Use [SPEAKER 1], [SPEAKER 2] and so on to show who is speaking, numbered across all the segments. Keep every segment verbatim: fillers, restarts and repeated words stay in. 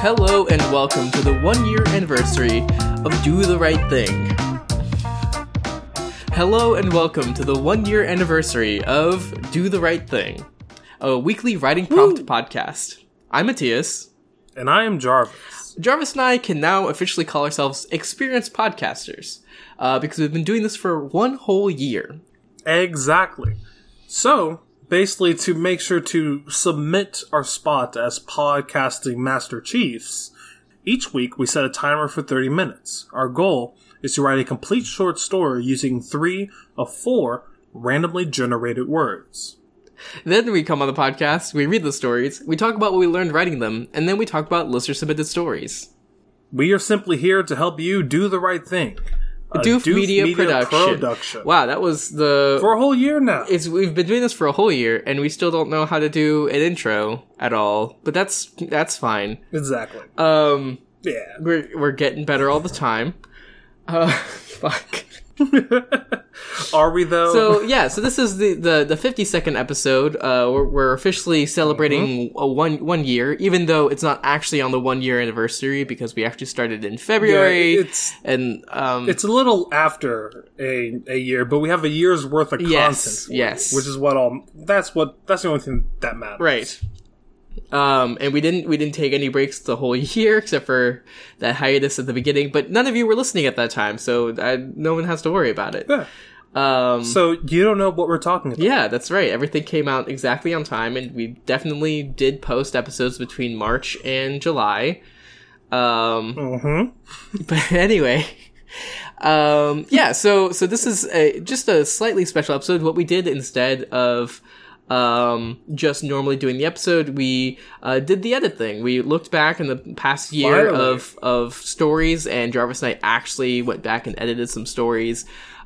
[SPEAKER 1] Hello and welcome to the one-year anniversary of Do the Right Thing. Hello and welcome to the one-year anniversary of Do the Right Thing, a weekly writing prompt Woo! podcast. I'm Matthias.
[SPEAKER 2] And I am Jarvis.
[SPEAKER 1] Jarvis and I can now officially call ourselves experienced podcasters, uh, because we've been doing this for one whole year.
[SPEAKER 2] Exactly. So, basically, to make sure to submit our spot as podcasting Master Chiefs, each week we set a timer for thirty minutes. Our goal is to write a complete short story using three of four randomly generated words.
[SPEAKER 1] Then we come on the podcast, we read the stories, we talk about what we learned writing them, and then we talk about listener-submitted stories.
[SPEAKER 2] We are simply here to help you do the right thing.
[SPEAKER 1] Doof, Doof Media, Media production. production. Wow, that was the...
[SPEAKER 2] For a whole year now.
[SPEAKER 1] It's We've been doing this for a whole year, and we still don't know how to do an intro at all. But that's that's fine.
[SPEAKER 2] Exactly.
[SPEAKER 1] Um,
[SPEAKER 2] yeah.
[SPEAKER 1] We're, we're getting better all the time. Uh, fuck.
[SPEAKER 2] Are we, though?
[SPEAKER 1] So, yeah, so this is the, the, the fifty-second episode. Uh, we're, we're officially celebrating mm-hmm. a one one year, even though it's not actually on the one-year anniversary, because we actually started in February.
[SPEAKER 2] Yeah, it's,
[SPEAKER 1] and um,
[SPEAKER 2] it's a little after a a year, but we have a year's worth of
[SPEAKER 1] yes,
[SPEAKER 2] content.
[SPEAKER 1] Yes,
[SPEAKER 2] Which is what all... That's what... That's the only thing that matters.
[SPEAKER 1] Right. Um, and we didn't, we didn't take any breaks the whole year, except for that hiatus at the beginning, but none of you were listening at that time, so I, no one has to worry about it.
[SPEAKER 2] Yeah.
[SPEAKER 1] Um,
[SPEAKER 2] so you don't know what we're talking about.
[SPEAKER 1] Yeah, that's right. Everything came out exactly on time, and we definitely did post episodes between March and July. Um,
[SPEAKER 2] mm-hmm.
[SPEAKER 1] But anyway, um, yeah, so, so this is a, just a slightly special episode. What we did instead of um just normally doing the episode, we uh did the edit thing. We looked back in the past year
[SPEAKER 2] Finally.
[SPEAKER 1] of of stories, and Jarvis and I actually went back and edited some stories,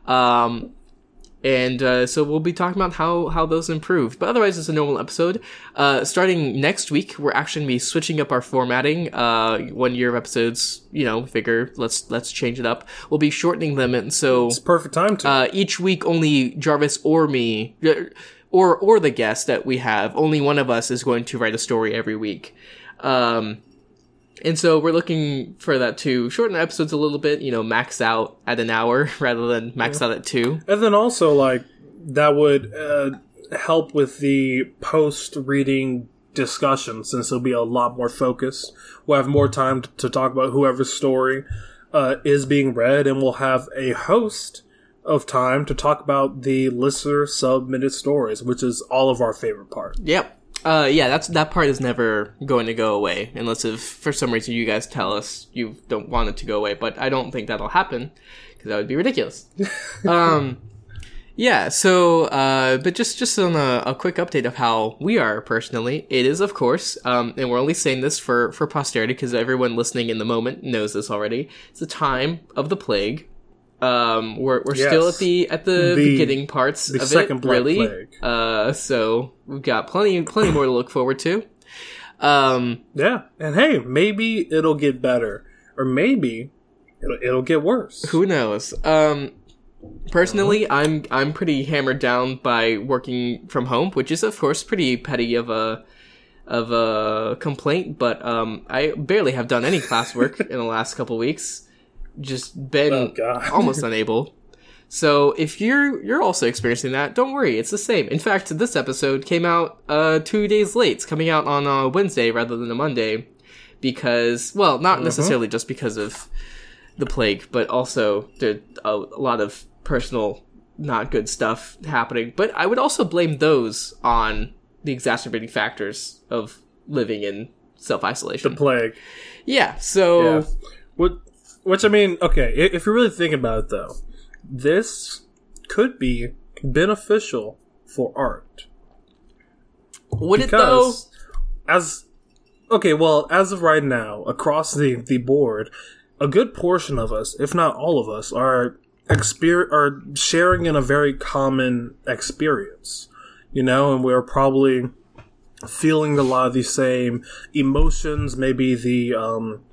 [SPEAKER 1] um and uh so we'll be talking about how how those improved. But otherwise, it's a normal episode. Uh starting next week, we're actually gonna be switching up our formatting. Uh one year of episodes, you know, figure let's let's change it up. We'll be shortening them, and so
[SPEAKER 2] it's perfect time to
[SPEAKER 1] uh each week only Jarvis or me Or, or the guest that we have, only one of us is going to write a story every week. Um, and so we're looking for that to shorten the episodes a little bit, you know, max out at an hour rather than max yeah. out at two.
[SPEAKER 2] And then also, like, that would uh, help with the post-reading discussion, since it'll be a lot more focused. We'll have more time to talk about whoever's story uh, is being read, and we'll have a host of time to talk about the listener submitted stories, which is all of our favorite part.
[SPEAKER 1] Yep. Uh, yeah, that's, that part is never going to go away, unless if for some reason you guys tell us you don't want it to go away, but I don't think that'll happen, because that would be ridiculous. um, yeah, so, uh, but just, just on a, a quick update of how we are personally, it is, of course, um, and we're only saying this for, for posterity, because everyone listening in the moment knows this already, it's the time of the plague. Um, we're we're yes. still at the at the, the beginning parts
[SPEAKER 2] the
[SPEAKER 1] of
[SPEAKER 2] second
[SPEAKER 1] it,
[SPEAKER 2] Black
[SPEAKER 1] really.
[SPEAKER 2] Plague.
[SPEAKER 1] Uh, so we've got plenty plenty more to look forward to. Um,
[SPEAKER 2] yeah, and hey, maybe it'll get better, or maybe it'll it'll get worse.
[SPEAKER 1] Who knows? Um, personally, uh-huh. I'm I'm pretty hammered down by working from home, which is of course pretty petty of a of a complaint. But um, I barely have done any classwork in the last couple weeks. Just been
[SPEAKER 2] oh,
[SPEAKER 1] almost unable. So if you're you're also experiencing that, don't worry, it's the same. In fact, this episode came out uh two days late. It's coming out on a Wednesday rather than a Monday, because, well, not uh-huh. necessarily just because of the plague, but also there's a, a lot of personal not good stuff happening. But I would also blame those on the exacerbating factors of living in self-isolation.
[SPEAKER 2] The plague.
[SPEAKER 1] Yeah, so...
[SPEAKER 2] Yeah. What... Which, I mean, okay, if you're really thinking about it, though, this could be beneficial for art.
[SPEAKER 1] Would it, though?
[SPEAKER 2] Because, as, okay, well, as of right now, across the, the board, a good portion of us, if not all of us, are exper- are sharing in a very common experience, you know, and we're probably feeling a lot of the same emotions, maybe the, um...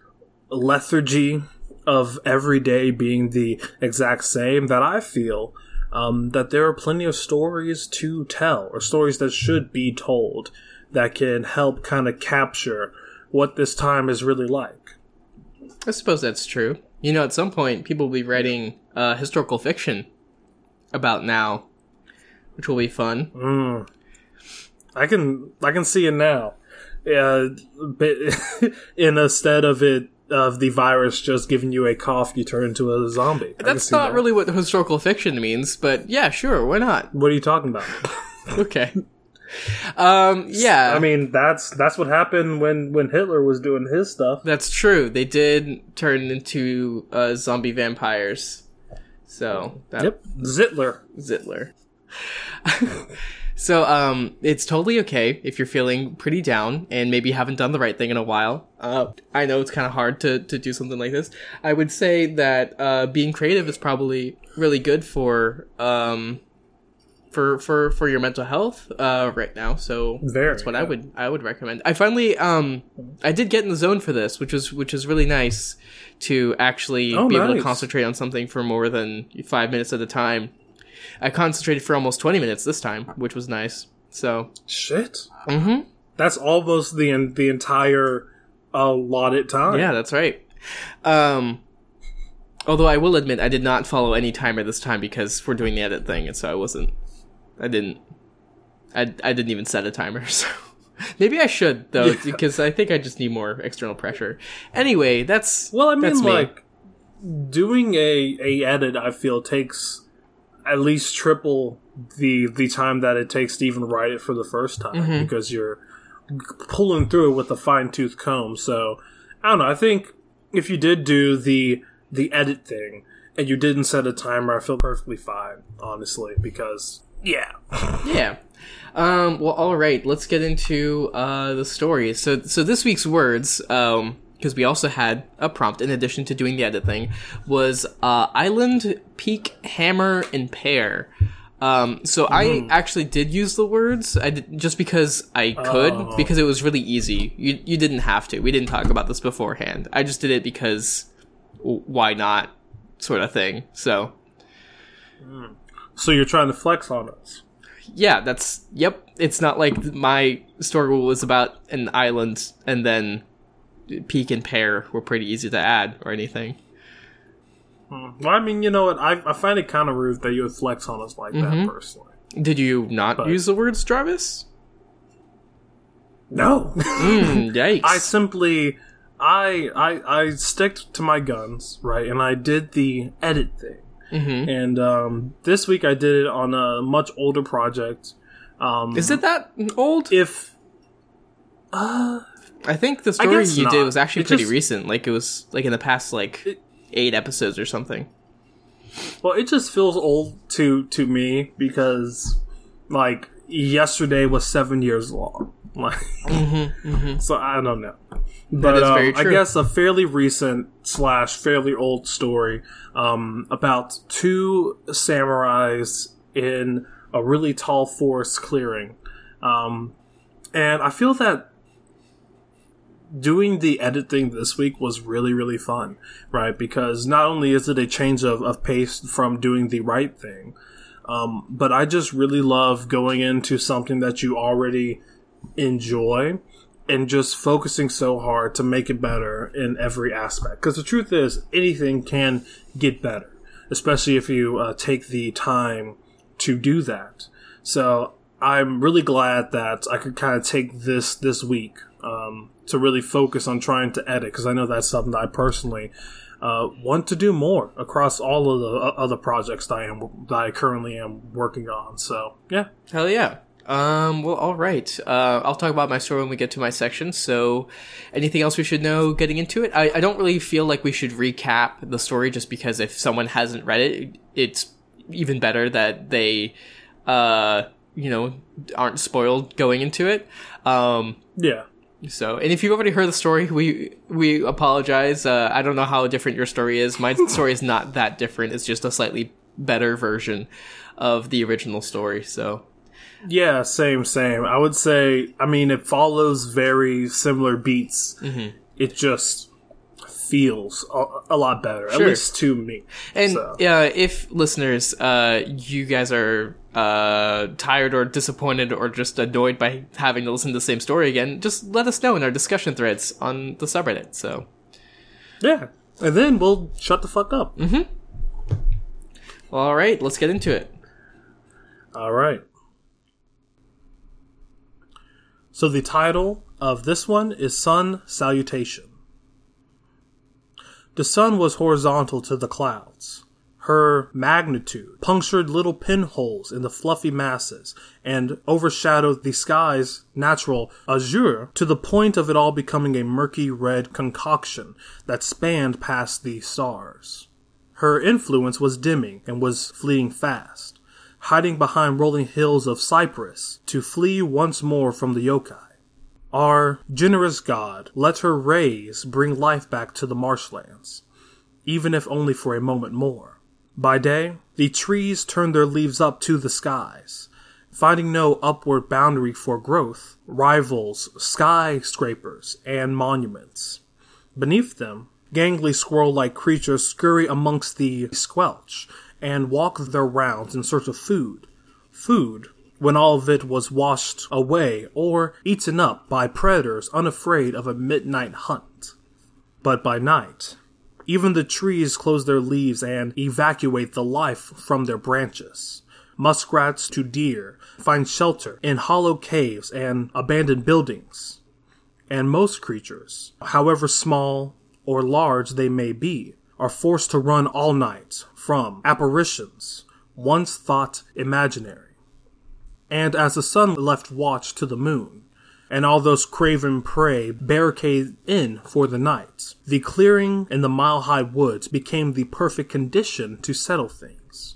[SPEAKER 2] lethargy of every day being the exact same, that I feel um, that there are plenty of stories to tell, or stories that should be told, that can help kind of capture what this time is really like.
[SPEAKER 1] I suppose that's true. You know, at some point, people will be writing uh, historical fiction about now, which will be fun.
[SPEAKER 2] Mm. I can I can see it now. Uh, but instead of it of the virus just giving you a cough, you turn into a zombie.
[SPEAKER 1] That's not that. really what historical fiction means, but yeah, sure, why not?
[SPEAKER 2] What are you talking about?
[SPEAKER 1] Okay. Um, yeah.
[SPEAKER 2] I mean, that's that's what happened when, when Hitler was doing his stuff.
[SPEAKER 1] That's true. They did turn into uh, zombie vampires. So that
[SPEAKER 2] Yep. Zitler.
[SPEAKER 1] Zitler. So, um, it's totally okay if you're feeling pretty down and maybe haven't done the right thing in a while. Uh, I know it's kind of hard to, to do something like this. I would say that, uh, being creative is probably really good for, um, for, for, for your mental health, uh, right now. So
[SPEAKER 2] Very,
[SPEAKER 1] that's what
[SPEAKER 2] yeah.
[SPEAKER 1] I would, I would recommend. I finally, um, I did get in the zone for this, which was, which is really nice to actually
[SPEAKER 2] Oh,
[SPEAKER 1] be able to
[SPEAKER 2] nice.
[SPEAKER 1] concentrate on something for more than five minutes at a time. I concentrated for almost twenty minutes this time, which was nice. So,
[SPEAKER 2] Shit.
[SPEAKER 1] mm-hmm.
[SPEAKER 2] That's almost the the entire allotted time.
[SPEAKER 1] Yeah, that's right. Um, although I will admit, I did not follow any timer this time because we're doing the edit thing, and so I wasn't. I didn't. I I didn't even set a timer. So maybe I should though,
[SPEAKER 2] Yeah.
[SPEAKER 1] because I think I just need more external pressure. Anyway, that's
[SPEAKER 2] Well, I mean,
[SPEAKER 1] that's me.
[SPEAKER 2] like doing a a edit, I feel takes at least triple the the time that it takes to even write it for the first time
[SPEAKER 1] Mm-hmm.
[SPEAKER 2] because you're pulling through it with a fine tooth comb. So I don't know. I think if you did do the the edit thing and you didn't set a timer, I feel perfectly fine, honestly, because yeah.
[SPEAKER 1] Yeah. Um, well, all right. Let's get into uh, the story. So, so this week's words, um, because we also had a prompt in addition to doing the edit thing, was uh, island, peak, hammer, and pear. Um, so I actually did use the words I did, just because I could,
[SPEAKER 2] Oh.
[SPEAKER 1] because it was really easy. You you didn't have to. We didn't talk about this beforehand. I just did it because w- why not, sort of thing. So.
[SPEAKER 2] So you're trying to flex on us.
[SPEAKER 1] Yeah, that's, yep. It's not like my story was about an island and then peak and pear were pretty easy to add or anything.
[SPEAKER 2] Well, I mean, you know what? I, I find it kind of rude that you would flex on us like
[SPEAKER 1] Mm-hmm.
[SPEAKER 2] that, personally.
[SPEAKER 1] Did you not
[SPEAKER 2] But-
[SPEAKER 1] use the words, Jarvis?
[SPEAKER 2] No.
[SPEAKER 1] Mm, yikes.
[SPEAKER 2] I simply, I, I, I stick to my guns, right? And I did the edit thing.
[SPEAKER 1] mm-hmm.
[SPEAKER 2] And um, this week I did it on a much older project. Um,
[SPEAKER 1] Is it that old?
[SPEAKER 2] If, uh,
[SPEAKER 1] I think the story
[SPEAKER 2] guess
[SPEAKER 1] you did
[SPEAKER 2] not.
[SPEAKER 1] was actually
[SPEAKER 2] It
[SPEAKER 1] pretty
[SPEAKER 2] just-
[SPEAKER 1] recent. Like, it was, like, in the past, like,
[SPEAKER 2] It-
[SPEAKER 1] eight episodes or something.
[SPEAKER 2] well, it just feels old to to me because, like, yesterday was seven years long. Like,
[SPEAKER 1] Mm-hmm, mm-hmm.
[SPEAKER 2] so I don't know. But
[SPEAKER 1] is
[SPEAKER 2] um,
[SPEAKER 1] very
[SPEAKER 2] I
[SPEAKER 1] true.
[SPEAKER 2] guess a fairly recent slash fairly old story um, about two samurais in a really tall forest clearing, um, and I feel that doing the editing this week was really really fun, right? Because not only is it a change of, of pace from doing the right thing, um, but I just really love going into something that you already enjoy and just focusing so hard to make it better in every aspect. Because the truth is, anything can get better, especially if you uh, take the time to do that. So I'm really glad that I could kind of take this this week um, to really focus on trying to edit, because I know that's something that I personally uh, want to do more across all of the uh, other projects that I am that I currently am working on. So yeah.
[SPEAKER 1] Hell yeah. Um, well, all right. Uh, I'll talk about my story when we get to my section. So, anything else we should know getting into it? I, I don't really feel like we should recap the story just because if someone hasn't read it, it's even better that they, uh, you know, aren't spoiled going into it. Um,
[SPEAKER 2] Yeah.
[SPEAKER 1] so, and if you've already heard the story, we, we apologize. Uh, I don't know how different your story is. My story is not that different. It's just a slightly better version of the original story. So,
[SPEAKER 2] Yeah, same, same. I would say, I mean, it follows very similar beats.
[SPEAKER 1] mm-hmm.
[SPEAKER 2] It just feels a, a lot better,
[SPEAKER 1] Sure.
[SPEAKER 2] at least to me.
[SPEAKER 1] And
[SPEAKER 2] So.
[SPEAKER 1] uh, if listeners, uh, you guys are uh, tired or disappointed or just annoyed by having to listen to the same story again, just let us know in our discussion threads on the subreddit. So,
[SPEAKER 2] Yeah, and then we'll shut the fuck up.
[SPEAKER 1] Mm-hmm. Well, all right, let's get into it.
[SPEAKER 2] All right. So the title of this one is Sun Salutation. The sun was horizontal to the clouds. Her magnitude punctured little pinholes in the fluffy masses and overshadowed the sky's natural azure to the point of it all becoming a murky red concoction that spanned past the stars. Her influence was dimming and was fleeting fast, hiding behind rolling hills of cypress to flee once more from the yokai. Our generous god let her rays bring life back to the marshlands, even if only for a moment more. By day, the trees turned their leaves up to the skies, finding no upward boundary for growth, rivals, skyscrapers, and monuments. Beneath them, gangly squirrel-like creatures scurry amongst the squelch and walk their rounds in search of food. Food, when all of it was washed away or eaten up by predators unafraid of a midnight hunt. But by night, even the trees close their leaves and evacuate the life from their branches. Muskrats to deer find shelter in hollow caves and abandoned buildings. And most creatures, however small or large they may be, are forced to run all night from apparitions once thought imaginary. And as the sun left watch to the moon, and all those craven prey barricaded in for the night, the clearing in the mile-high woods became the perfect condition to settle things.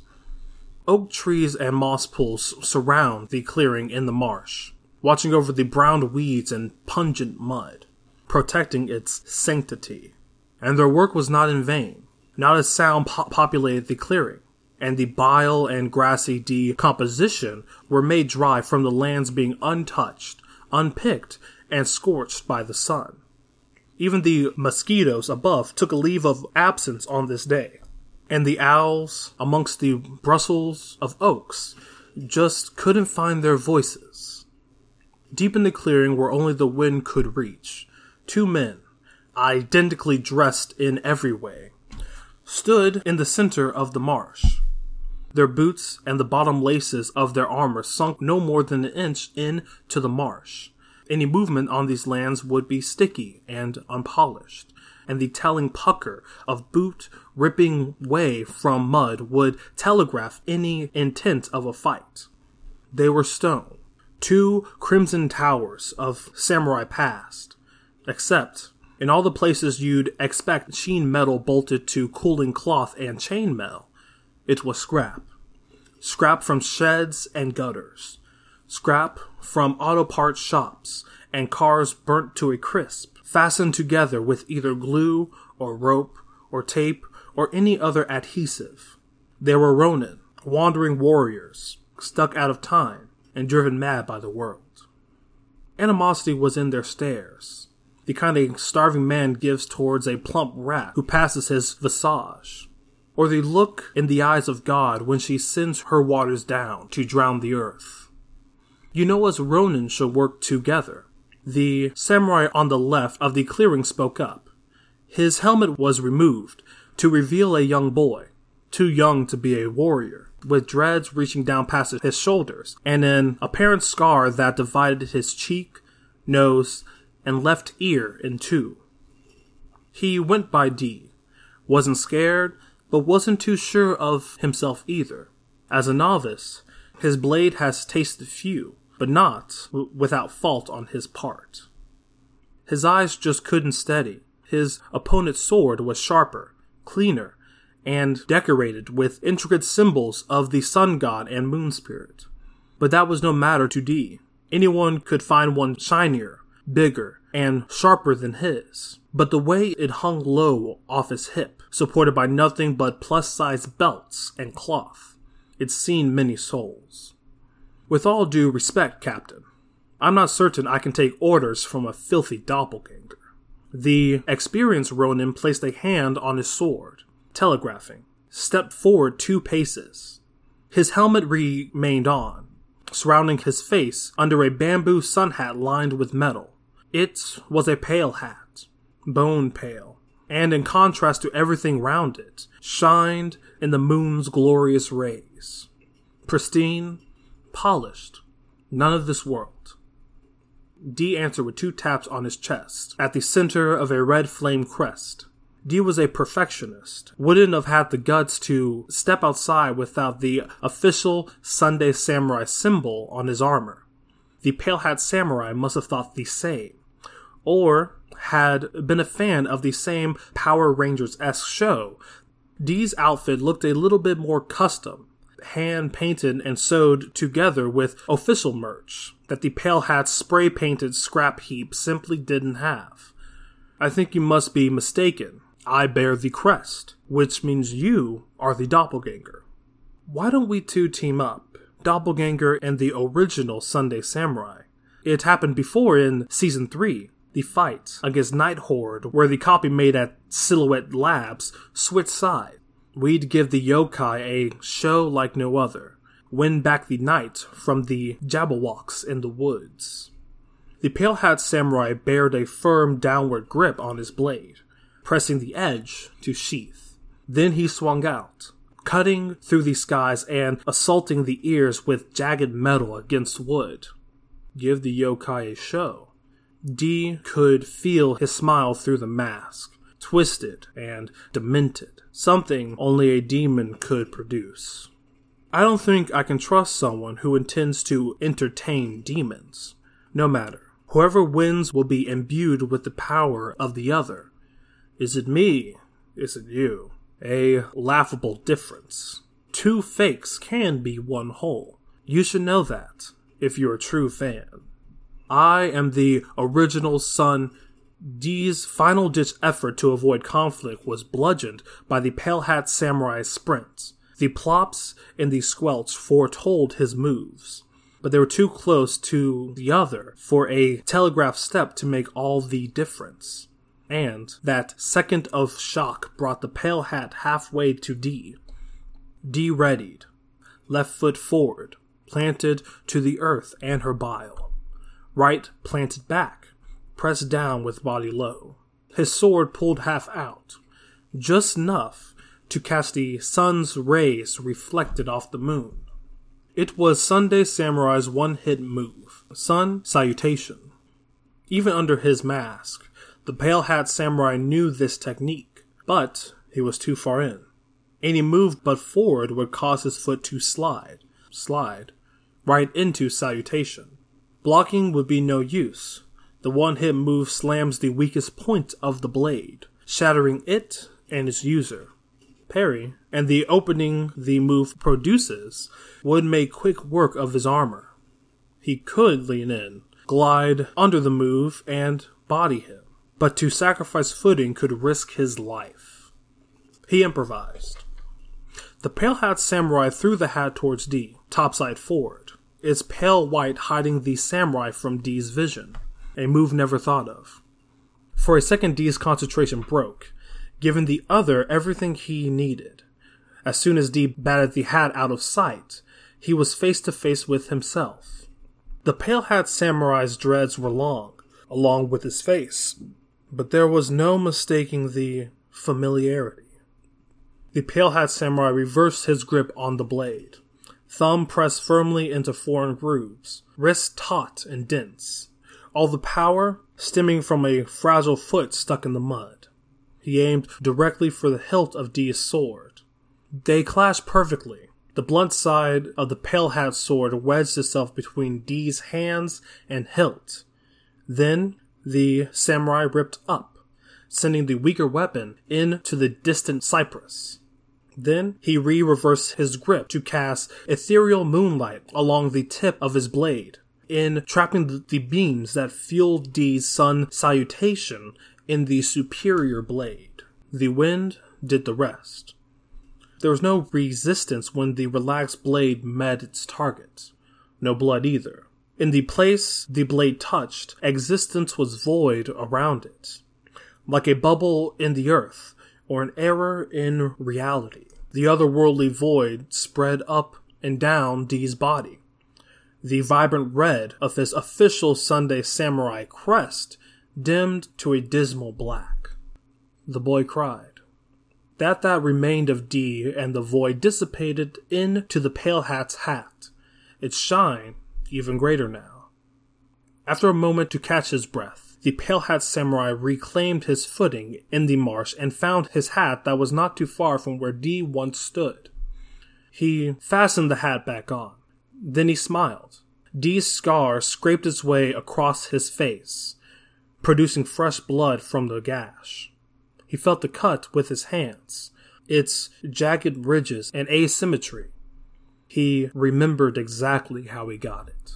[SPEAKER 2] Oak trees and moss pools surround the clearing in the marsh, watching over the brown weeds and pungent mud, protecting its sanctity. And their work was not in vain. Not a sound po- populated the clearing, and the bile and grassy decomposition were made dry from the lands being untouched, unpicked, and scorched by the sun. Even the mosquitoes above took a leave of absence on this day, and the owls amongst the bristles of oaks just couldn't find their voices. Deep in the clearing where only the wind could reach, two men, identically dressed in every way, stood in the center of the marsh. Their boots and the bottom laces of their armor sunk no more than an inch into the marsh. Any movement on these lands would be sticky and unpolished, and the telling pucker of boot ripping way from mud would telegraph any intent of a fight. They were stone, two crimson towers of samurai past, except in all the places you'd expect sheen metal bolted to cooling cloth and chainmail, it was scrap. Scrap from sheds and gutters. Scrap from auto parts shops and cars burnt to a crisp, fastened together with either glue or rope or tape or any other adhesive. They were Ronin, wandering warriors, stuck out of time and driven mad by the world. Animosity was in their stares, the kind a starving man gives towards a plump rat who passes his visage, or the look in the eyes of God when she sends her waters down to drown the earth. You know, as Ronin should work together. The samurai on the left of the clearing spoke up. His helmet was removed to reveal a young boy, too young to be a warrior, with dreads reaching down past his shoulders, and an apparent scar that divided his cheek, nose, and left ear in two. He went by D, wasn't scared, but wasn't too sure of himself either. As a novice, his blade has tasted few, but not w- without fault on his part. His eyes just couldn't steady. His opponent's sword was sharper, cleaner, and decorated with intricate symbols of the sun god and moon spirit. But that was no matter to D. Anyone could find one shinier, bigger, and sharper than his. But the way it hung low off his hip, supported by nothing but plus-size belts and cloth, it's seen many souls. With all due respect, Captain, I'm not certain I can take orders from a filthy doppelganger. The experienced Ronin placed a hand on his sword, telegraphing, stepped forward two paces. His helmet remained on, surrounding his face under a bamboo sun hat lined with metal. It was a pale hat, bone pale, and in contrast to everything round it, shined in the moon's glorious rays. Pristine, polished, none of this world. Dee answered with two taps on his chest, at the center of a red flame crest. Dee was a perfectionist, wouldn't have had the guts to step outside without the official Sunday Samurai symbol on his armor. The Pale Hat Samurai must have thought the same, or had been a fan of the same Power Rangers-esque show. Dee's outfit looked a little bit more custom, hand-painted and sewed together with official merch that the Pale Hat's spray-painted scrap heap simply didn't have. I think you must be mistaken. I bear the crest, which means you are the doppelganger. Why don't we two team up? Doppelganger and the original Sunday Samurai. It happened before in Season three, the fight against Night Horde, where the copy made at Silhouette Labs switched side. We'd give the yokai a show like no other, win back the night from the Jabberwocks in the woods. The Pale Hat Samurai bared a firm downward grip on his blade, pressing the edge to sheath. Then he swung out, cutting through the skies and assaulting the ears with jagged metal against wood. Give the yokai a show. Dee could feel his smile through the mask, twisted and demented, something only a demon could produce. I don't think I can trust someone who intends to entertain demons. No matter. Whoever wins will be imbued with the power of the other. Is it me? Is it you? A laughable difference. Two fakes can be one whole. You should know that, if you're a true fan. I am the original son. Dee's final-ditch effort to avoid conflict was bludgeoned by the Pale Hat Samurai's sprints. The plops and the squelch foretold his moves, but they were too close to the other for a telegraph step to make all the difference. And that second of shock brought the Pale Hat halfway to Dee. Dee readied, left foot forward, planted to the earth and her bile. Right planted back, pressed down with body low. His sword pulled half out, just enough to catch the sun's rays reflected off the moon. It was Sunday Samurai's one-hit move, Sun Salutation. Even under his mask, the Pale Hat Samurai knew this technique, but he was too far in. Any move but forward would cause his foot to slide, slide, right into Salutation. Blocking would be no use. The one-hit move slams the weakest point of the blade, shattering it and its user. Parry, and the opening the move produces, would make quick work of his armor. He could lean in, glide under the move, and body him, but to sacrifice footing could risk his life. He improvised. The Pale Hat Samurai threw the hat towards Dee, topside forward, its pale white hiding the samurai from Dee's vision, a move never thought of. For a second, Dee's concentration broke, giving the other everything he needed. As soon as Dee batted the hat out of sight, he was face to face with himself. The Pale Hat Samurai's dreads were long, along with his face, but there was no mistaking the familiarity. The Pale Hat Samurai reversed his grip on the blade, thumb pressed firmly into foreign grooves, wrist taut and dense, all the power stemming from a fragile foot stuck in the mud. He aimed directly for the hilt of Dee's sword. They clashed perfectly. The blunt side of the Pale Hat sword wedged itself between Dee's hands and hilt. Then the samurai ripped up, sending the weaker weapon into the distant cypress. Then he re-reversed his grip to cast ethereal moonlight along the tip of his blade, entrapping the beams that fueled Dee's sun salutation in the superior blade. The wind did the rest. There was no resistance when the relaxed blade met its target. No blood either. In the place the blade touched, existence was void around it. like a bubble in the earth, or an error in reality. The otherworldly void spread up and down Dee's body. The vibrant red of his official Sunday samurai crest dimmed to a dismal black. The boy cried. That that remained of Dee and the void dissipated into the pale hat's hat, its shine even greater now. After a moment to catch his breath, the pale hat samurai reclaimed his footing in the marsh and found his hat that was not too far from where Dee once stood. He fastened the hat back on. Then he smiled. Dee's scar scraped its way across his face, producing fresh blood from the gash. He felt the cut with his hands, its jagged ridges and asymmetry. He remembered exactly how he got it.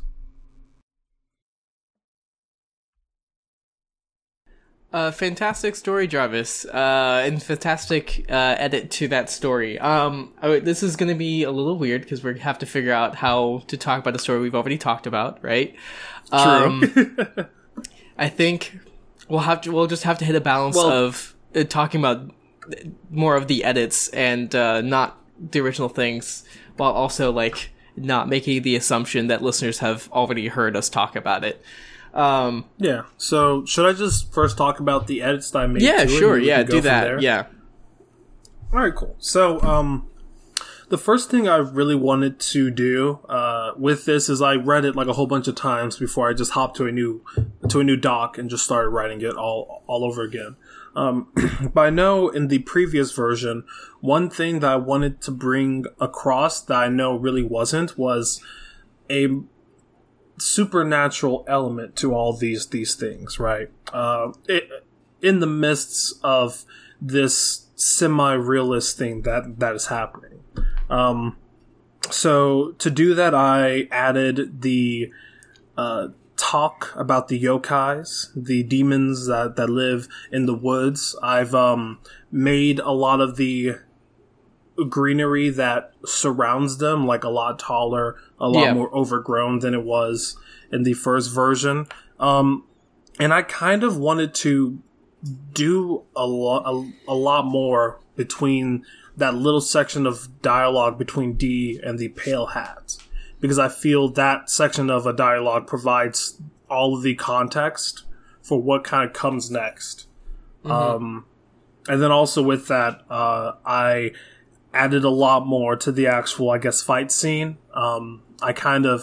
[SPEAKER 1] Uh, fantastic story, Jarvis, uh, and fantastic uh, edit to that story. Um, I, this is going to be a little weird because we have to figure out how to talk about a story we've already talked about, right?
[SPEAKER 2] True.
[SPEAKER 1] Um, I think we'll have to. We'll just have to hit a balance well, of uh, talking about more of the edits and uh, not the original things, while also like not making the assumption that listeners have already heard us talk about it. Um,
[SPEAKER 2] yeah. So should I just first talk about the edits that I made?
[SPEAKER 1] Yeah,
[SPEAKER 2] to
[SPEAKER 1] sure.
[SPEAKER 2] It,
[SPEAKER 1] yeah, do that. Yeah.
[SPEAKER 2] All right, cool. So, um, the first thing I really wanted to do, uh, with this is I read it like a whole bunch of times before I just hopped to a new, to a new doc and just started writing it all, all over again. Um, but I know in the previous version, one thing that I wanted to bring across that I know really wasn't was a supernatural element to all these these things, right? Uh, it, in the midst of this semi-realist thing that that is happening. Um, so to do that, I added the uh, talk about the yokais, the demons that that live in the woods. I've um, made a lot of the greenery that surrounds them like a lot taller, a lot yeah. more overgrown than it was in the first version. Um, and I kind of wanted to do a lot, a, a lot more between that little section of dialogue between Dee and the Pale Hat, because I feel that section of a dialogue provides all of the context for what kind of comes next. Mm-hmm. Um, and then also with that, uh, I added a lot more to the actual, I guess, fight scene. Um, I kind of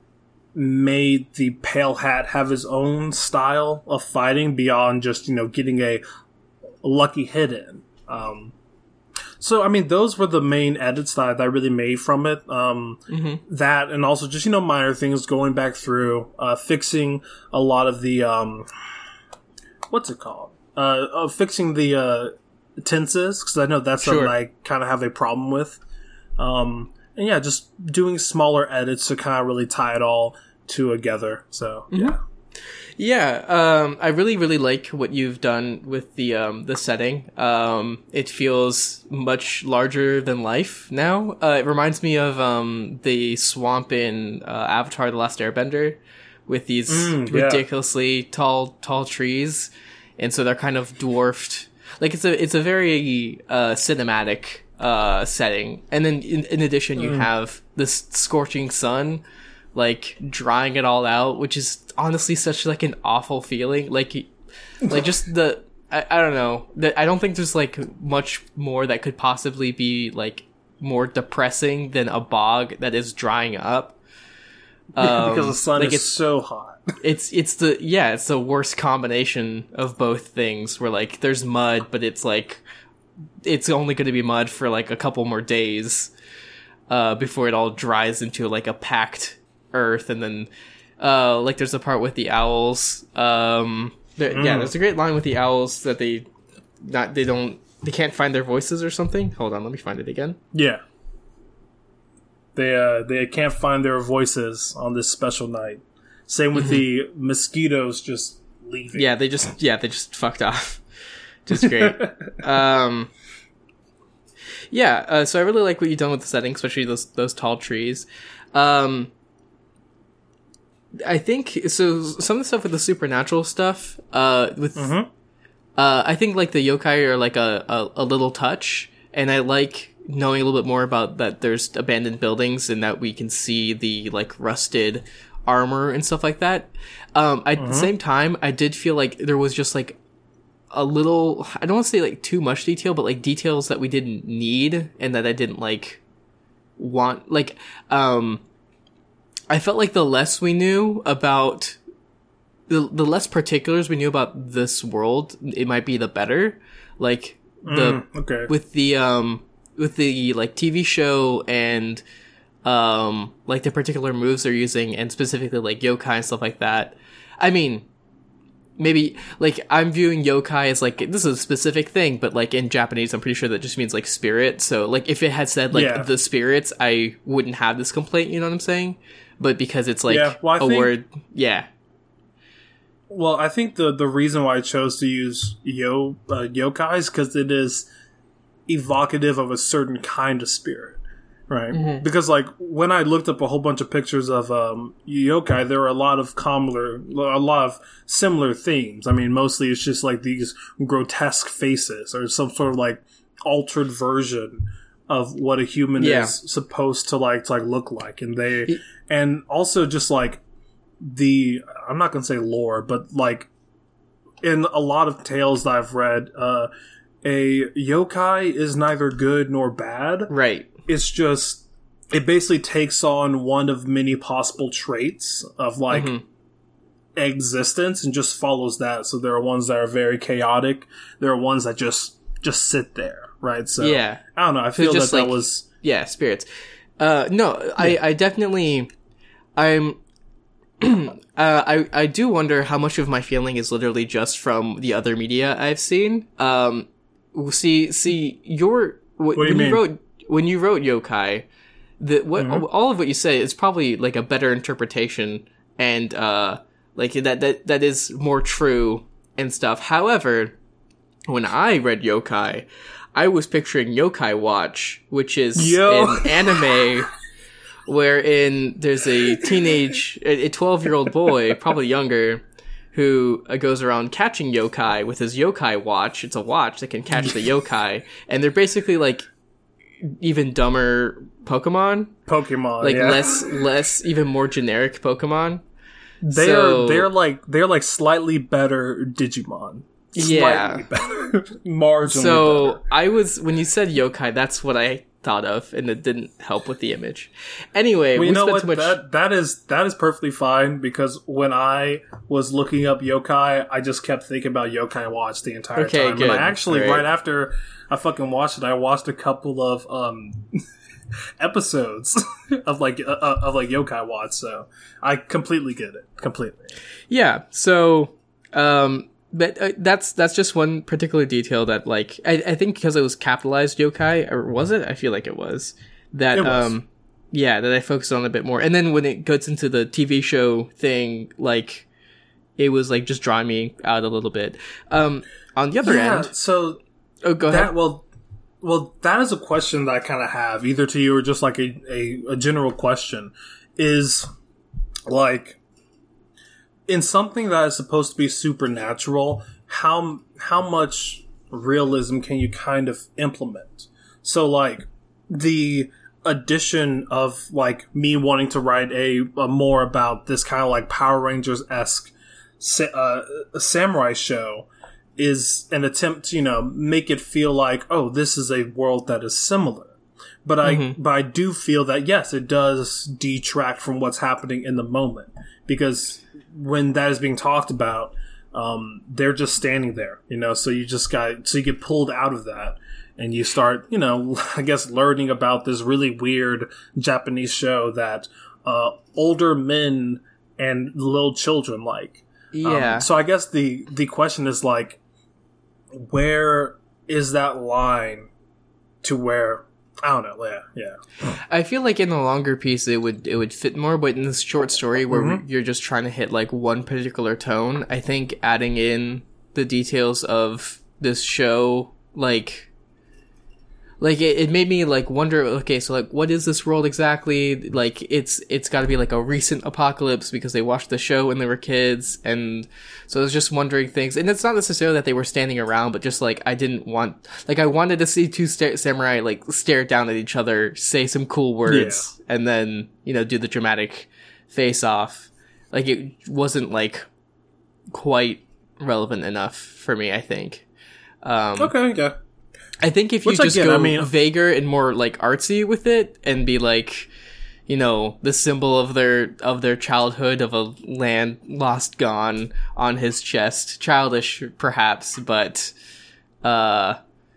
[SPEAKER 2] made the Pale Hat have his own style of fighting beyond just, you know, getting a lucky hit in. Um, so, I mean, those were the main edits that, that I really made from it. Um, mm-hmm. That, and also just, you know, minor things, going back through, uh, fixing a lot of the, um, what's it called? Uh, uh fixing the, uh, tenses, because I know that's
[SPEAKER 1] sure.
[SPEAKER 2] something I kind of have a problem with. Um, and yeah, just doing smaller edits to kind of really tie it all together. So, mm-hmm. yeah.
[SPEAKER 1] Yeah, um, I really, really like what you've done with the um, the setting. Um, it feels much larger than life now. Uh, it reminds me of um, the swamp in uh, Avatar: The Last Airbender, with these mm, yeah. ridiculously tall, tall trees, and so they're kind of dwarfed. Like it's a it's a very uh, cinematic uh, setting, and then in, in addition, you mm. have this scorching sun, like drying it all out, which is honestly such like an awful feeling. Like, like just the I, I don't know. The, I don't think there's like much more that could possibly be like more depressing than a bog that is drying up.
[SPEAKER 2] Um, because the sun like is it's, so hot.
[SPEAKER 1] It's it's the yeah it's the worst combination of both things. Where like there's mud, but it's like it's only going to be mud for like a couple more days uh, before it all dries into like a packed earth, and then uh, like there's a part with the owls. Um, there, mm. Yeah, there's a great line with the owls that they not they don't they can't find their voices or something. Hold on, let me find it again.
[SPEAKER 2] Yeah. They uh, they can't find their voices on this special night. Same with mm-hmm. the mosquitoes just leaving.
[SPEAKER 1] Yeah, they just yeah they just fucked off. Just great. um, yeah, uh, so I really like what you've done with the setting, especially those those tall trees. Um, I think so. Some of the stuff with the supernatural stuff, uh, with mm-hmm. uh, I think like the yokai are like a, a, a little touch, and I like knowing a little bit more about that there's abandoned buildings and that we can see the like rusted armor and stuff like that. Um, at mm-hmm. the same time, I did feel like there was just like a little, I don't want to say like too much detail, but like details that we didn't need and that I didn't like want. Like, um, I felt like the less we knew about the the less particulars we knew about this world, it might be the better. Like the
[SPEAKER 2] mm, okay.
[SPEAKER 1] with the um with the like T V show and um like the particular moves they're using, and specifically like yokai and stuff like that. I mean, maybe like I'm viewing yokai as like this is a specific thing, but like in Japanese I'm pretty sure that just means like spirit. So like if it had said like
[SPEAKER 2] yeah.
[SPEAKER 1] the spirits, I wouldn't have this complaint, you know what I'm saying? But because it's like
[SPEAKER 2] yeah, well,
[SPEAKER 1] a
[SPEAKER 2] think,
[SPEAKER 1] word, yeah.
[SPEAKER 2] Well, I think the the reason why I chose to use yo uh, yokai is because it is evocative of a certain kind of spirit, right? Mm-hmm. Because like when I looked up a whole bunch of pictures of um, yokai, there were a lot of similar, a lot of similar themes. I mean, mostly it's just like these grotesque faces or some sort of like altered version of what a human yeah. is supposed to like to like look like, and they it- and also just like the I'm not gonna say lore, but like in a lot of tales that I've read, uh, a yokai is neither good nor bad.
[SPEAKER 1] Right.
[SPEAKER 2] It's just it basically takes on one of many possible traits of like mm-hmm. existence and just follows that. So there are ones that are very chaotic. There are ones that just just sit there, right? So
[SPEAKER 1] yeah,
[SPEAKER 2] I don't know. I feel
[SPEAKER 1] just
[SPEAKER 2] that
[SPEAKER 1] like,
[SPEAKER 2] that was
[SPEAKER 1] yeah spirits. Uh, no, yeah. I I definitely I'm. uh, I I do wonder how much of my feeling is literally just from the other media I've seen. Um, see, see, your w-
[SPEAKER 2] what do
[SPEAKER 1] when
[SPEAKER 2] you,
[SPEAKER 1] you
[SPEAKER 2] mean?
[SPEAKER 1] wrote when you wrote yokai, the what
[SPEAKER 2] mm-hmm.
[SPEAKER 1] all of what you say is probably like a better interpretation and uh like that that that is more true and stuff. However, when I read yokai, I was picturing Yokai Watch, which is
[SPEAKER 2] Yo.
[SPEAKER 1] an anime. Wherein there's a teenage, a twelve-year-old boy, probably younger, who uh, goes around catching yokai with his yokai watch. It's a watch that can catch the yokai, and they're basically like even dumber Pokemon.
[SPEAKER 2] Pokemon,
[SPEAKER 1] like
[SPEAKER 2] yeah.
[SPEAKER 1] less, less, even more generic Pokemon.
[SPEAKER 2] They're
[SPEAKER 1] so,
[SPEAKER 2] they're like they're like slightly better Digimon.
[SPEAKER 1] Yeah,
[SPEAKER 2] slightly better, marginally
[SPEAKER 1] so
[SPEAKER 2] better.
[SPEAKER 1] I was when you said yokai, that's what I thought of, and it didn't help with the image. Anyway,
[SPEAKER 2] well, you
[SPEAKER 1] we
[SPEAKER 2] know
[SPEAKER 1] spent
[SPEAKER 2] what?
[SPEAKER 1] too much.
[SPEAKER 2] That that is that is perfectly fine because when I was looking up yokai, I just kept thinking about Yokai Watch the entire
[SPEAKER 1] Okay,
[SPEAKER 2] time.
[SPEAKER 1] good.
[SPEAKER 2] And I actually,
[SPEAKER 1] right.
[SPEAKER 2] right after I fucking watched it, I watched a couple of um episodes of like uh, of like Yokai Watch. So I completely get it. Completely.
[SPEAKER 1] Yeah. So, um. But uh, that's that's just one particular detail that, like, I, I think because it was capitalized yokai, or was it? I feel like it was. That,
[SPEAKER 2] it was.
[SPEAKER 1] um, yeah, that I focused on a bit more. And then when it gets into the T V show thing, like, it was, like, just drawing me out a little bit. Um, on the other
[SPEAKER 2] yeah,
[SPEAKER 1] end...
[SPEAKER 2] so...
[SPEAKER 1] Oh, go
[SPEAKER 2] that,
[SPEAKER 1] ahead.
[SPEAKER 2] Well, well, that is a question that I kind of have, either to you or just, like, a, a, a general question, is, like... in something that is supposed to be supernatural, how how much realism can you kind of implement? So, like, the addition of, like, me wanting to write a, a more about this kind of, like, Power Rangers-esque sa- uh, samurai show is an attempt to, you know, make it feel like, oh, this is a world that is similar. But I, mm-hmm. but I do feel that, yes, it does detract from what's happening in the moment. Because when that is being talked about, um, they're just standing there, you know, so you just got, so you get pulled out of that and you start, you know, I guess learning about this really weird Japanese show that, uh, older men and little children like.
[SPEAKER 1] Yeah.
[SPEAKER 2] Um, so I guess the, the question is like, where is that line to where, I don't know. Yeah, yeah.
[SPEAKER 1] I feel like in the longer piece, it would it would fit more, but in this short story where mm-hmm. you're just trying to hit like one particular tone, I think adding in the details of this show, like, like it, it made me like wonder, okay, so like what is this world exactly? Like it's it's got to be like a recent apocalypse because they watched the show when they were kids, and so I was just wondering things. And it's not necessarily that they were standing around, but just like I didn't want, like I wanted to see two sta- samurai like stare down at each other, say some cool words, yeah. and then, you know, do the dramatic face off. Like it wasn't like quite relevant enough for me, I think. Um,
[SPEAKER 2] okay, yeah.
[SPEAKER 1] I think if you
[SPEAKER 2] Which
[SPEAKER 1] just
[SPEAKER 2] again,
[SPEAKER 1] go
[SPEAKER 2] I mean,
[SPEAKER 1] vaguer and more like artsy with it and be like, you know, the symbol of their of their childhood of a land lost gone on his chest, childish perhaps, but uh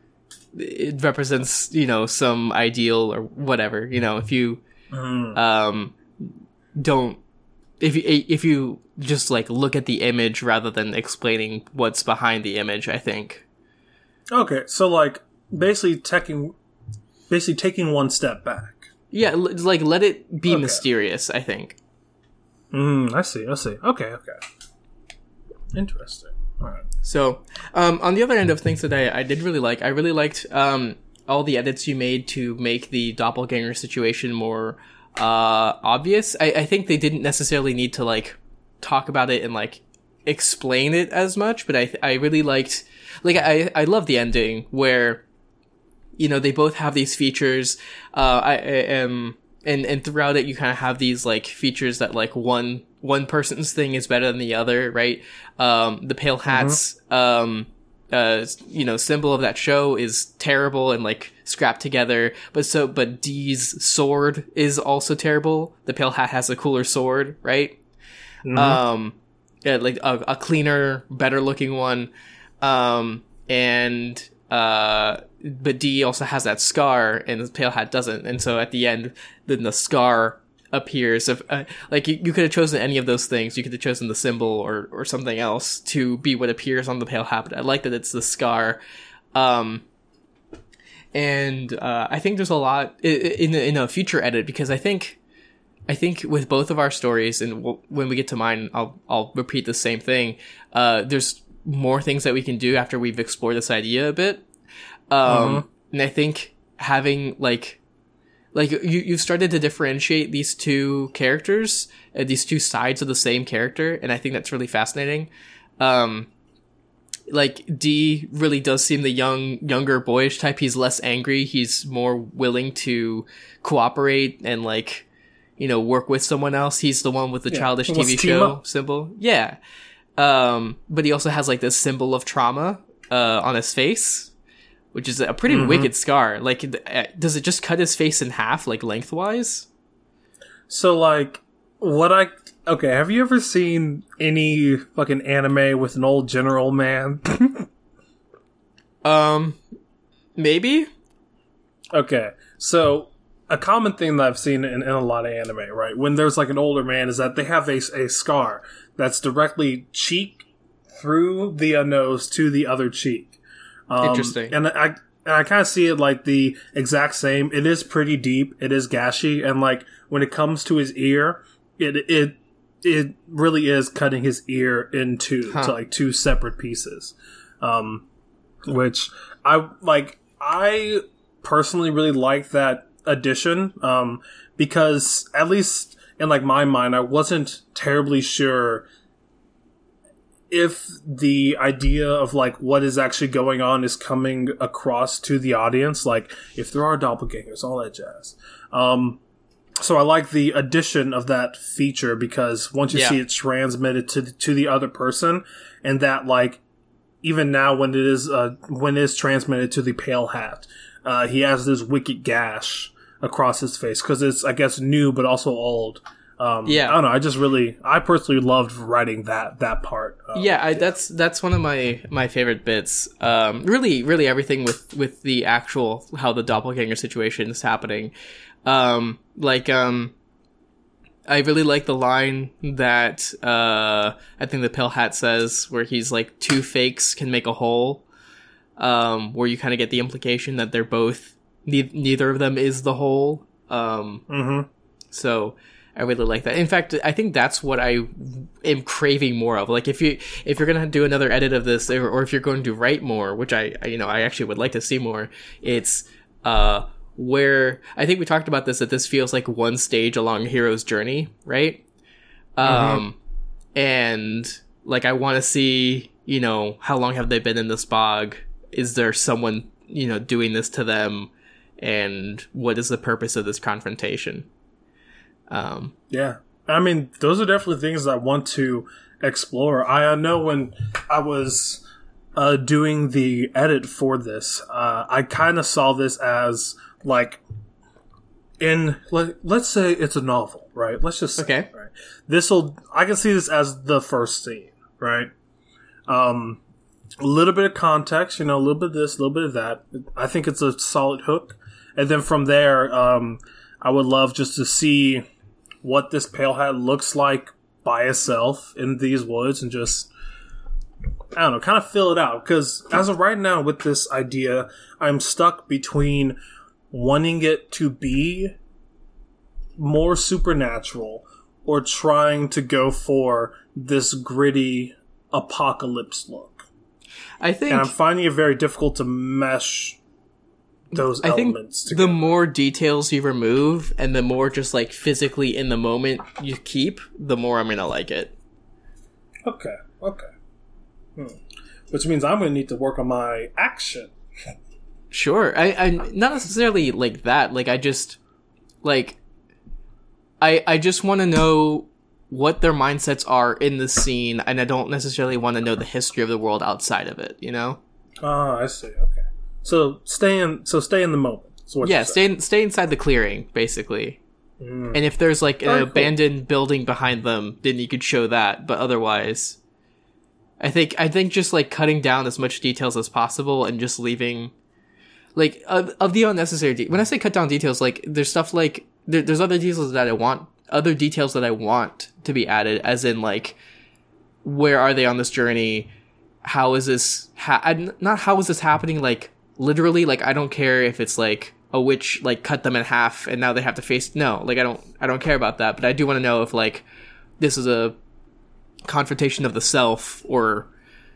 [SPEAKER 1] it represents, you know, some ideal or whatever, you know, if you
[SPEAKER 2] mm.
[SPEAKER 1] um don't if you if you just like look at the image rather than explaining what's behind the image, I think.
[SPEAKER 2] Okay, so like basically taking basically taking one step back.
[SPEAKER 1] Yeah, l- like let it be
[SPEAKER 2] okay.
[SPEAKER 1] mysterious, I think.
[SPEAKER 2] Mm, I see, I see. Okay, okay. Interesting. All right.
[SPEAKER 1] So, um, on the other end of things that I, I did really like, I really liked um, all the edits you made to make the doppelganger situation more uh, obvious. I, I think they didn't necessarily need to like talk about it and like explain it as much, but I I really liked, like I I love the ending where, you know, they both have these features. Uh, I, I am, and and throughout it, you kind of have these like features that like one one person's thing is better than the other, right? Um, the pale hats, mm-hmm. um, uh, you know, symbol of that show is terrible and like scrapped together. But so, but Dee's sword is also terrible. The pale hat has a cooler sword, right? Mm-hmm. Um, yeah, like a, a cleaner, better looking one. Um, and uh. But Dee also has that scar, and the pale hat doesn't. And so at the end, then the scar appears. If uh, like you, you could have chosen any of those things, you could have chosen the symbol or or something else to be what appears on the pale hat. But I like that it's the scar. Um, and uh, I think there's a lot in in a future edit, because I think I think with both of our stories, and w- when we get to mine, I'll I'll repeat the same thing. Uh, there's more things that we can do after we've explored this idea a bit. Um, uh-huh. And I think having like, like you, you've started to differentiate these two characters, uh, these two sides of the same character. And I think that's really fascinating. Um, like Dee really does seem the young, younger boyish type. He's less angry. He's more willing to cooperate and like, you know, work with someone else. He's the one with the yeah. childish T V show up. symbol. Yeah. Um, but he also has like this symbol of trauma, uh, on his face, which is a pretty mm-hmm. wicked scar. Like, does it just cut his face in half, like, lengthwise?
[SPEAKER 2] So, like, what I... Okay, have you ever seen any fucking anime with an old general man?
[SPEAKER 1] um, maybe?
[SPEAKER 2] Okay, so, a common thing that I've seen in, in a lot of anime, right? When there's, like, an older man, is that they have a, a scar that's directly cheek through the uh, nose to the other cheek. Um,
[SPEAKER 1] Interesting.
[SPEAKER 2] And I and I kind of see it like the exact same. It is pretty deep. It is gashy, and like when it comes to his ear, it it it really is cutting his ear into huh. to like two separate pieces. Um, which I like. I personally really like that addition. Um, because at least in like my mind, I wasn't terribly sure if the idea of like what is actually going on is coming across to the audience, like if there are doppelgangers, all that jazz. Um, so I like the addition of that feature, because once you yeah. see it transmitted to to the other person, and that like even now when it is uh, when it is transmitted to the pale hat, uh, he has this wicked gash across his face, because it's I guess new but also old. Um, yeah, I don't know. I just really, I personally loved writing that that part. Um,
[SPEAKER 1] yeah, I, that's that's one of my, my favorite bits. Um, really, really everything with, with the actual how the doppelganger situation is happening. Um, like, um, I really like the line that uh, I think the pale hat says, where he's like, two fakes can make a whole. Um, where you kind of get the implication that they're both ne- neither of them is the whole. Um,
[SPEAKER 2] mm-hmm. So.
[SPEAKER 1] I really like that. In fact, I think that's what I am craving more of. Like, if you if you're gonna do another edit of this, or, or if you're going to write more, which I, I you know I actually would like to see more. It's uh, where I think we talked about this, that this feels like one stage along a hero's journey, right? Mm-hmm. Um, and like, I want to see, you know, how long have they been in this bog? Is there someone, you know, doing this to them? And what is the purpose of this confrontation? Um,
[SPEAKER 2] yeah. I mean, those are definitely things I want to explore. I uh, know when I was uh, doing the edit for this, uh, I kind of saw this as, like, in, let, let's say it's a novel, right? Let's just say,
[SPEAKER 1] okay.
[SPEAKER 2] right? This'll, I can see this as the first scene, right? Um, a little bit of context, you know, a little bit of this, a little bit of that. I think it's a solid hook. And then from there, um, I would love just to see what this Pale Hat looks like by itself in these woods and just, I don't know, kind of fill it out. Because as of right now with this idea, I'm stuck between wanting it to be more supernatural or trying to go for this gritty apocalypse look.
[SPEAKER 1] I think,
[SPEAKER 2] and I'm finding it very difficult to mesh those
[SPEAKER 1] I
[SPEAKER 2] elements
[SPEAKER 1] think
[SPEAKER 2] together.
[SPEAKER 1] The more details you remove and the more just like physically in the moment you keep, the more I'm gonna like it.
[SPEAKER 2] Okay, okay. Hmm. Which means I'm gonna need to work on my action.
[SPEAKER 1] Sure. I, I not necessarily like that. Like I just like I I just want to know what their mindsets are in the scene, and I don't necessarily want to know the history of the world outside of it, you know?
[SPEAKER 2] Ah, I see. Okay. So stay in. So stay in the moment.
[SPEAKER 1] Yeah, stay in, stay inside the clearing, basically. Mm. And if there's like an Very abandoned cool. building behind them, then you could show that. But otherwise, I think I think just like cutting down as much details as possible and just leaving, like of, of the unnecessary. De- when I say cut down details, like there's stuff like there, there's other details that I want, other details that I want to be added, as in like where are they on this journey? How is this? Ha- not how is this happening? Like. Literally, like, I don't care if it's, like, a witch, like, cut them in half and now they have to face... No, like, I don't I don't care about that. But I do want to know if, like, this is a confrontation of the self or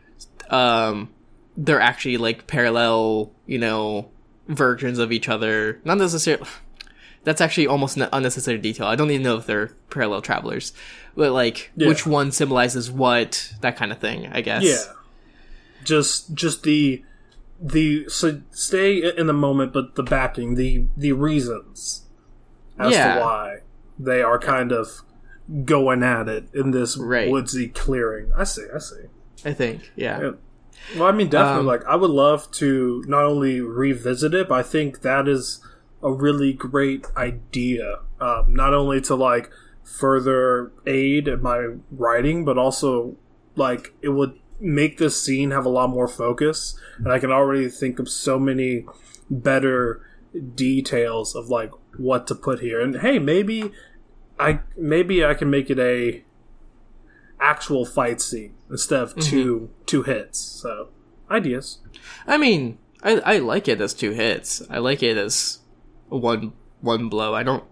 [SPEAKER 1] um, they're actually, like, parallel, you know, versions of each other. Not necessarily... That's actually almost an unnecessary detail. I don't even know if they're parallel travelers. But, like, yeah. which one symbolizes what, that kind of thing, I guess.
[SPEAKER 2] Yeah. Just, just the... The so stay in the moment, but the backing, the the reasons as yeah. to why they are kind of going at it in this
[SPEAKER 1] right.
[SPEAKER 2] woodsy clearing. I see, I see.
[SPEAKER 1] I think, yeah.
[SPEAKER 2] yeah. Well, I mean, definitely. Um, like, I would love to not only revisit it, but I think that is a really great idea. Um, not only to like further aid in my writing, but also like it would. Make this scene have a lot more focus, and I can already think of so many better details of like what to put here. And hey, maybe I maybe I can make it a actual fight scene instead of mm-hmm. two two hits. So ideas.
[SPEAKER 1] I mean, I I like it as two hits. I like it as one one blow. I don't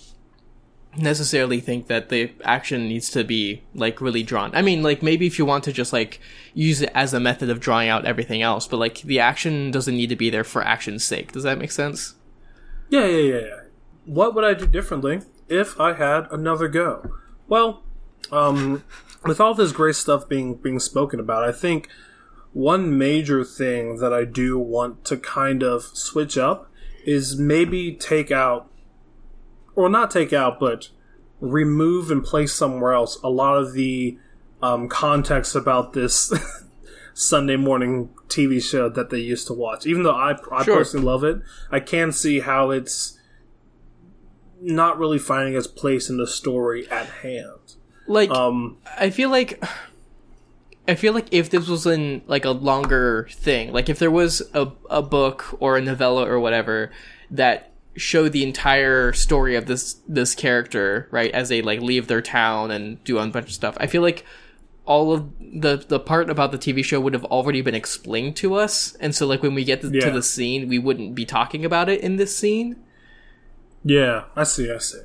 [SPEAKER 1] necessarily think that the action needs to be like really drawn. I mean, like maybe if you want to just like use it as a method of drawing out everything else, but like the action doesn't need to be there for action's sake. Does that make sense?
[SPEAKER 2] Yeah, yeah, yeah, yeah. What would I do differently if I had another go? Well, um, with all this great stuff being being spoken about, I think one major thing that I do want to kind of switch up is maybe take out or not take out, but remove and place somewhere else a lot of the um, context about this Sunday morning T V show that they used to watch. Even though I, I sure. personally love it, I can see how it's not really finding its place in the story at hand.
[SPEAKER 1] Like,
[SPEAKER 2] um,
[SPEAKER 1] I feel like... I feel like if this was in, like, a longer thing, like if there was a, a book or a novella or whatever that show the entire story of this this character, right, as they like leave their town and do a bunch of stuff, I feel like all of the the part about the T V show would have already been explained to us, and so like when we get to, yeah. to the scene, we wouldn't be talking about it in this scene.
[SPEAKER 2] Yeah, I see, I see.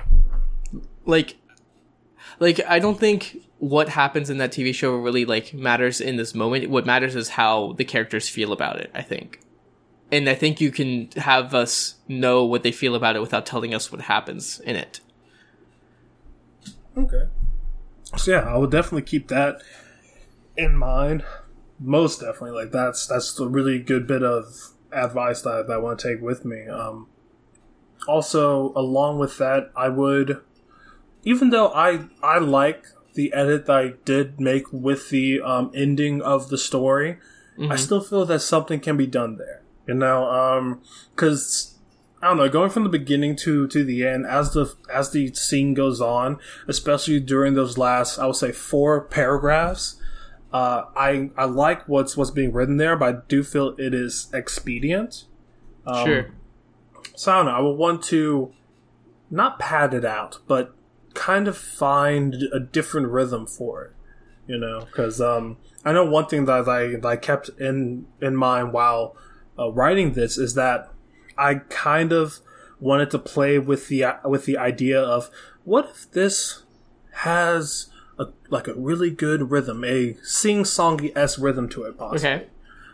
[SPEAKER 1] Like, like I don't think what happens in that T V show really like matters in this moment. What matters is how the characters feel about it, I think. and I think you can have us know what they feel about it without telling us what happens in it.
[SPEAKER 2] Okay. So yeah, I would definitely keep that in mind. Most definitely. Like that's that's a really good bit of advice that, that I want to take with me. Um, also, along with that, I would, even though I I like the edit that I did make with the um, ending of the story, mm-hmm. I still feel that something can be done there. You know, because um, I don't know, going from the beginning to, to the end, as the as the scene goes on, especially during those last, I would say, four paragraphs. Uh, I I like what's what's being written there, but I do feel it is expedient. Um,
[SPEAKER 1] sure.
[SPEAKER 2] So I don't know. I would want to not pad it out, but kind of find a different rhythm for it. You know, because um, I know one thing that I that I kept in in mind while uh, writing this is that I kind of wanted to play with the with the idea of what if this has a, like a really good rhythm, a sing-songy-esque rhythm to it, possibly.
[SPEAKER 1] Okay.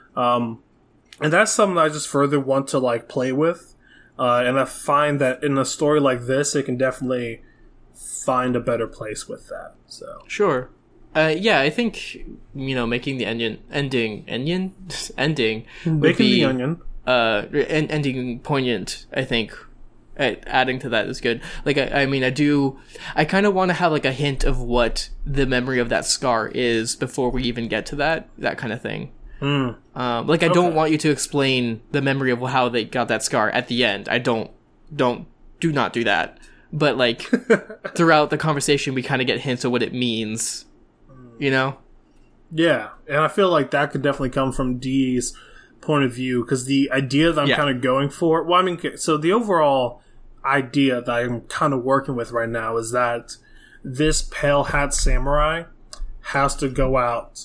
[SPEAKER 2] Um, and that's something I just further want to like play with. Uh, and I find that in a story like this, it can definitely find a better place with that. So
[SPEAKER 1] sure. Uh, yeah, I think, you know, making the onion ending onion ending would
[SPEAKER 2] making
[SPEAKER 1] be,
[SPEAKER 2] the onion
[SPEAKER 1] uh en- ending poignant. I think uh, adding to that is good. Like I, I mean, I do. I kind of want to have like a hint of what the memory of that scar is before we even get to that that kind of thing.
[SPEAKER 2] Mm.
[SPEAKER 1] Um, like I
[SPEAKER 2] Okay.
[SPEAKER 1] don't want you to explain the memory of how they got that scar at the end. I don't don't do not do that. But like throughout the conversation, we kind of get hints of what it means. You know?
[SPEAKER 2] Yeah, and I feel like that could definitely come from Dee's point of view, because the idea that I'm
[SPEAKER 1] Yeah.
[SPEAKER 2] kind of going for, well, I mean, okay, so the overall idea that I'm kind of working with right now is that this Pale Hat Samurai has to go out,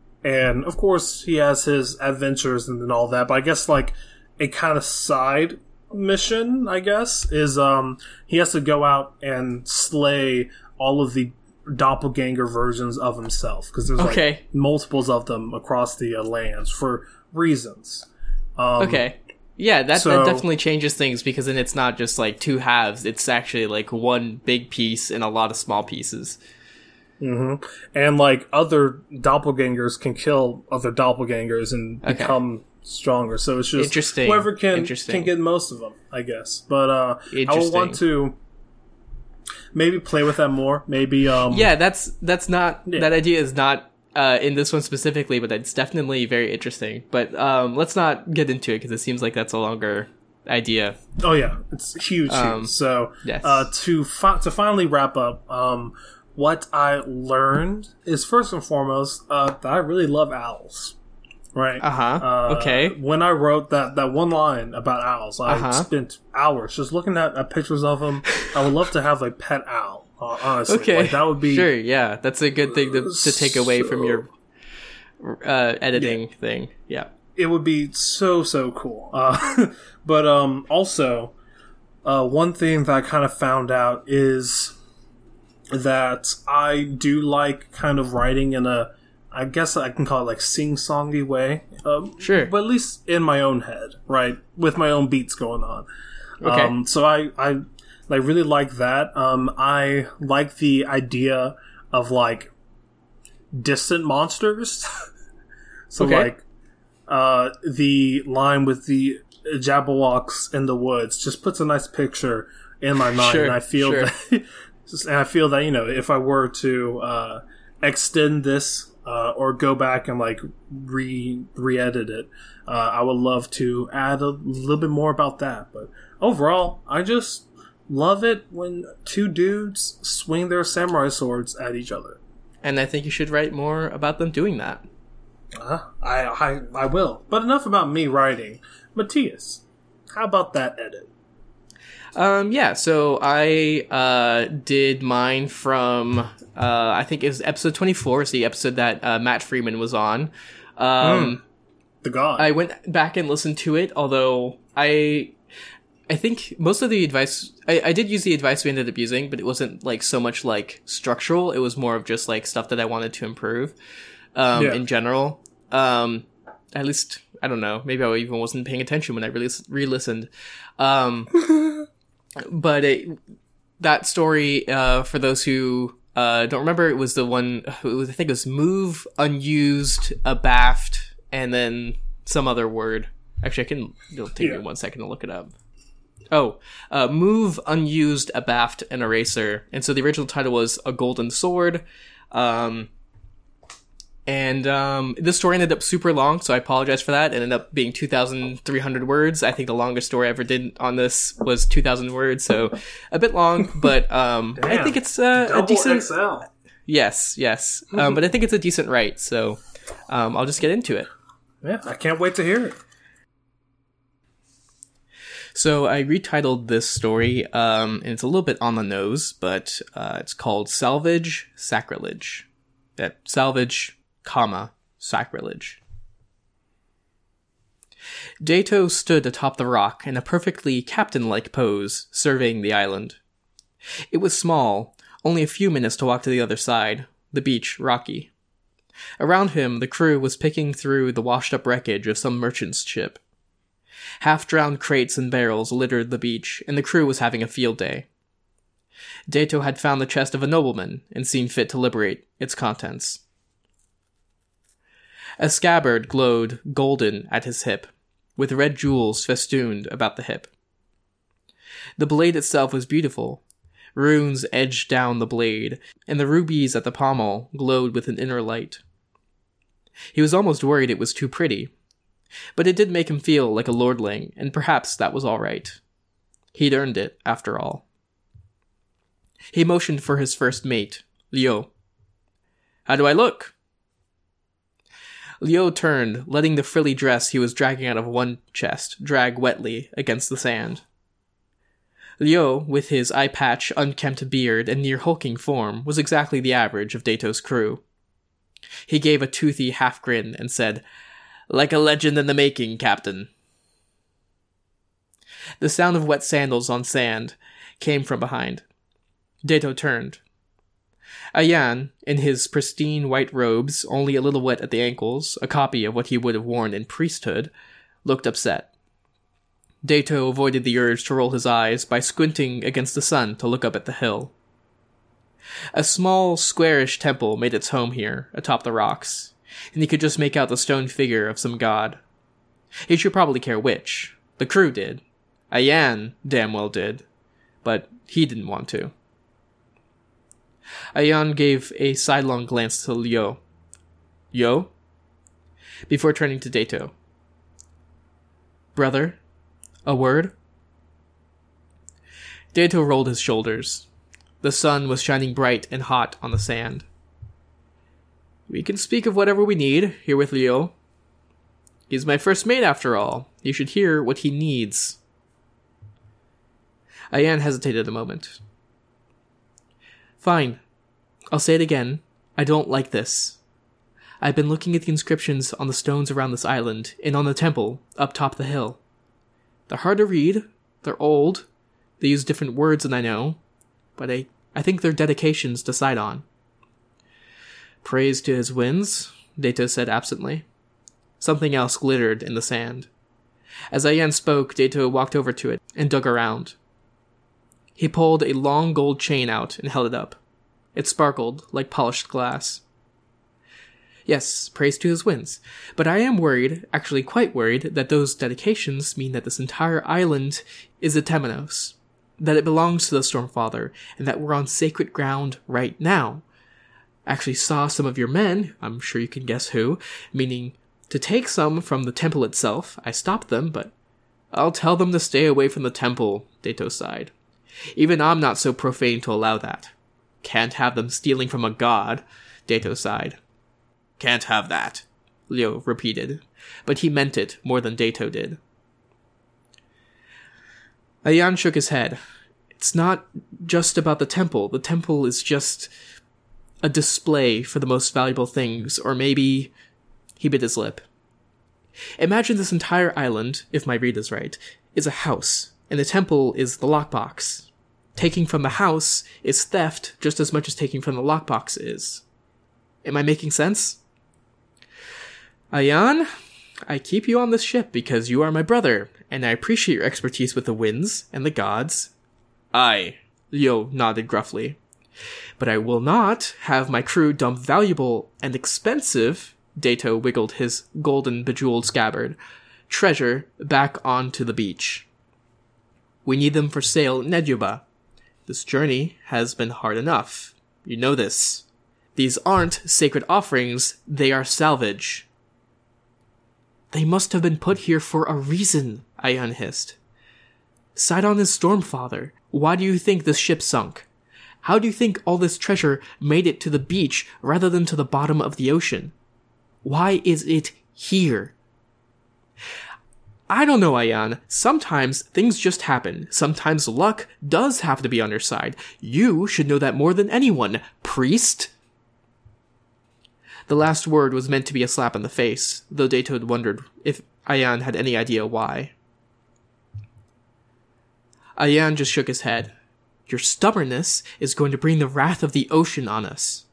[SPEAKER 2] and of course he has his adventures and, and all that, but I guess like a kind of side mission, I guess, is um he has to go out and slay all of the doppelganger versions of himself, because there's
[SPEAKER 1] Okay.
[SPEAKER 2] like multiples of them across the uh, lands for reasons. Um,
[SPEAKER 1] Okay. Yeah, that,
[SPEAKER 2] so-
[SPEAKER 1] that definitely changes things, because then it's not just like two halves. It's actually like one big piece and a lot of small pieces.
[SPEAKER 2] Mm-hmm. And like other doppelgangers can kill other doppelgangers and
[SPEAKER 1] Okay.
[SPEAKER 2] become stronger. So it's just
[SPEAKER 1] Interesting.
[SPEAKER 2] whoever can
[SPEAKER 1] Interesting.
[SPEAKER 2] can get most of them, I guess. But uh, I would
[SPEAKER 1] Interesting.
[SPEAKER 2] want to maybe play with that more. Maybe um,
[SPEAKER 1] Yeah, that's that's not
[SPEAKER 2] Yeah.
[SPEAKER 1] that idea is not uh, in this one specifically, but it's definitely very interesting. But um, let's not get into it, because it seems like that's a longer idea.
[SPEAKER 2] Oh yeah, it's huge.
[SPEAKER 1] Um,
[SPEAKER 2] huge. So
[SPEAKER 1] yes.
[SPEAKER 2] uh, to fi- to finally wrap up, um, what I learned is first and foremost uh, that I really love owls. Right.
[SPEAKER 1] Uh-huh.
[SPEAKER 2] Uh,
[SPEAKER 1] Okay.
[SPEAKER 2] When I wrote that, that one line about owls, I
[SPEAKER 1] Uh-huh.
[SPEAKER 2] spent hours just looking at, at pictures of them. I would love to have a pet owl. Uh, honestly,
[SPEAKER 1] Okay.
[SPEAKER 2] Like, that would be
[SPEAKER 1] Sure, yeah. That's a good thing to, to take away from your uh, editing thing. Yeah.
[SPEAKER 2] It would be so so cool. Uh, but um, also, uh, one thing that I kind of found out is that I do like kind of writing in a, I guess I can call it like sing-songy way. Um,
[SPEAKER 1] Sure.
[SPEAKER 2] But at least in my own head, right? With my own beats going on.
[SPEAKER 1] Okay.
[SPEAKER 2] Um, so I, I, I really like that. Um, I like the idea of like distant monsters. so
[SPEAKER 1] Okay.
[SPEAKER 2] like, uh, the line with the Jabberwocks in the woods just puts a nice picture in my mind.
[SPEAKER 1] Sure,
[SPEAKER 2] And I feel
[SPEAKER 1] sure.
[SPEAKER 2] that, and I feel that, you know, if I were to, uh, extend this, Uh, or go back and like re re-edit it, uh, I would love to add a little bit more about that. But overall, I just love it when two dudes swing their samurai swords at each other.
[SPEAKER 1] And I think you should write more about them doing that.
[SPEAKER 2] Uh, I, I I will. But enough about me writing. Matthias, how about that edit?
[SPEAKER 1] Um, yeah, so I uh, did mine from, uh, I think it was episode twenty-four, it's the episode that uh, Matt Freeman was on. Um,
[SPEAKER 2] The god.
[SPEAKER 1] I went back and listened to it, although I I think most of the advice, I, I did use the advice we ended up using, but it wasn't like so much like structural, it was more of just like stuff that I wanted to improve um,
[SPEAKER 2] Yeah.
[SPEAKER 1] in general. Um, at least I don't know. Maybe I even wasn't paying attention when I re- re-listened. Um, but it, that story, uh, for those who uh, don't remember, it was the one, it was, I think it was move, unused, abaft, and then some other word. Actually, I can, it'll take yeah. me one second to look it up. Oh, uh, move, unused, abaft, and eraser. And so the original title was A Golden Sword. Um, and um, this story ended up super long, so I apologize for that. It ended up being two thousand three hundred words. I think the longest story I ever did on this was two thousand words, so a bit long, but um, I think it's uh, a decent...
[SPEAKER 2] X L.
[SPEAKER 1] Yes, yes. um, but I think it's a decent write, so um, I'll just get into it.
[SPEAKER 2] Yeah, I can't wait to hear it.
[SPEAKER 1] So I retitled this story, um, and it's a little bit on the nose, but uh, it's called Salvage Sacrilege. Uh, salvage, comma, sacrilege. Dato stood atop the rock in a perfectly captain-like pose, surveying the island. It was small, only a few minutes to walk to the other side, the beach rocky. Around him, the crew was picking through the washed-up wreckage of some merchant's ship. Half-drowned crates and barrels littered the beach, and the crew was having a field day. Dato had found the chest of a nobleman, and seen fit to liberate its contents. A scabbard glowed golden at his hip, with red jewels festooned about the hip. The blade itself was beautiful. Runes edged down the blade, and the rubies at the pommel glowed with an inner light. He was almost worried it was too pretty, but it did make him feel like a lordling, and perhaps that was all right. He'd earned it, after all. He motioned for his first mate, Liu. "How do I look?" Liu turned, letting the frilly dress he was dragging out of one chest drag wetly against the sand. Liu, with his eye-patch, unkempt beard, and near-hulking form, was exactly the average of Dato's crew. He gave a toothy half-grin and said, "Like a legend in the making, Captain." The sound of wet sandals on sand came from behind. Dato turned. Ayan, in his pristine white robes, only a little wet at the ankles, a copy of what he would have worn in priesthood, looked upset. Dato avoided the urge to roll his eyes by squinting against the sun to look up at the hill. A small, squarish temple made its home here, atop the rocks, and he could just make out the stone figure of some god. He should probably care which. The crew did. Ayan damn well did. But he didn't want to. Ayan gave a sidelong glance to Liu. "Yo?" Before turning to Dato. "Brother, a word?" Dato rolled his shoulders. The sun was shining bright and hot on the sand. "We can speak of whatever we need, here with Liu. He's my first mate, after all. You should hear what he needs." Ayan hesitated a moment. "Fine. I'll say it again. I don't like this. I've been looking at the inscriptions on the stones around this island, and on the temple, up top the hill. They're hard to read, they're old, they use different words than I know, but I, I think they're dedications to Sidon." "Praise to his winds," Dato said absently. Something else glittered in the sand. As Ayan spoke, Dato walked over to it and dug around. He pulled a long gold chain out and held it up. It sparkled like polished glass. "Yes, praise to his winds. But I am worried, actually quite worried, that those dedications mean that this entire island is a Temenos, that it belongs to the Stormfather, and that we're on sacred ground right now. I actually saw some of your men, I'm sure you can guess who, meaning to take some from the temple itself. I stopped them, but I'll tell them to stay away from the temple," Dato sighed. "Even I'm not so profane to allow that. Can't have them stealing from a god," Dato sighed. "Can't have that," Liu repeated, but he meant it more than Dato did. Ayan shook his head. "It's not just about the temple. The temple is just a display for the most valuable things, or maybe..." He bit his lip. "Imagine this entire island, if my read is right, is a house, and the temple is the lockbox. Taking from the house is theft just as much as taking from the lockbox is. Am I making sense?" "Ayan, I keep you on this ship because you are my brother, and I appreciate your expertise with the winds and the gods. Aye, Leo nodded gruffly. But I will not have my crew dump valuable and expensive, Dato wiggled his golden bejeweled scabbard, treasure back onto the beach. We need them for sale in Neduba. This journey has been hard enough. You know this. These aren't sacred offerings, they are salvage. They must have been put here for a reason, Ayan hissed. Sidon is Stormfather. Why do you think this ship sunk? How do you think all this treasure made it to the beach rather than to the bottom of the ocean? Why is it here? I don't know, Ayan. Sometimes things just happen. Sometimes luck does have to be on your side. You should know that more than anyone, priest. The last word was meant to be a slap in the face, though Dato wondered if Ayan had any idea why. Ayan just shook his head. Your stubbornness is going to bring the wrath of the ocean on us.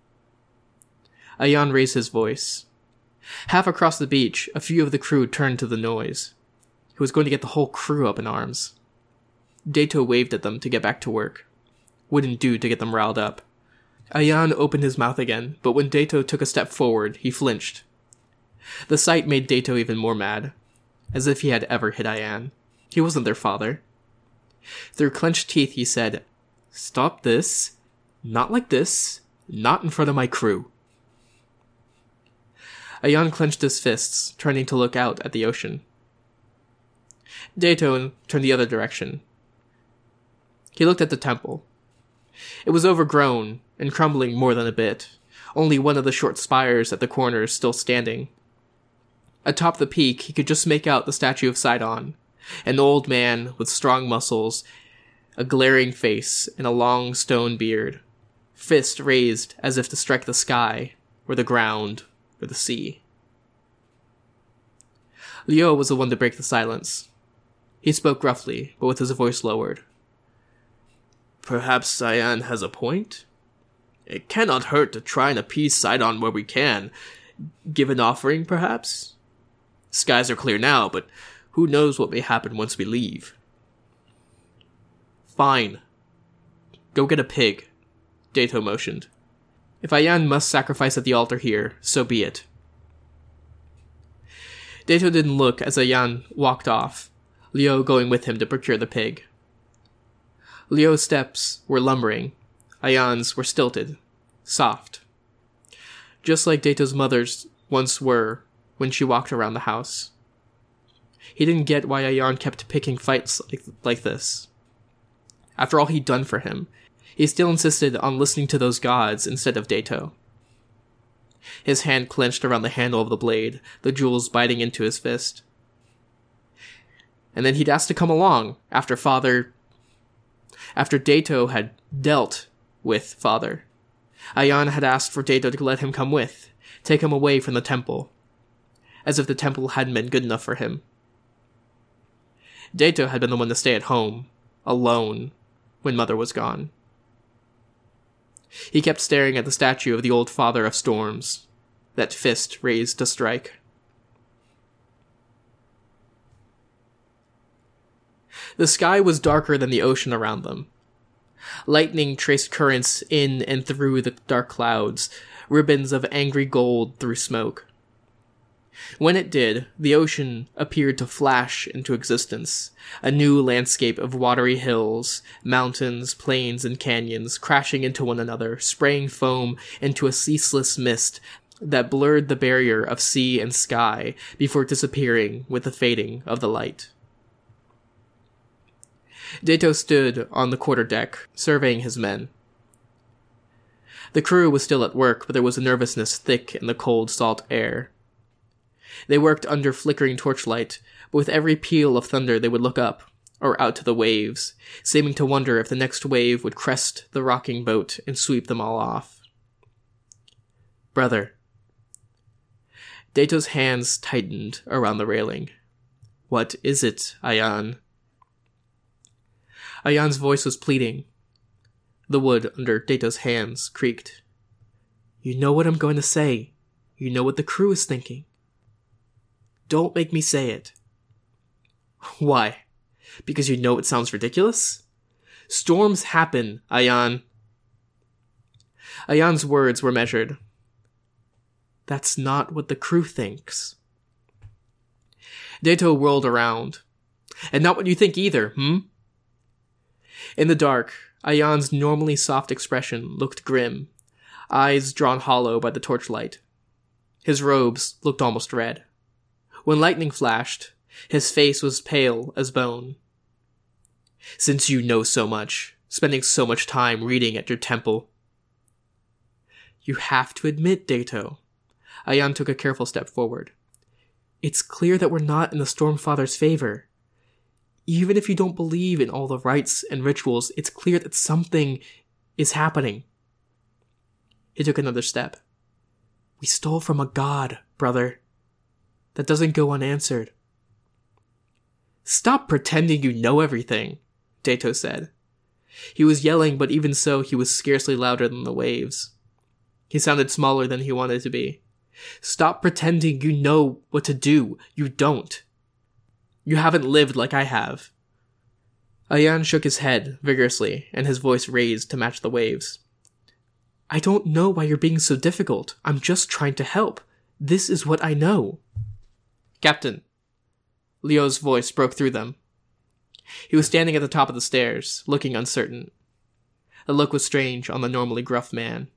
[SPEAKER 1] Ayan raised his voice. Half across the beach, a few of the crew turned to the noise. He was going to get the whole crew up in arms. Dato waved at them to get back to work. Wouldn't do to get them riled up. Ayan opened his mouth again, but when Dato took a step forward, he flinched. The sight made Dato even more mad, as if he had ever hit Ayan. He wasn't their father. Through clenched teeth, he said, Stop this. Not like this. Not in front of my crew. Ayan clenched his fists, turning to look out at the ocean. Dato turned the other direction. He looked at the temple. It was overgrown and crumbling more than a bit, only one of the short spires at the corners still standing. Atop the peak, he could just make out the statue of Sidon, an old man with strong muscles, a glaring face, and a long stone beard, fist raised as if to strike the sky, or the ground, or the sea. Leo was the one to break the silence. He spoke gruffly, but with his voice lowered. Perhaps Ayan has a point? It cannot hurt to try and appease Sidon where we can. Give an offering, perhaps? Skies are clear now, but who knows what may happen once we leave. Fine. Go get a pig, Dato motioned. If Ayan must sacrifice at the altar here, so be it. Dato didn't look as Ayan walked off, Leo going with him to procure the pig. Leo's steps were lumbering. Ayan's were stilted, soft. Just like Dato's mother's once were when she walked around the house. He didn't get why Ayan kept picking fights like, like this. After all he'd done for him, he still insisted on listening to those gods instead of Dato. His hand clenched around the handle of the blade, the jewels biting into his fist. And then he'd asked to come along, after Father... After Dato had dealt with Father. Ayan had asked for Dato to let him come with, take him away from the temple. As if the temple hadn't been good enough for him. Dato had been the one to stay at home, alone, when Mother was gone. He kept staring at the statue of the old Father of Storms, that fist raised to strike. The sky was darker than the ocean around them. Lightning traced currents in and through the dark clouds, ribbons of angry gold through smoke. When it did, the ocean appeared to flash into existence, a new landscape of watery hills, mountains, plains, and canyons crashing into one another, spraying foam into a ceaseless mist that blurred the barrier of sea and sky before disappearing with the fading of the light. Dato stood on the quarterdeck, surveying his men. The crew was still at work, but there was a nervousness thick in the cold, salt air. They worked under flickering torchlight, but with every peal of thunder they would look up, or out to the waves, seeming to wonder if the next wave would crest the rocking boat and sweep them all off. Brother. Dato's hands tightened around the railing. What is it, Ayan? Ayan's voice was pleading. The wood under Dato's hands creaked. You know what I'm going to say. You know what the crew is thinking. Don't make me say it. Why? Because you know it sounds ridiculous? Storms happen, Ayan. Ayan's words were measured. That's not what the crew thinks. Dato whirled around. And not what you think either, hmm? In the dark, Ayan's normally soft expression looked grim, eyes drawn hollow by the torchlight. His robes looked almost red. When lightning flashed, his face was pale as bone. Since you know so much, spending so much time reading at your temple. You have to admit, Dato. Ayan took a careful step forward. It's clear that we're not in the Stormfather's favor. Even if you don't believe in all the rites and rituals, it's clear that something is happening. He took another step. We stole from a god, brother. That doesn't go unanswered. Stop pretending you know everything, Dato said. He was yelling, but even so, he was scarcely louder than the waves. He sounded smaller than he wanted to be. Stop pretending you know what to do. You don't. You haven't lived like I have. Ayan shook his head vigorously, and his voice raised to match the waves. I don't know why you're being so difficult. I'm just trying to help. This is what I know. Captain. Leo's voice broke through them. He was standing at the top of the stairs, looking uncertain. The look was strange on the normally gruff man.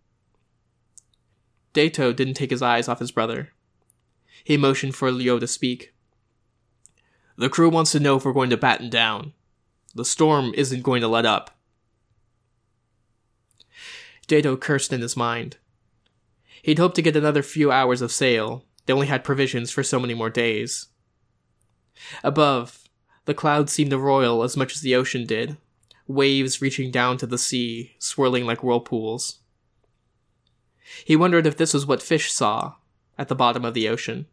[SPEAKER 1] Dato didn't take his eyes off his brother. He motioned for Leo to speak. The crew wants to know if we're going to batten down. The storm isn't going to let up. Dato cursed in his mind. He'd hoped to get another few hours of sail. They only had provisions for so many more days. Above, the clouds seemed to roil as much as the ocean did, waves reaching down to the sea, swirling like whirlpools. He wondered if this was what fish saw at the bottom of the ocean.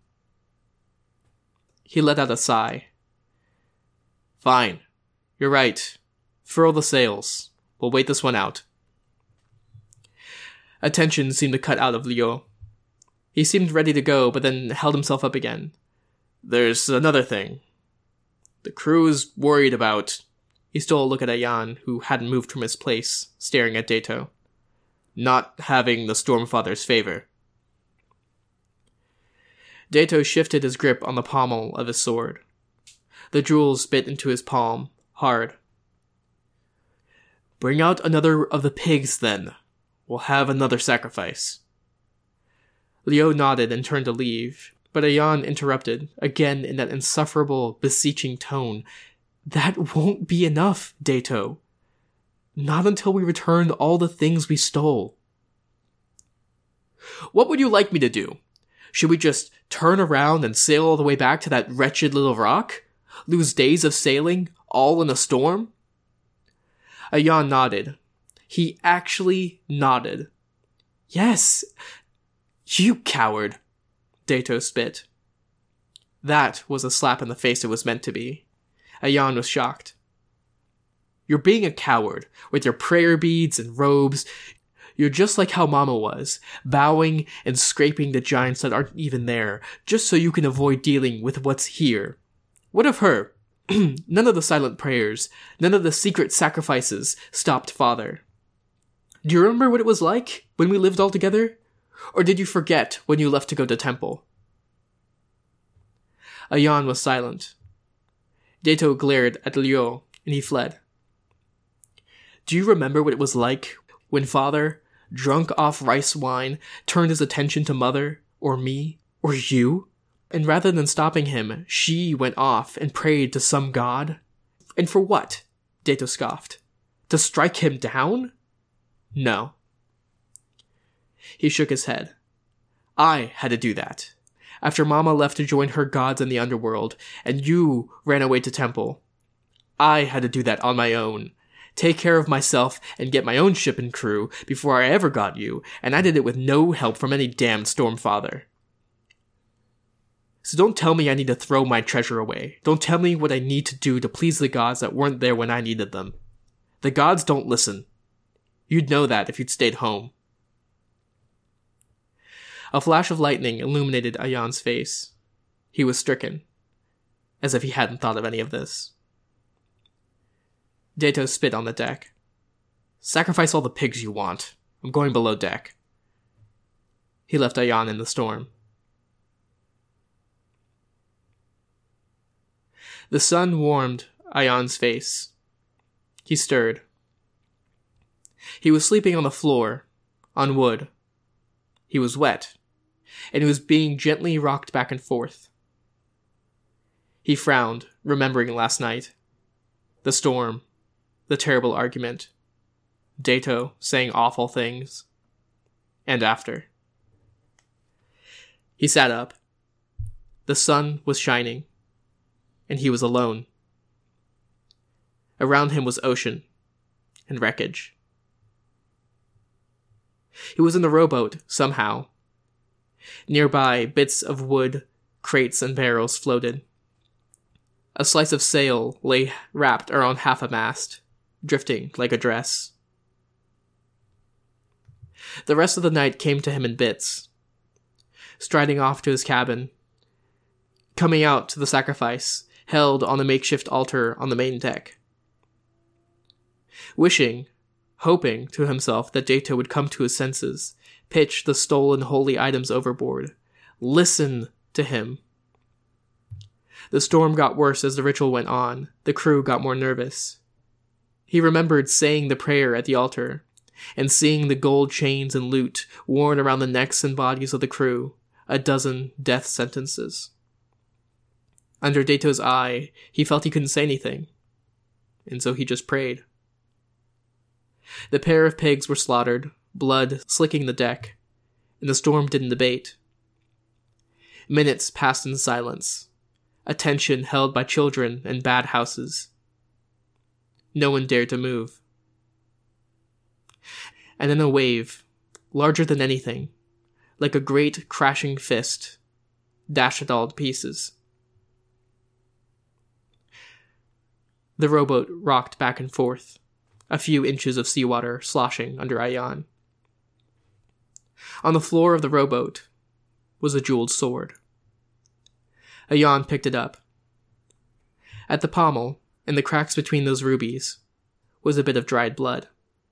[SPEAKER 1] He let out a sigh. Fine. You're right. Furl the sails. We'll wait this one out. Attention seemed to cut out of Leo. He seemed ready to go, but then held himself up again. There's another thing. The crew's worried about... He stole a look at Ayan, who hadn't moved from his place, staring at Dato. Not having the Stormfather's favor. Dato shifted his grip on the pommel of his sword. The jewels bit into his palm, hard. Bring out another of the pigs, then. We'll have another sacrifice. Leo nodded and turned to leave, but Ayan interrupted, again in that insufferable, beseeching tone. That won't be enough, Dato. Not until we return all the things we stole. What would you like me to do? Should we just turn around and sail all the way back to that wretched little rock? Lose days of sailing, all in a storm? Ayan nodded. He actually nodded. Yes. You coward, Dato spit. That was a slap in the face it was meant to be. Ayan was shocked. You're being a coward, with your prayer beads and robes. You're just like how Mama was, bowing and scraping the giants that aren't even there, just so you can avoid dealing with what's here. What of her? None of the silent prayers, none of the secret sacrifices stopped Father. Do you remember what it was like when we lived all together? Or did you forget when you left to go to temple? Ayan was silent. Dato glared at Leo, and he fled. Do you remember what it was like when Father, drunk off rice wine, turned his attention to Mother, or me, or you? And rather than stopping him, she went off and prayed to some god? And for what? Dato scoffed. To strike him down? No. He shook his head. I had to do that. After Mama left to join her gods in the underworld, and you ran away to temple. I had to do that on my own. Take care of myself and get my own ship and crew before I ever got you, and I did it with no help from any damned Stormfather. So don't tell me I need to throw my treasure away. Don't tell me what I need to do to please the gods that weren't there when I needed them. The gods don't listen. You'd know that if you'd stayed home. A flash of lightning illuminated Ayan's face. He was stricken, as if he hadn't thought of any of this. Dato spit on the deck. Sacrifice all the pigs you want. I'm going below deck. He left Ayan in the storm. The sun warmed Ayan's face. He stirred. He was sleeping on the floor, on wood. He was wet, and he was being gently rocked back and forth. He frowned, remembering last night. The storm, the terrible argument, Dato saying awful things, and after. He sat up. The sun was shining, and he was alone. Around him was ocean and wreckage. He was in the rowboat, somehow. Nearby, bits of wood, crates, and barrels floated. A slice of sail lay wrapped around half a mast, drifting like a dress. The rest of the night came to him in bits. Striding off to his cabin, coming out to the sacrifice, held on the makeshift altar on the main deck. Wishing, hoping to himself that Dato would come to his senses, pitch the stolen holy items overboard, listen to him. The storm got worse as the ritual went on. The crew got more nervous. He remembered saying the prayer at the altar, and seeing the gold chains and loot worn around the necks and bodies of the crew, a dozen death sentences. Under Dato's eye, he felt he couldn't say anything, and so he just prayed. The pair of pigs were slaughtered, blood slicking the deck, and the storm didn't abate. Minutes passed in silence, attention held by children and bad houses. No one dared to move. And then a wave, larger than anything, like a great crashing fist, dashed it all to pieces. The rowboat rocked back and forth, a few inches of seawater sloshing under Ayan. On the floor of the rowboat was a jeweled sword. Ayan picked it up. At the pommel, in the cracks between those rubies, was a bit of dried blood.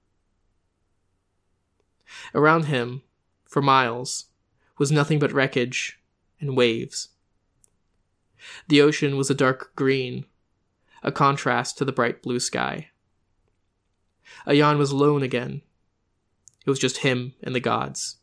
[SPEAKER 1] Around him, for miles, was nothing but wreckage and waves. The ocean was a dark green, a contrast to the bright blue sky. Ayan was alone again. It was just him and the gods.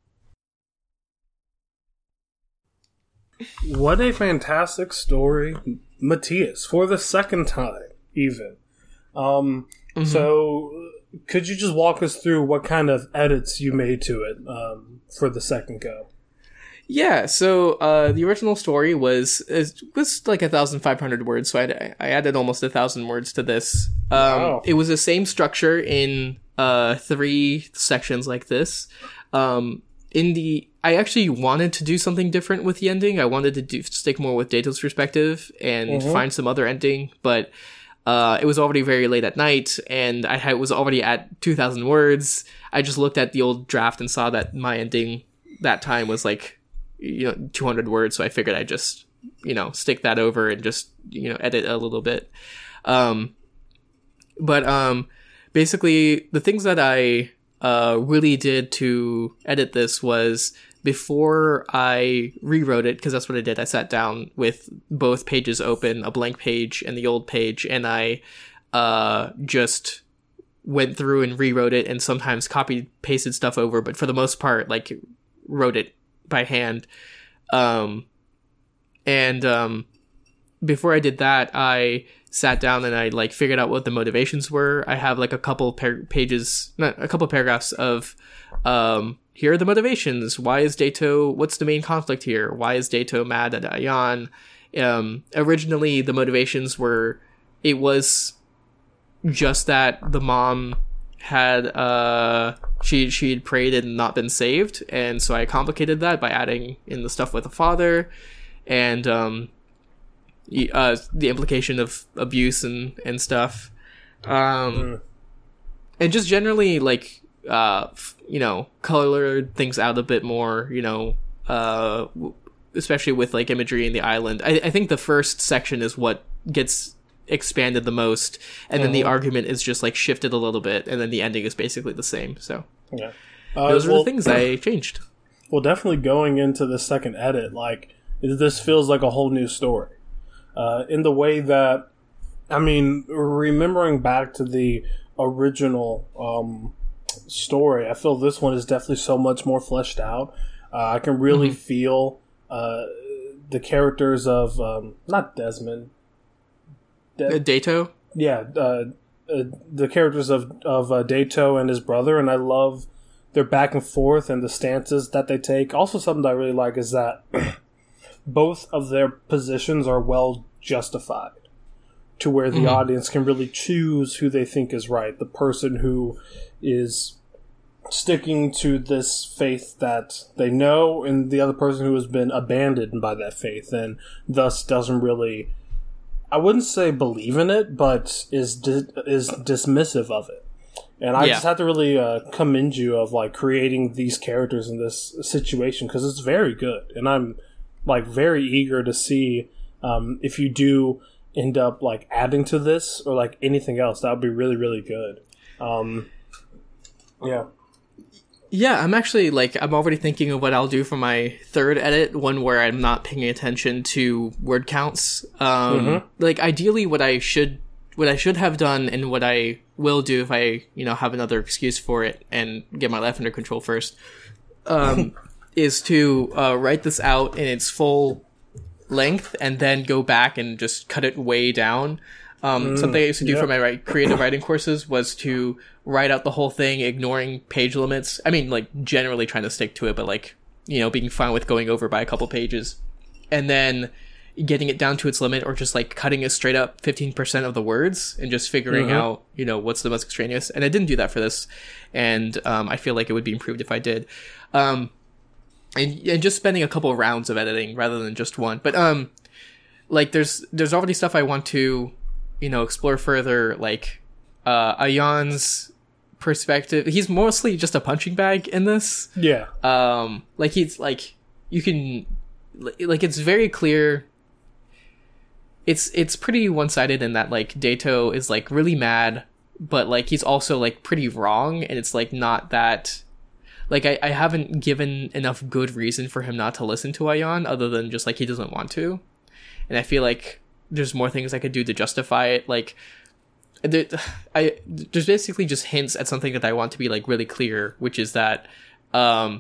[SPEAKER 2] What a fantastic story, Matthias, for the second time, even. Um, mm-hmm. So, could you just walk us through what kind of edits you made to it um, for the second go?
[SPEAKER 1] Yeah, so uh, the original story was is, was like one thousand five hundred words, so I, I added almost one thousand words to this. Um, wow. It was the same structure in uh, three sections like this. Um, in the, I actually wanted to do something different with the ending. I wanted to do, stick more with Dato's perspective and mm-hmm. find some other ending, but uh, it was already very late at night, and I had, was already at two thousand words. I just looked at the old draft and saw that my ending that time was like, you know, two hundred words, so I figured I'd just, you know, stick that over and just, you know, edit a little bit. Um, but, um, basically, the things that I, uh, really did to edit this was, before I rewrote it, because that's what I did, I sat down with both pages open, a blank page and the old page, and I, uh, just went through and rewrote it, and sometimes copied, pasted stuff over, but for the most part, like, wrote it by hand. Um, and, um, before I did that, I sat down and I, like, figured out what the motivations were. I have, like, a couple par- pages, not, a couple paragraphs of, um, here are the motivations. Why is Dato, what's the main conflict here? Why is Dato mad at Ayan? Um, originally, the motivations were, it was just that the mom had, uh, she, she had prayed and not been saved, and so I complicated that by adding in the stuff with the father, and, um, uh, the implication of abuse and, and stuff. Um, mm. and just generally, like, uh, you know, colored things out a bit more, you know, uh, especially with like imagery in the island. I, I think the first section is what gets expanded the most, and then mm-hmm. the argument is just like shifted a little bit, and then the ending is basically the same. So
[SPEAKER 2] yeah, uh,
[SPEAKER 1] those are
[SPEAKER 2] well,
[SPEAKER 1] the things I changed.
[SPEAKER 2] Well, definitely going into the second edit, like this feels like a whole new story, uh, in the way that, I mean, remembering back to the original um, story, I feel this one is definitely so much more fleshed out. Uh, I can really mm-hmm. feel uh, the characters of um, not Desmond.
[SPEAKER 1] De- Dato?
[SPEAKER 2] Yeah, uh, uh, the characters of, of uh, Dato and his brother, and I love their back and forth and the stances that they take. Also, something that I really like is that both of their positions are well justified to where the mm-hmm. audience can really choose who they think is right. The person who is sticking to this faith that they know, and the other person who has been abandoned by that faith and thus doesn't really, I wouldn't say believe in it, but is di- is dismissive of it. And I yeah. just have to really uh, commend you of like creating these characters in this situation, because it's very good, and I'm like very eager to see um, if you do end up like adding to this or like anything else. That would be really really good. Um, yeah.
[SPEAKER 1] Yeah, I'm actually, like, I'm already thinking of what I'll do for my third edit, one where I'm not paying attention to word counts. Um, mm-hmm. Like, ideally, what I should what I should have done and what I will do if I, you know, have another excuse for it and get my life under control first, um, is to uh, write this out in its full length and then go back and just cut it way down. Um, mm, something I used to do yeah. for my write, creative writing courses was to write out the whole thing, ignoring page limits. I mean, like, generally trying to stick to it, but, like, you know, being fine with going over by a couple pages. And then getting it down to its limit, or just, like, cutting it straight up fifteen percent of the words and just figuring mm-hmm. out, you know, what's the most extraneous. And I didn't do that for this. And um, I feel like it would be improved if I did. Um, and, and just spending a couple of rounds of editing rather than just one. But, um, like, there's there's already stuff I want to, you know, explore further, like uh Ayan's perspective. He's mostly just a punching bag in this.
[SPEAKER 2] Yeah.
[SPEAKER 1] Um like he's like, you can, like, it's very clear. It's it's pretty one-sided in that, like, Dato is like really mad, but like he's also like pretty wrong, and it's like not that, like, I, I haven't given enough good reason for him not to listen to Ayan other than just like he doesn't want to. And I feel like there's more things I could do to justify it. Like, there, I there's basically just hints at something that I want to be, like, really clear, which is that um,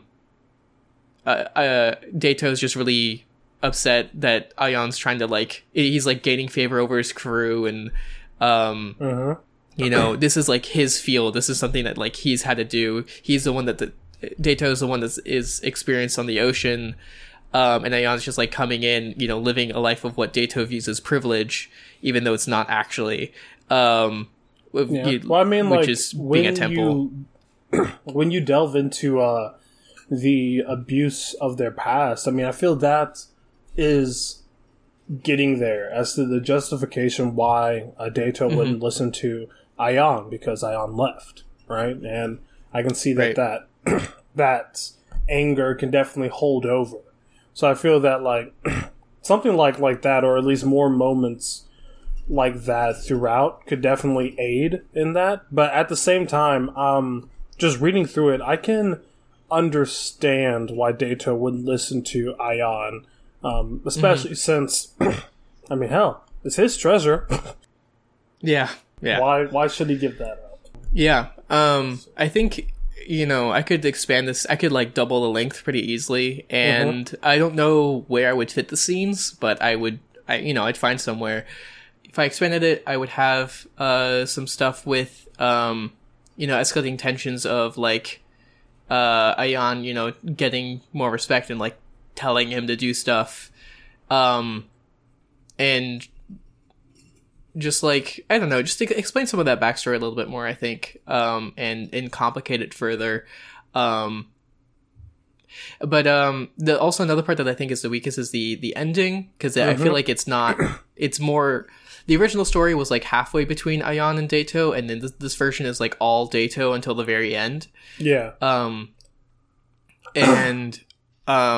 [SPEAKER 1] uh, uh, Dato is just really upset that Ayan's trying to, like, he's like gaining favor over his crew, and um, uh-huh. you know, this is like his field. This is something that, like, he's had to do. He's the one that the Dato is the one that is experienced on the ocean. Um, and Ayan's just, like, coming in, you know, living a life of what Dato views as privilege, even though it's not actually. Um,
[SPEAKER 2] yeah. you, well, I mean, which
[SPEAKER 1] like, is being a temple.
[SPEAKER 2] You, when you delve into uh, the abuse of their past, I mean, I feel that is getting there as to the justification why uh, Dato mm-hmm. wouldn't listen to Ayan, because Ayan left, right? And I can see that right. that that anger can definitely hold over. So I feel that, like, something like, like that, or at least more moments like that throughout, could definitely aid in that. But at the same time, um, just reading through it, I can understand why Dato wouldn't listen to Ayan, um, especially mm-hmm. since, I mean, hell, it's his treasure.
[SPEAKER 1] yeah, yeah.
[SPEAKER 2] Why, why should he give that up?
[SPEAKER 1] Yeah, um, I think, you know, I could expand this. I could, like, double the length pretty easily, and mm-hmm. I don't know where I would fit the scenes, but I would, I, you know, I'd find somewhere. If I expanded it, I would have uh, some stuff with, um, you know, escalating tensions of, like, uh, Ayan, you know, getting more respect and, like, telling him to do stuff, um, and just, like, I don't know, just to explain some of that backstory a little bit more, I think, um, and, and complicate it further. Um, but, um, the, also another part that I think is the weakest is the, the ending, because mm-hmm. I feel like it's not, it's more, the original story was, like, halfway between Ayan and Dato, and then this, this version is, like, all Dato until the very end.
[SPEAKER 2] Yeah.
[SPEAKER 1] Um, and, um,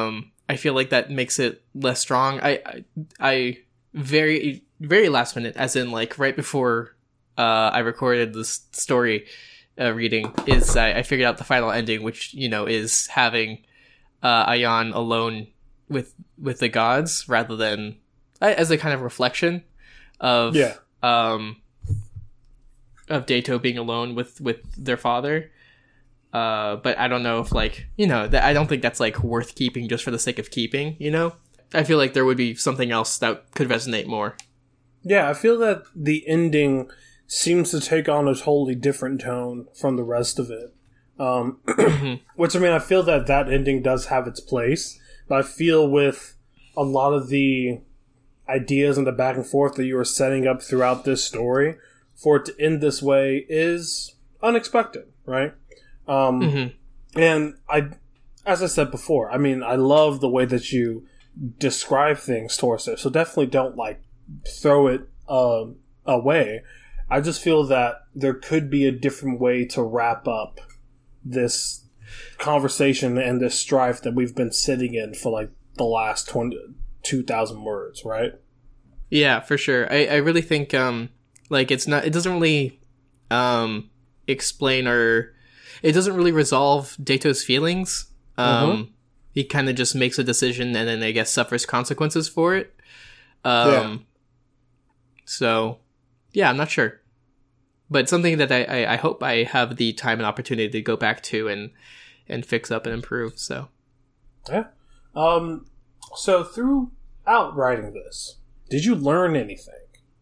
[SPEAKER 1] I feel like that makes it less strong. I, I, I very, very last minute, as in like right before uh, I recorded this story uh, reading, is I, I figured out the final ending, which, you know, is having uh, Ayan alone with with the gods rather than as a kind of reflection of
[SPEAKER 2] yeah.
[SPEAKER 1] um of Dato being alone with with their father. Uh, but I don't know if, like, you know, that I don't think that's like worth keeping just for the sake of keeping. You know, I feel like there would be something else that could resonate more.
[SPEAKER 2] Yeah, I feel that the ending seems to take on a totally different tone from the rest of it. Um, which, I mean, I feel that that ending does have its place, but I feel with a lot of the ideas and the back and forth that you were setting up throughout this story, for it to end this way is unexpected, right? Um, mm-hmm. And I, as I said before, I mean, I love the way that you describe things towards it, so definitely don't, like, throw it uh, away. I just feel that there could be a different way to wrap up this conversation and this strife that we've been sitting in for, like, the last twenty, two thousand words, right?
[SPEAKER 1] Yeah, for sure. I, I really think, um, like, it's not, it doesn't really, um, explain or, it doesn't really resolve Dato's feelings. Um, mm-hmm. He kind of just makes a decision and then, I guess, suffers consequences for it. Um, yeah. So, yeah, I'm not sure. But it's something that I, I, I hope I have the time and opportunity to go back to and, and fix up and improve, so.
[SPEAKER 2] Yeah. Um, so throughout writing this, did you learn anything?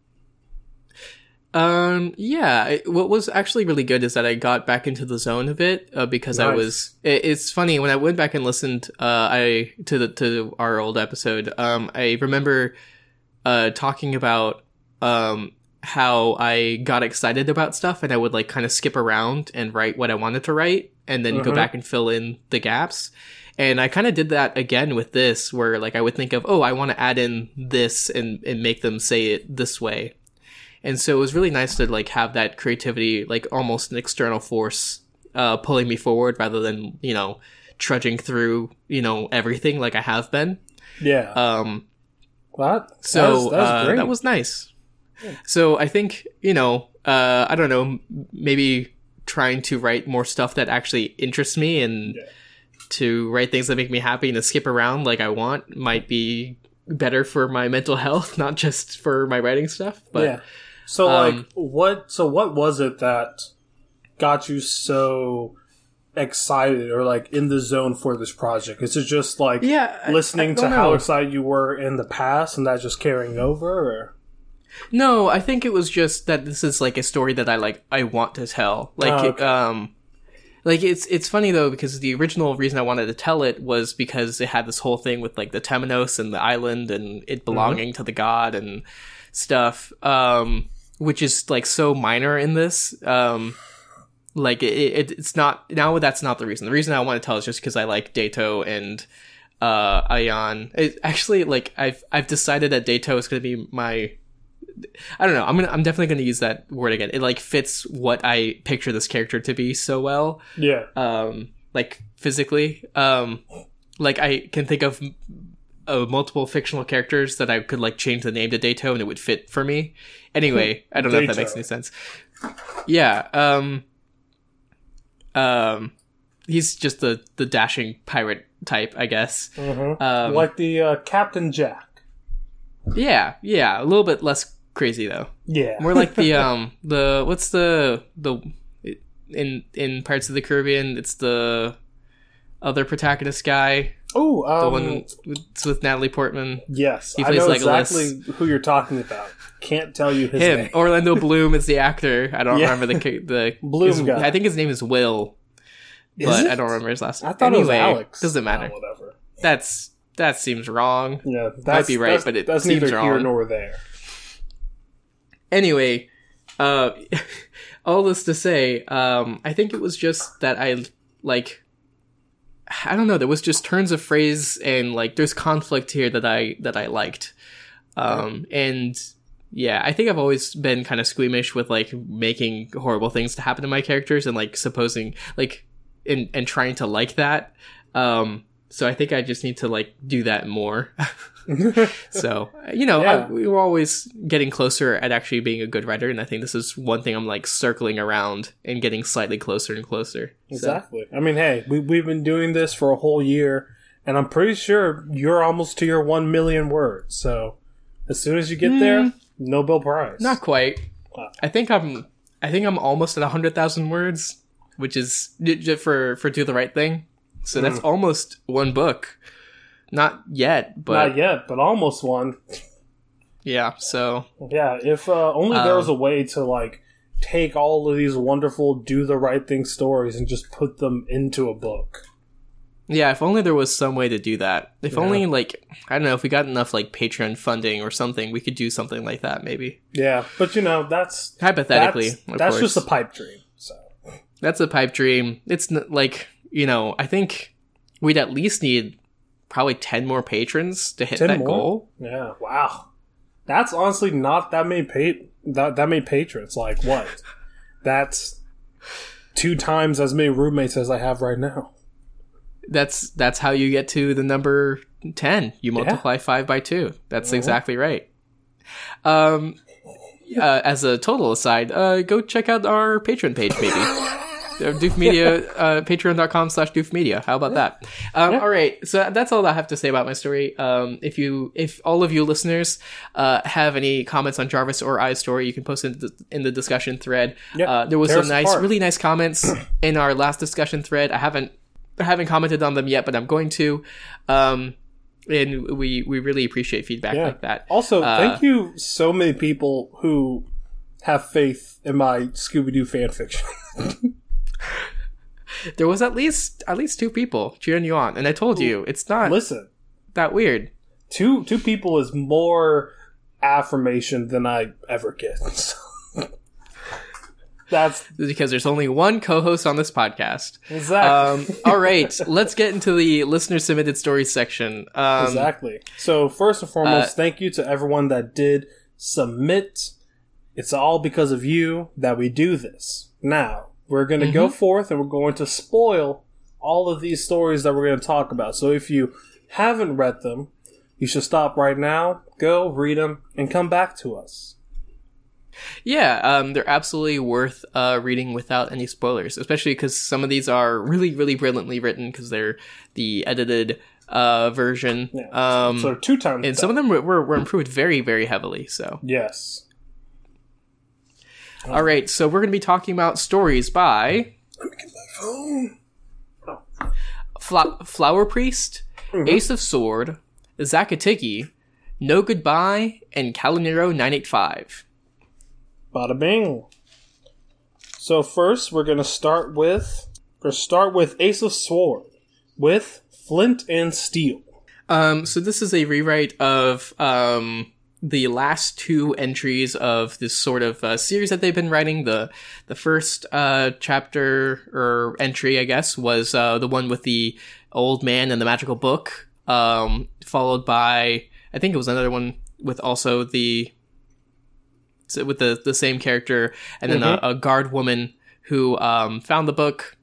[SPEAKER 1] Um, yeah, it, what was actually really good is that I got back into the zone a bit, uh, because nice. I was, it, it's funny, when I went back and listened, uh, I, to the, to our old episode, um, I remember, uh, talking about, um, how I got excited about stuff and I would like kind of skip around and write what I wanted to write and then mm-hmm. go back and fill in the gaps. And I kind of did that again with this, where like I would think of, oh, I want to add in this and, and make them say it this way. And so it was really nice to like have that creativity, like almost an external force, uh, pulling me forward rather than, you know, trudging through, you know, everything like I have been.
[SPEAKER 2] Yeah.
[SPEAKER 1] Um,
[SPEAKER 2] what?
[SPEAKER 1] So
[SPEAKER 2] that was, that was,
[SPEAKER 1] uh,
[SPEAKER 2] great.
[SPEAKER 1] that was nice. Yeah. So I think, you know, uh, I don't know, maybe trying to write more stuff that actually interests me and yeah. to write things that make me happy and to skip around like I want might be better for my mental health, not just for my writing stuff. But yeah.
[SPEAKER 2] So um, like what so what was it that got you so excited or like in the zone for this project? Is it just like
[SPEAKER 1] yeah,
[SPEAKER 2] listening
[SPEAKER 1] I, I
[SPEAKER 2] to
[SPEAKER 1] know.
[SPEAKER 2] how excited you were in the past and that just carrying over, or?
[SPEAKER 1] No, I think it was just that this is like a story that I like I want to tell. Like
[SPEAKER 2] oh, okay.
[SPEAKER 1] um like it's it's funny though, because the original reason I wanted to tell it was because it had this whole thing with like the Temenos and the island and it belonging mm-hmm. to the god and stuff. Um which is like so minor in this. Um like it, it it's not now that's not the reason. The reason I want to tell is just because I like Dato and uh Ayan. It, actually like I've I've decided that Dato is gonna be my I don't know. I'm gonna. I'm definitely gonna use that word again. It like fits what I picture this character to be so well.
[SPEAKER 2] Yeah.
[SPEAKER 1] Um. Like physically. Um. Like I can think of uh, multiple fictional characters that I could like change the name to Dato and it would fit for me. Anyway, I don't know if that makes any sense. Yeah. Um. Um. He's just the the dashing pirate type, I guess.
[SPEAKER 2] Mm-hmm.
[SPEAKER 1] Um,
[SPEAKER 2] like the uh, Captain Jack.
[SPEAKER 1] Yeah. Yeah. A little bit less crazy though.
[SPEAKER 2] Yeah.
[SPEAKER 1] More like the um the what's the the in in Pirates of the Caribbean, it's the other protagonist guy.
[SPEAKER 2] Oh, um,
[SPEAKER 1] the one with, with Natalie Portman.
[SPEAKER 2] Yes,
[SPEAKER 1] he
[SPEAKER 2] plays I know
[SPEAKER 1] Legolas.
[SPEAKER 2] exactly who you're talking about. Can't tell you his
[SPEAKER 1] Him.
[SPEAKER 2] name.
[SPEAKER 1] Orlando Bloom is the actor. I don't yeah. remember the the
[SPEAKER 2] Bloom
[SPEAKER 1] his,
[SPEAKER 2] guy.
[SPEAKER 1] I think his name is Will,
[SPEAKER 2] is
[SPEAKER 1] but
[SPEAKER 2] it?
[SPEAKER 1] I don't remember his last name.
[SPEAKER 2] I thought
[SPEAKER 1] anyway,
[SPEAKER 2] it was Alex.
[SPEAKER 1] Doesn't matter.
[SPEAKER 2] Oh, whatever.
[SPEAKER 1] That's that seems wrong.
[SPEAKER 2] Yeah, that's,
[SPEAKER 1] might be right,
[SPEAKER 2] that's,
[SPEAKER 1] but it
[SPEAKER 2] that's
[SPEAKER 1] seems
[SPEAKER 2] neither
[SPEAKER 1] wrong.
[SPEAKER 2] here nor there.
[SPEAKER 1] Anyway, uh, all this to say, um, I think it was just that I, like, I don't know, there was just turns of phrase and, like, there's conflict here that I, that I liked. Um, and, yeah, I think I've always been kind of squeamish with, like, making horrible things to happen to my characters and, like, supposing, like, and, and trying to like that. Um, so I think I just need to like do that more. So, you know,
[SPEAKER 2] Yeah.
[SPEAKER 1] I, we were always getting closer at actually being a good writer, and I think this is one thing I'm like circling around and getting slightly closer and closer.
[SPEAKER 2] Exactly. So. I mean, hey, we, we've been doing this for a whole year, and I'm pretty sure you're almost to your one million words. So as soon as you get mm, there, Nobel Prize.
[SPEAKER 1] Not quite. Wow. I think I'm. I think I'm almost at a hundred thousand words, which is for for Do the Right Thing. So that's mm. almost one book. Not yet, but
[SPEAKER 2] not yet, but almost one.
[SPEAKER 1] Yeah. So
[SPEAKER 2] yeah, if uh, only um, there was a way to like take all of these wonderful Do the Right Thing stories and just put them into a book.
[SPEAKER 1] Yeah, if only there was some way to do that. If yeah. only like I don't know, if we got enough like Patreon funding or something, we could do something like that. Maybe.
[SPEAKER 2] Yeah, but you know that's
[SPEAKER 1] hypothetically.
[SPEAKER 2] That's, of that's just a pipe dream. So
[SPEAKER 1] that's a pipe dream. It's n- like you know, I think we'd at least need. Probably ten more patrons to hit that more? goal.
[SPEAKER 2] Yeah, wow. That's honestly not that many pa- that, that many patrons. Like, what? That's two times as many roommates as I have right now.
[SPEAKER 1] That's that's how you get to the number ten. You multiply yeah. five by two. That's mm-hmm. exactly right. Um, uh, as a total aside, uh, go check out our Patreon page, maybe. Doof Media, uh, patreon.com slash Doof Media. How about that? Um, yeah. All right. So that's all I have to say about my story. Um, if you, if all of you listeners, uh, have any comments on Jarvis or I's story, you can post it in the, in the discussion thread. Yep. Uh, there was There's some nice, part. really nice comments in our last discussion thread. I haven't, I haven't commented on them yet, but I'm going to. Um, and we, we really appreciate feedback yeah. like that.
[SPEAKER 2] Also,
[SPEAKER 1] uh,
[SPEAKER 2] thank you so many people who have faith in my Scooby-Doo fan fiction.
[SPEAKER 1] There was at least at least two people cheering you on, and I told you it's not
[SPEAKER 2] listen
[SPEAKER 1] that weird.
[SPEAKER 2] Two two people is more affirmation than I ever get. That's
[SPEAKER 1] because there's only one co-host on this podcast.
[SPEAKER 2] Exactly.
[SPEAKER 1] Um, all right, let's get into the listener submitted stories section. Um,
[SPEAKER 2] exactly. So first and foremost,
[SPEAKER 1] uh,
[SPEAKER 2] thank you to everyone that did submit. It's all because of you that we do this. Now, we're going to mm-hmm. go forth and we're going to spoil all of these stories that we're going to talk about. So if you haven't read them, you should stop right now, go read them, and come back to us.
[SPEAKER 1] Yeah, um, they're absolutely worth uh, reading without any spoilers, especially because some of these are really, really brilliantly written because they're the edited uh, version.
[SPEAKER 2] Yeah.
[SPEAKER 1] Um,
[SPEAKER 2] so two times.
[SPEAKER 1] And some of them were, were improved very, very heavily. So
[SPEAKER 2] yes.
[SPEAKER 1] All right, so we're going to be talking about stories by...
[SPEAKER 2] Let me get my phone.
[SPEAKER 1] Oh. Fla- Flower Priest, mm-hmm. Ace of Sword, Zakatiki, No Goodbye, and Calinero nine eight five.
[SPEAKER 2] Bada bing. So first, we're going to start with... We're going to start with Ace of Sword, with Flint and Steel.
[SPEAKER 1] Um, so this is a rewrite of... Um, the last two entries of this sort of uh, series that they've been writing. The the first uh, chapter or entry, I guess, was uh, the one with the old man and the magical book, um, followed by, I think it was another one with also the with the, the same character, and then mm-hmm. a, a guard woman who um, found the book,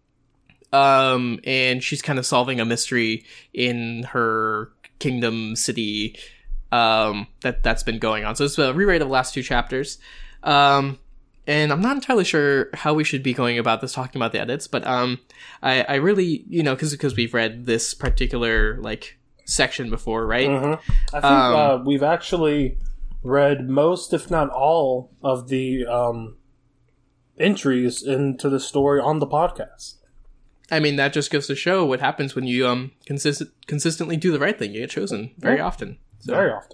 [SPEAKER 1] um, and she's kind of solving a mystery in her kingdom city. Um, that, that's been going on. So it's a rewrite of the last two chapters. Um, and I'm not entirely sure how we should be going about this, talking about the edits, but, um, I, I really, you know, cause, cause we've read this particular, like, section before, right?
[SPEAKER 2] Mm-hmm. I think, um, uh, we've actually read most, if not all, of the, um, entries into the story on the podcast.
[SPEAKER 1] I mean, that just goes to show what happens when you, um, consist- consistently do the right thing. You get chosen very yeah. often. So,
[SPEAKER 2] Very often.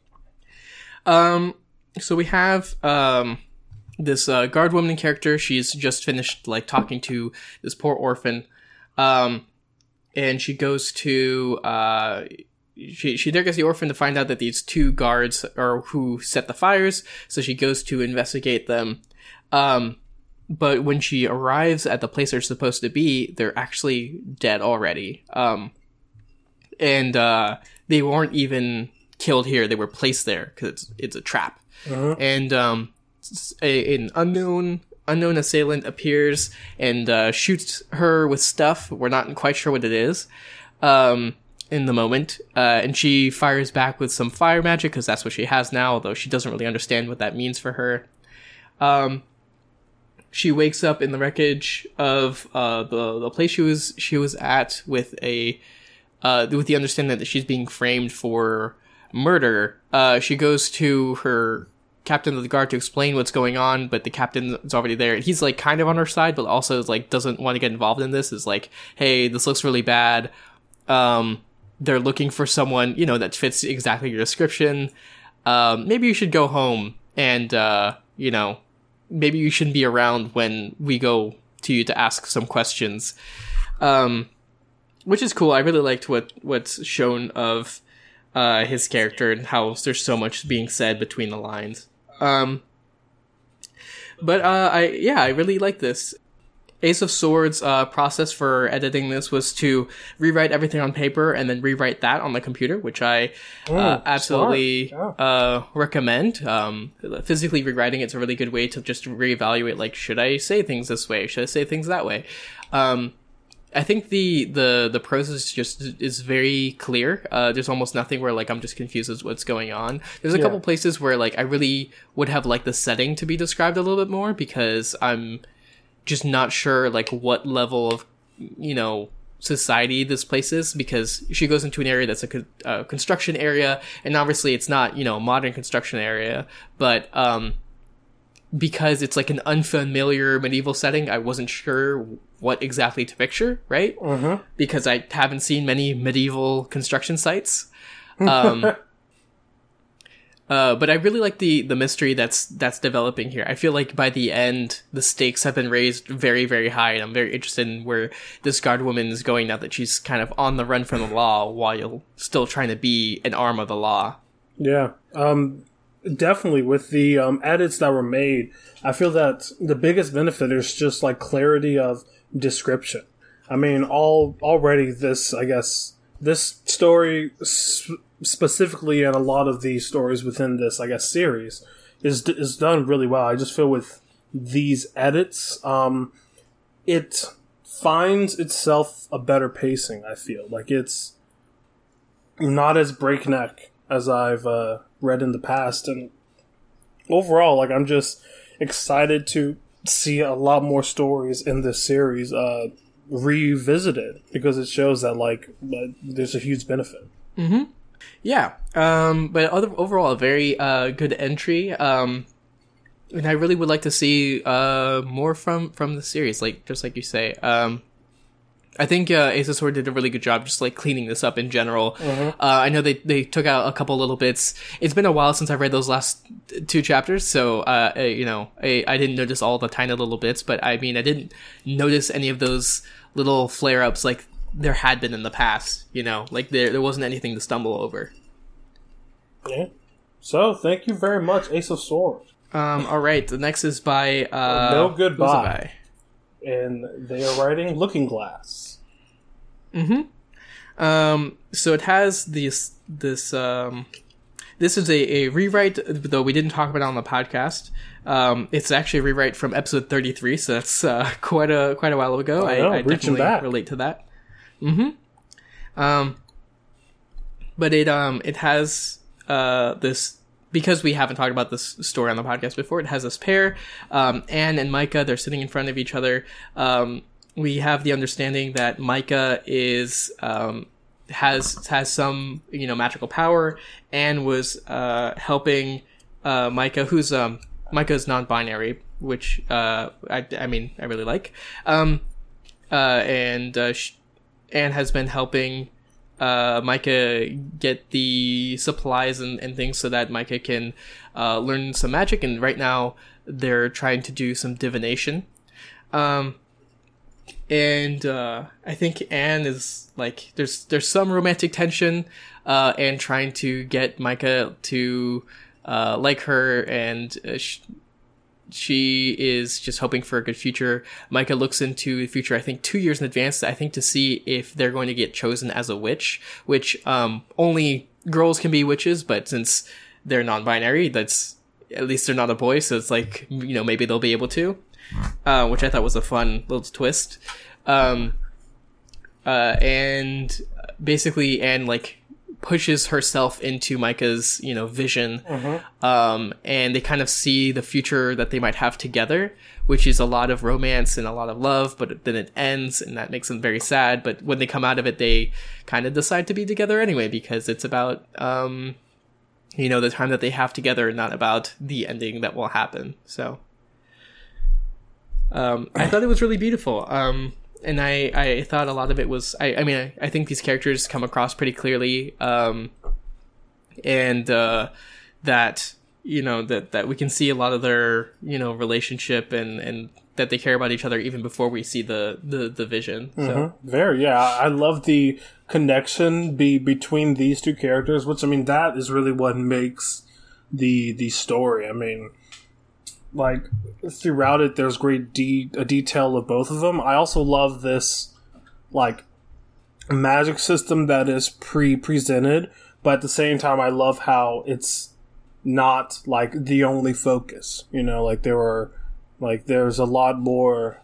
[SPEAKER 1] Um, so we have um this uh, guard woman character. She's just finished like talking to this poor orphan, um, and she goes to uh she she there gets the orphan to find out that these two guards are who set the fires. So she goes to investigate them. Um, but when she arrives at the place they're supposed to be, they're actually dead already. Um, and uh. They weren't even killed here. They were placed there because it's, it's a trap. Uh-huh. And um, a, an unknown unknown assailant appears and uh, shoots her with stuff. We're not quite sure what it is. um, in the moment, uh, and she fires back with some fire magic because that's what she has now, although she doesn't really understand what that means for her. Um, she wakes up in the wreckage of uh, the the place she was she was at with a uh, with the understanding that she's being framed for murder. Uh, she goes to her captain of the guard to explain what's going on, but the captain is already there. He's like kind of on her side, but also is like doesn't want to get involved in this. Is like, hey, this looks really bad. Um, they're looking for someone, you know, that fits exactly your description. Um, maybe you should go home and, uh, you know, maybe you shouldn't be around when we go to you to ask some questions. Um, which is cool. I really liked what, what's shown of, uh, his character and how there's so much being said between the lines. Um, but, uh, I, yeah, I really like this. Ace of Swords' uh, process for editing this was to rewrite everything on paper and then rewrite that on the computer, which I uh, mm, absolutely yeah. uh, recommend. Um, physically rewriting it's a really good way to just reevaluate, like, should I say things this way? Should I say things that way? Um, I think the, the, the process just is very clear. Uh, there's almost nothing where, like, I'm just confused as what's going on. There's a yeah. couple places where, like, I really would have liked the setting to be described a little bit more because I'm just not sure, like, what level of, you know, society this place is, because she goes into an area that's a, co- a construction area, and obviously it's not, you know, a modern construction area, but, um, because it's like an unfamiliar medieval setting, I wasn't sure what exactly to picture, right?
[SPEAKER 2] Mm-hmm.
[SPEAKER 1] Because I haven't seen many medieval construction sites. Um, Uh, but I really like the, the mystery that's, that's developing here. I feel like by the end, the stakes have been raised very, very high, and I'm very interested in where this guard woman is going now that she's kind of on the run from the law while still trying to be an arm of the law.
[SPEAKER 2] Yeah. Um, definitely with the, um, edits that were made, I feel that the biggest benefit is just like clarity of description. I mean, all, already this, I guess, this story sp- specifically, and a lot of the stories within this, I guess, series is is done really well. I just feel with these edits, um, it finds itself a better pacing. I feel like it's not as breakneck as I've uh, read in the past, and overall, like, I'm just excited to see a lot more stories in this series uh, revisited, because it shows that, like, there's a huge benefit.
[SPEAKER 1] Mm-hmm. Yeah, um, but other, overall, a very uh, good entry, um, and I really would like to see uh, more from, from the series, like just like you say. Um, I think uh, Ace of Swords did a really good job just like cleaning this up in general.
[SPEAKER 2] Mm-hmm.
[SPEAKER 1] Uh, I know they, they took out a couple little bits. It's been a while since I've read those last two chapters, so uh, you know, I, I didn't notice all the tiny little bits, but I mean, I didn't notice any of those little flare-ups like there had been in the past, you know, like there there wasn't anything to stumble over.
[SPEAKER 2] Yeah. So, thank you very much, Ace of Swords.
[SPEAKER 1] Um, alright, the next is by, uh...
[SPEAKER 2] No Goodbye. And they are writing Looking Glass.
[SPEAKER 1] Mm-hmm. Um, so it has this, this, um... This is a, a rewrite, though we didn't talk about it on the podcast. Um, it's actually a rewrite from episode thirty-three, so that's, uh, quite a, quite a while ago.
[SPEAKER 2] Oh, I, know,
[SPEAKER 1] I definitely
[SPEAKER 2] back.
[SPEAKER 1] relate to that. Mm-hmm. Um, but it, um, it has, uh, this, because we haven't talked about this story on the podcast before, it has this pair, um, Anne and Micah, they're sitting in front of each other. Um, we have the understanding that Micah is, um, has, has some, you know, magical power. Anne was, uh, helping, uh, Micah, who's, um, Micah's non-binary, which, uh, I, I mean, I really like. Um, uh, and, uh, sh- Anne has been helping uh, Micah get the supplies and, and things so that Micah can uh, learn some magic. And right now they're trying to do some divination. Um, and uh, I think Anne is like, there's there's some romantic tension, uh, and trying to get Micah to uh, like her, and uh, sh- she is just hoping for a good future. Micah looks into the future, I think, two years in advance, I think, to see if they're going to get chosen as a witch, which um, only girls can be witches, but since they're non-binary, that's, at least they're not a boy, so it's like, you know, maybe they'll be able to, uh, which I thought was a fun little twist. Um, uh, and basically Anne like pushes herself into Micah's, you know, vision. Mm-hmm. Um, and they kind of see the future that they might have together, which is a lot of romance and a lot of love, but then it ends and that makes them very sad. But when they come out of it, they kind of decide to be together anyway, because it's about, um, you know, the time that they have together, not about the ending that will happen. So, um, I thought it was really beautiful. Um, And I, I thought a lot of it was, I, I mean, I, I think these characters come across pretty clearly. Um, and, uh, that, you know, that, that we can see a lot of their, you know, relationship and, and that they care about each other even before we see the, the, the vision. So.
[SPEAKER 2] Mm-hmm. Very, yeah. I love the connection be between these two characters, which, I mean, that is really what makes the, the story. I mean, like, throughout it, there's great de- a detail of both of them. I also love this, like, magic system that is pre-presented, but at the same time, I love how it's not, like, the only focus. You know, like, there are, like, there's a lot more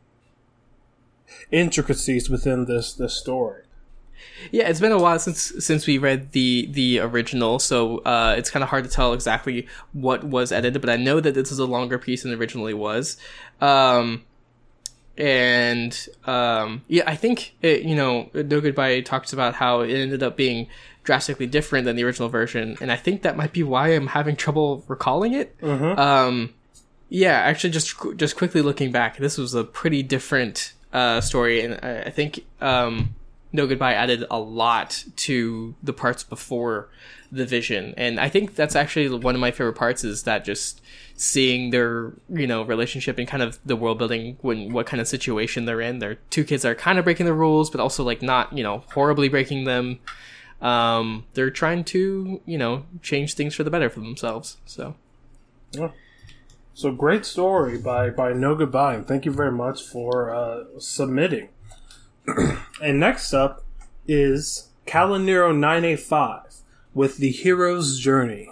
[SPEAKER 2] intricacies within this, this story.
[SPEAKER 1] Yeah, it's been a while since since we read the the original, so uh, it's kind of hard to tell exactly what was edited. But I know that this is a longer piece than it originally was, um, and um, yeah, I think it, you know, No Goodbye talks about how it ended up being drastically different than the original version, and I think that might be why I'm having trouble recalling it. Mm-hmm. Um, yeah, actually, just just quickly looking back, this was a pretty different uh, story, and I, I think. Um, No Goodbye added a lot to the parts before the vision. And I think that's actually one of my favorite parts, is that just seeing their, you know, relationship and kind of the world building, when what kind of situation they're in. They're two kids that are kind of breaking the rules, but also like not, you know, horribly breaking them. Um, they're trying to, you know, change things for the better for themselves. So,
[SPEAKER 2] yeah. So great story by, by No Goodbye. And thank you very much for uh, submitting. And next up is Calanero nine eighty-five with The Hero's Journey.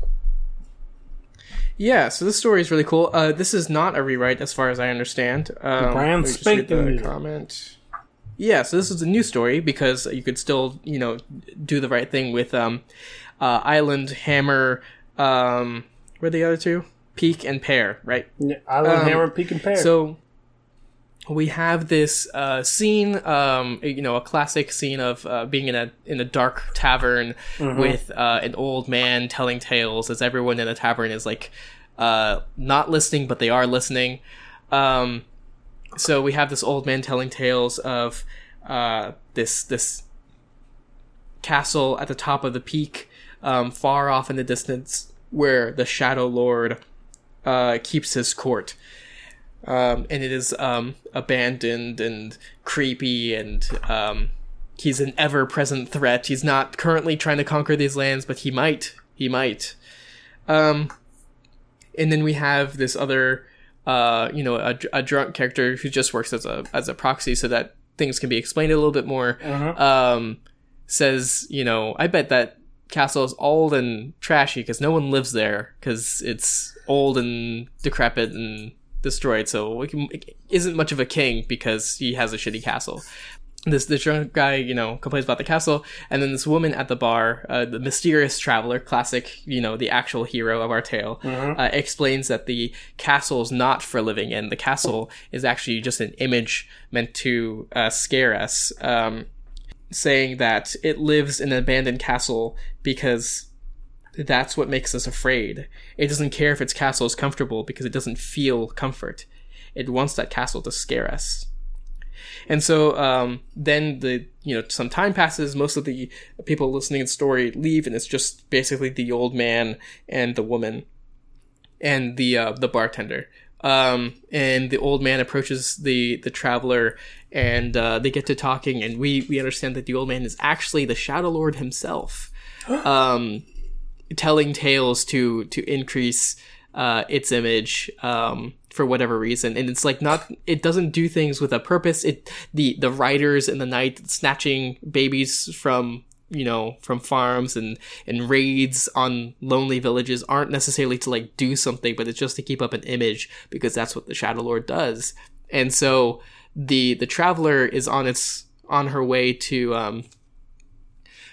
[SPEAKER 1] Yeah, so this story is really cool. Uh, this is not a rewrite, as far as I understand. Um,
[SPEAKER 2] Brand spanking new.
[SPEAKER 1] Comment. Yeah, so this is a new story because you could still, you know, do the right thing with um, uh, Island, Hammer, um, where are the other two? Peak and Pear, right?
[SPEAKER 2] Yeah, Island,
[SPEAKER 1] um,
[SPEAKER 2] Hammer, Peak, and Pear.
[SPEAKER 1] So we have this uh, scene, um, you know, a classic scene of uh, being in a in a dark tavern mm-hmm. with uh, an old man telling tales, as everyone in the tavern is like uh, not listening, but they are listening. Um, so we have this old man telling tales of uh, this this castle at the top of the peak, um, far off in the distance, where the Shadow Lord uh, keeps his court. Um, and it is um, abandoned and creepy, and um, he's an ever-present threat. He's not currently trying to conquer these lands, but he might. He might. Um, and then we have this other, uh, you know, a, a drunk character who just works as a as a proxy so that things can be explained a little bit more. Uh-huh. Um, says, you know, I bet that castle is old and trashy because no one lives there because it's old and decrepit and destroyed, so it isn't much of a king because he has a shitty castle. This this drunk guy, you know, complains about the castle, and then this woman at the bar, uh, the mysterious traveler, classic, you know, the actual hero of our tale, mm-hmm. uh, explains that the castle is not for living in. The castle is actually just an image meant to uh, scare us, um, saying that it lives in an abandoned castle because that's what makes us afraid. It doesn't care if its castle is comfortable because it doesn't feel comfort. It wants that castle to scare us. And so um, then the you know some time passes. Most of the people listening to the story leave, and it's just basically the old man and the woman and the uh, the bartender. Um, and the old man approaches the the traveler, and uh, they get to talking, and we we understand that the old man is actually the Shadow Lord himself. um, telling tales to to increase uh its image um for whatever reason, and it's like not it doesn't do things with a purpose. It the the riders in the night snatching babies from you know from farms and and raids on lonely villages aren't necessarily to like do something, but it's just to keep up an image because that's what the Shadow Lord does. And so the the traveler is on its on her way to um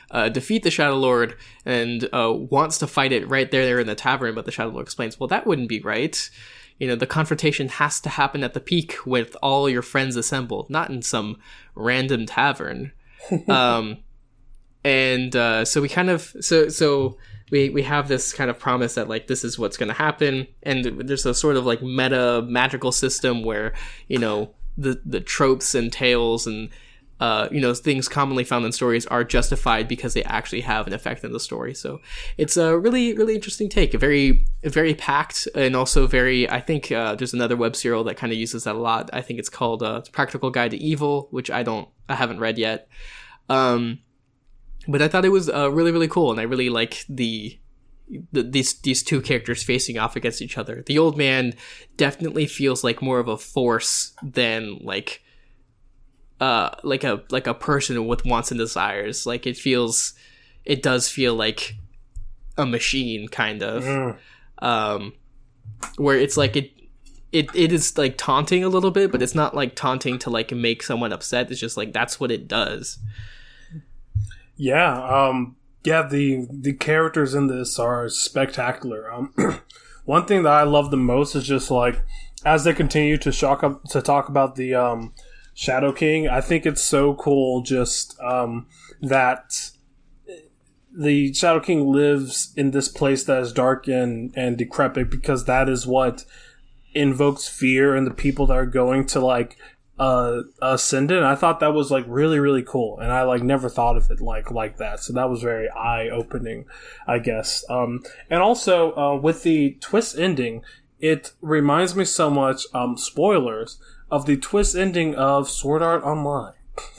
[SPEAKER 1] uh, defeat the Shadow Lord and uh, wants to fight it right there, there in the tavern, but the Shadow Lord explains, well, that wouldn't be right. You know, the confrontation has to happen at the peak with all your friends assembled, not in some random tavern. um, and uh, so we kind of so so we we have this kind of promise that like this is what's going to happen, and there's a sort of like meta magical system where you know the the tropes and tales and uh, you know things commonly found in stories are justified because they actually have an effect in the story. So it's a really really interesting take, a very very packed and also very. I think uh, there's another web serial that kind of uses that a lot. I think it's called uh, Practical Guide to Evil, which I don't I haven't read yet. Um, but I thought it was uh, really, really cool, and I really like the, the these these two characters facing off against each other. The old man definitely feels like more of a force than like uh like a like a person with wants and desires. Like it feels, it does feel like a machine kind of, mm. um, where it's like it. It it is like taunting a little bit, but it's not like taunting to like make someone upset. It's just like that's what it does.
[SPEAKER 2] Yeah, um, yeah. The the characters in this are spectacular. Um, one thing that I love the most is just like as they continue to shock up to talk about the um, Shadow King. I think it's so cool just um, that the Shadow King lives in this place that is dark and and decrepit because that is what invokes fear in the people that are going to like uh ascend it. And I thought that was like really really cool, and I like never thought of it like like that, so that was very eye-opening, I guess. Um and also uh with the twist ending, it reminds me so much, um spoilers, of the twist ending of Sword Art Online.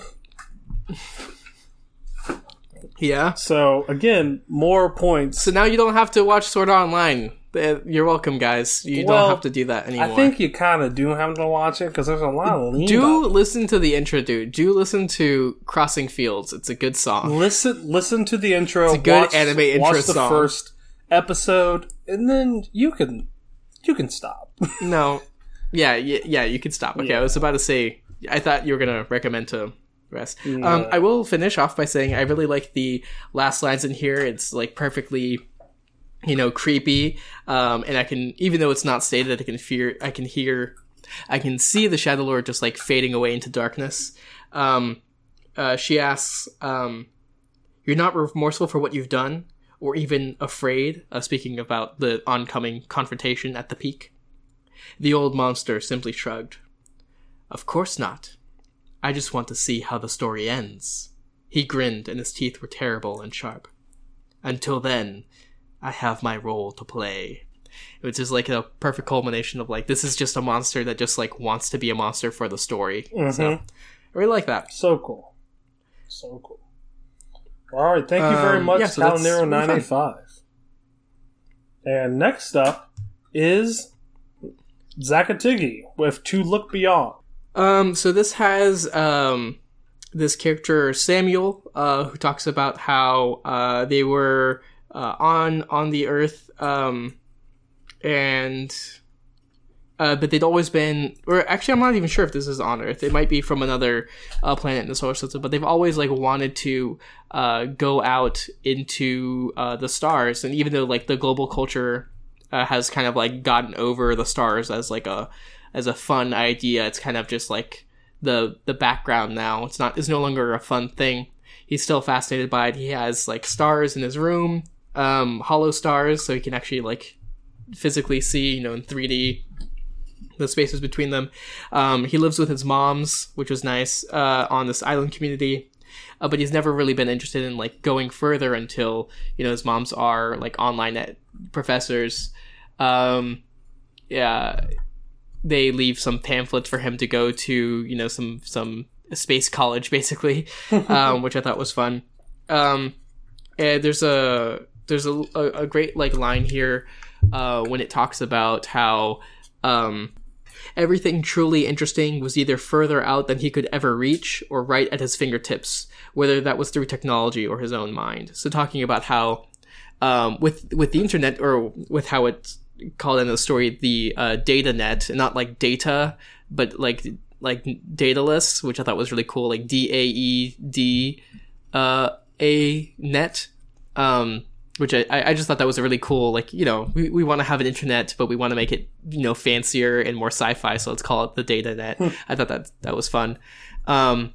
[SPEAKER 1] Yeah,
[SPEAKER 2] so again, more points.
[SPEAKER 1] So now you don't have to watch Sword Art Online. You're welcome, guys. You well, don't have to do that anymore.
[SPEAKER 2] I think you kind of do have to watch it because there's a lot of lean
[SPEAKER 1] Do
[SPEAKER 2] up.
[SPEAKER 1] Listen to the intro, dude. Do listen to Crossing Fields. It's a good song.
[SPEAKER 2] Listen, listen to the intro.
[SPEAKER 1] It's a good
[SPEAKER 2] watch,
[SPEAKER 1] anime intro
[SPEAKER 2] watch the
[SPEAKER 1] song.
[SPEAKER 2] First episode, and then you can you can stop.
[SPEAKER 1] No, yeah, yeah, yeah. You can stop. Okay, yeah. I was about to say. I thought you were gonna recommend to rest. No. Um, I will finish off by saying I really like the last lines in here. It's like perfectly, you know, creepy. Um, and I can, even though it's not stated, I can fear, I can hear, I can see the Shadow Lord just like fading away into darkness. Um, uh, she asks, um, you're not remorseful for what you've done or even afraid, uh, speaking about the oncoming confrontation at the peak. The old monster simply shrugged. Of course not. I just want to see how the story ends. He grinned and his teeth were terrible and sharp. Until then, I have my role to play. Which is like a perfect culmination of like, this is just a monster that just like wants to be a monster for the story. Mm-hmm. So I really like that.
[SPEAKER 2] So cool. So cool. Alright, thank you very um, much, yeah, so Calinero nine eight five. And next up is Zakatigi with To Look Beyond.
[SPEAKER 1] Um, so this has um this character Samuel, uh, who talks about how uh they were Uh, on on the Earth, um, and uh, but they'd always been, or actually, I'm not even sure if this is on Earth. It might be from another uh, planet in the solar system. But they've always like wanted to uh, go out into uh, the stars, and even though like the global culture uh, has kind of like gotten over the stars as like a as a fun idea, it's kind of just like the the background now. It's not, it's no longer a fun thing. He's still fascinated by it. He has like stars in his room. Um, hollow stars, so you can actually like physically see, you know, in three D the spaces between them. Um, he lives with his moms, which was nice, uh, on this island community, uh, but he's never really been interested in like going further until, you know, his moms are like online ed- professors. Um, yeah, they leave some pamphlets for him to go to, you know, some some space college basically, um, which I thought was fun. Um, and there's a There's a, a, a great like line here uh, when it talks about how um, everything truly interesting was either further out than he could ever reach or right at his fingertips, whether that was through technology or his own mind. So talking about how um, with with the internet, or with how it's called in the story, the uh, data net, not like data, but like like dataless, which I thought was really cool, like D A E D uh a net, um, which I, I just thought that was a really cool, like, you know, we, we want to have an internet, but we want to make it, you know, fancier and more sci-fi, so let's call it the data net. I thought that that was fun. Um,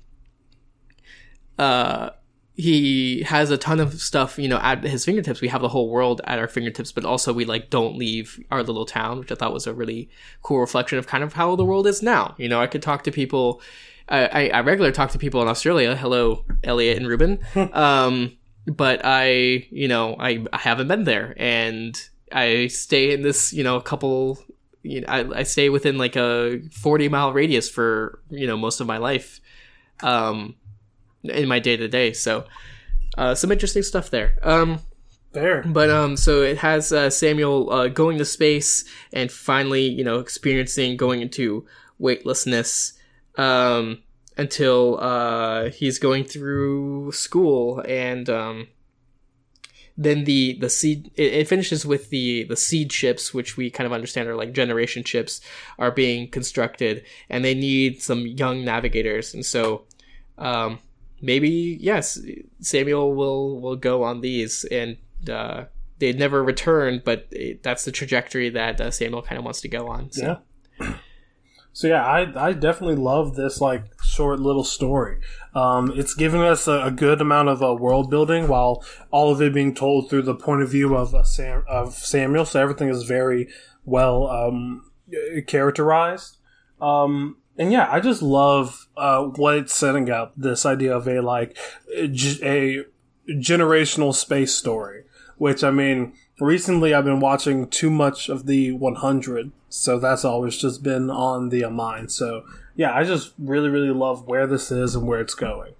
[SPEAKER 1] uh, he has a ton of stuff, you know, at his fingertips. We have the whole world at our fingertips, but also we like don't leave our little town, which I thought was a really cool reflection of kind of how the world is now. You know, I could talk to people. I, I regularly talk to people in Australia. Hello, Elliot and Ruben. um, but I, you know, I, I haven't been there, and I stay in this, you know, couple. You know, I, I stay within like a forty mile radius for, you know, most of my life. Um. In my day to day, so uh, some interesting stuff there. Um,
[SPEAKER 2] there,
[SPEAKER 1] but um, so it has uh, Samuel uh, going to space and finally, you know, experiencing going into weightlessness um, until uh, he's going through school, and um, then the the seed. It, it finishes with the the seed ships, which we kind of understand are like generation ships, are being constructed, and they need some young navigators, and so. Um, Maybe, yes, Samuel will, will go on these, and uh, they'd never return, but it, that's the trajectory that uh, Samuel kind of wants to go on. So.
[SPEAKER 2] Yeah. So yeah, I I definitely love this like short little story. Um, it's giving us a, a good amount of uh, world building, while all of it being told through the point of view of uh, Sam of Samuel. So everything is very well um, characterized. Um, And yeah, I just love uh, what it's setting up, this idea of a, like, a generational space story. Which, I mean, recently I've been watching too much of the one hundred, so that's always just been on the uh, mind. So, yeah, I just really, really love where this is and where it's going.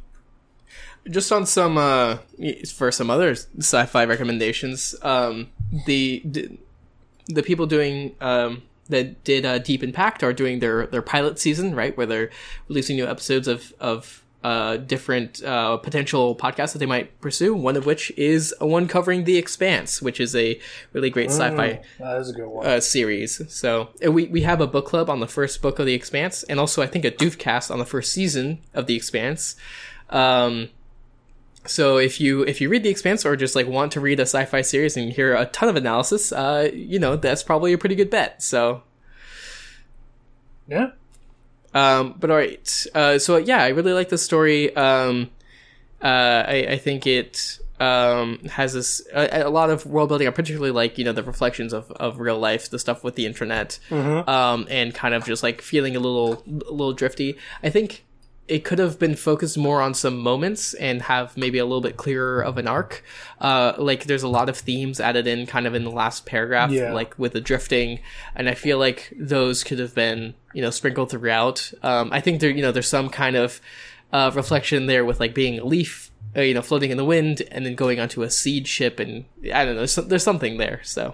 [SPEAKER 1] Just on some, uh, for some other sci-fi recommendations, um, the, the, the people doing... Um, that did uh, Deep Impact are doing their, their pilot season, right? Where they're releasing new episodes of, of uh, different uh, potential podcasts that they might pursue. One of which is one covering The Expanse, which is a really great mm, sci-fi
[SPEAKER 2] that is a good one.
[SPEAKER 1] Uh, series. So we, we have a book club on the first book of The Expanse, and also I think a Doofcast on the first season of The Expanse. Um, So if you if you read The Expanse or just like want to read a sci-fi series and hear a ton of analysis, uh, you know, that's probably a pretty good bet. So
[SPEAKER 2] yeah.
[SPEAKER 1] Um, but all right. Uh, so yeah, I really like the story. Um, uh, I, I think it um has this a, a lot of world building. I particularly like, you know, the reflections of, of real life, the stuff with the internet,
[SPEAKER 2] mm-hmm.
[SPEAKER 1] um, and kind of just like feeling a little a little drifty. I think. It could have been focused more on some moments and have maybe a little bit clearer of an arc. Uh, like there's a lot of themes added in kind of in the last paragraph,
[SPEAKER 2] yeah.
[SPEAKER 1] like with the drifting. And I feel like those could have been, you know, sprinkled throughout. Um, I think there, you know, there's some kind of, uh, reflection there with like being a leaf, uh, you know, floating in the wind and then going onto a seed ship. And I don't know, there's, there's something there. So,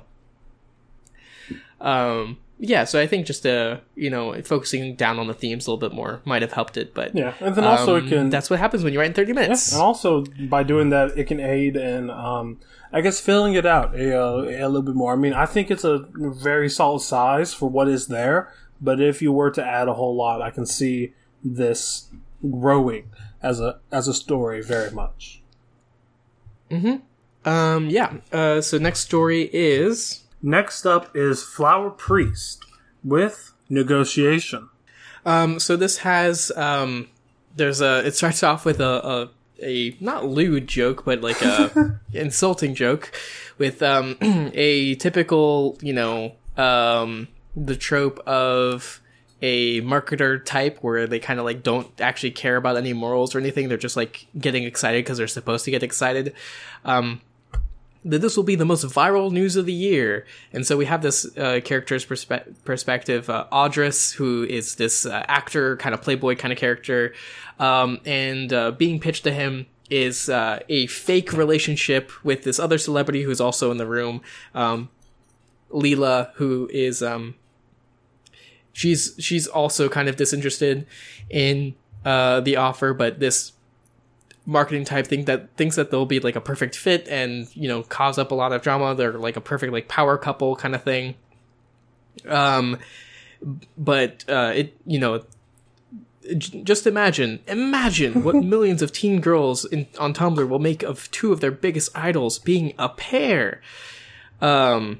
[SPEAKER 1] um, yeah, so I think just uh, you know, focusing down on the themes a little bit more might have helped it, but
[SPEAKER 2] yeah, and then also
[SPEAKER 1] um,
[SPEAKER 2] it can.
[SPEAKER 1] That's what happens when you write in thirty minutes.
[SPEAKER 2] Yeah, and also by doing that, it can aid in, um, I guess, filling it out a, a, a little bit more. I mean, I think it's a very solid size for what is there, but if you were to add a whole lot, I can see this growing as a as a story very much.
[SPEAKER 1] Mm-hmm. Um. Yeah. Uh. So next story is.
[SPEAKER 2] Next up is Flower Priest with Negotiation.
[SPEAKER 1] Um, so this has, um, there's a, it starts off with a, a, a not lewd joke, but like a insulting joke with, um, a typical, you know, um, the trope of a marketer type where they kind of like don't actually care about any morals or anything. They're just like getting excited because they're supposed to get excited. Um, that this will be the most viral news of the year. And so we have this uh, character's perspe- perspective, uh, Audrus, who is this uh, actor, kind of playboy kind of character. Um, and uh, being pitched to him is uh, a fake relationship with this other celebrity who's also in the room, um, Leela, who is... Um, she's she's also kind of disinterested in uh, the offer, but this marketing type thing that thinks that they'll be like a perfect fit and, you know, cause up a lot of drama. They're like a perfect like power couple kind of thing. Um, but uh, it, you know, j- just imagine, imagine what millions of teen girls in, on Tumblr will make of two of their biggest idols being a pair. Um,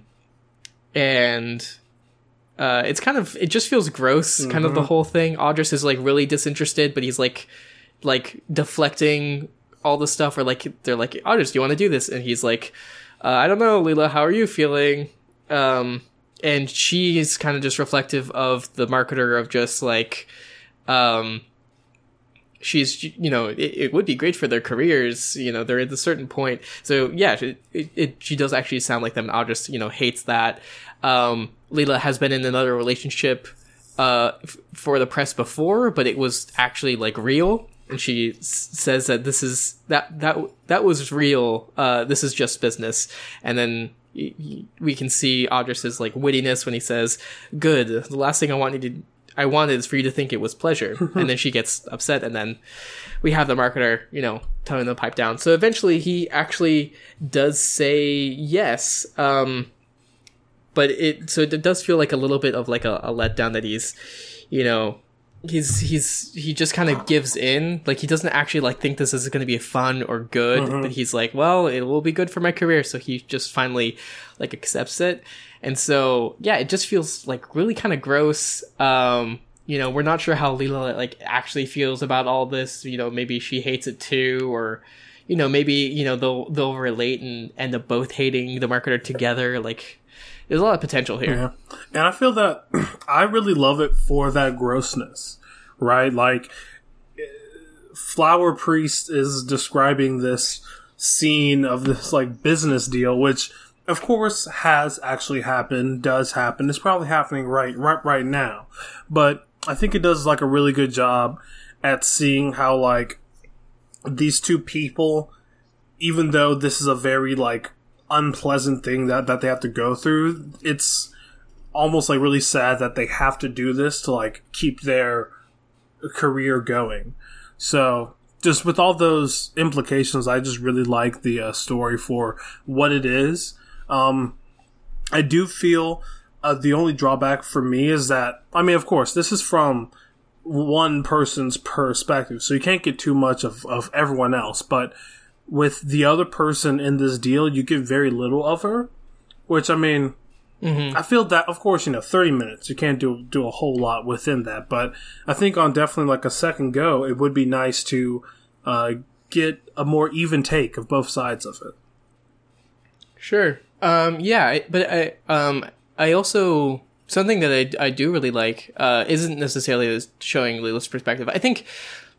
[SPEAKER 1] and, uh, it's kind of, it just feels gross, mm-hmm. kind of the whole thing. Audrus is, like, really disinterested, but he's, like, like, deflecting all the stuff, or, like, they're like, Audrus, do you want to do this? And he's like, uh, I don't know, Leela, how are you feeling? Um, and she's kind of just reflective of the marketer of just, like, um, she's, you know, it, it would be great for their careers, you know, they're at a certain point. So, yeah, it, it, it she does actually sound like them. Audrus, you know, hates that. Um, Leela has been in another relationship, uh, f- for the press before, but it was actually, like, real. And she s- says that this is, that, that, that was real, uh, this is just business. And then y- y- we can see Audrus's, like, wittiness when he says, good, the last thing I want you to, I wanted is for you to think it was pleasure. And then she gets upset, and then we have the marketer, you know, toning the pipe down. So eventually he actually does say yes, um, but it, so it does feel like a little bit of, like, a, a letdown that he's, you know, he's he's he just kind of gives in. Like, he doesn't actually, like, think this is going to be fun or good, mm-hmm. but he's like, well, it will be good for my career, so he just finally, like, accepts it. And so, yeah, it just feels, like, really kind of gross. Um, you know, we're not sure how Leela, like, actually feels about all this. You know, maybe she hates it too, or, you know, maybe, you know, they'll they'll relate and end up both hating the marketer together. Like, there's a lot of potential here.
[SPEAKER 2] Yeah. And I feel that I really love it for that grossness, right? Like, Flower Priest is describing this scene of this, like, business deal, which, of course, has actually happened, does happen. It's probably happening right, right, right now. But I think it does, like, a really good job at seeing how, like, these two people, even though this is a very, like, unpleasant thing that, that they have to go through, it's almost, like, really sad that they have to do this to, like, keep their career going. So, just with all those implications, I just really like the uh, story for what it is. Um, I do feel uh, the only drawback for me is that, I mean, of course, this is from one person's perspective, so you can't get too much of, of everyone else, but with the other person in this deal, you get very little of her, which, I mean, mm-hmm. I feel that, of course, you know, thirty minutes, you can't do do a whole lot within that, but I think on definitely, like, a second go, it would be nice to uh, get a more even take of both sides of it.
[SPEAKER 1] Sure. Um, yeah, but I, um, I also, something that I, I do really like, uh, isn't necessarily showing Leela's perspective. I think,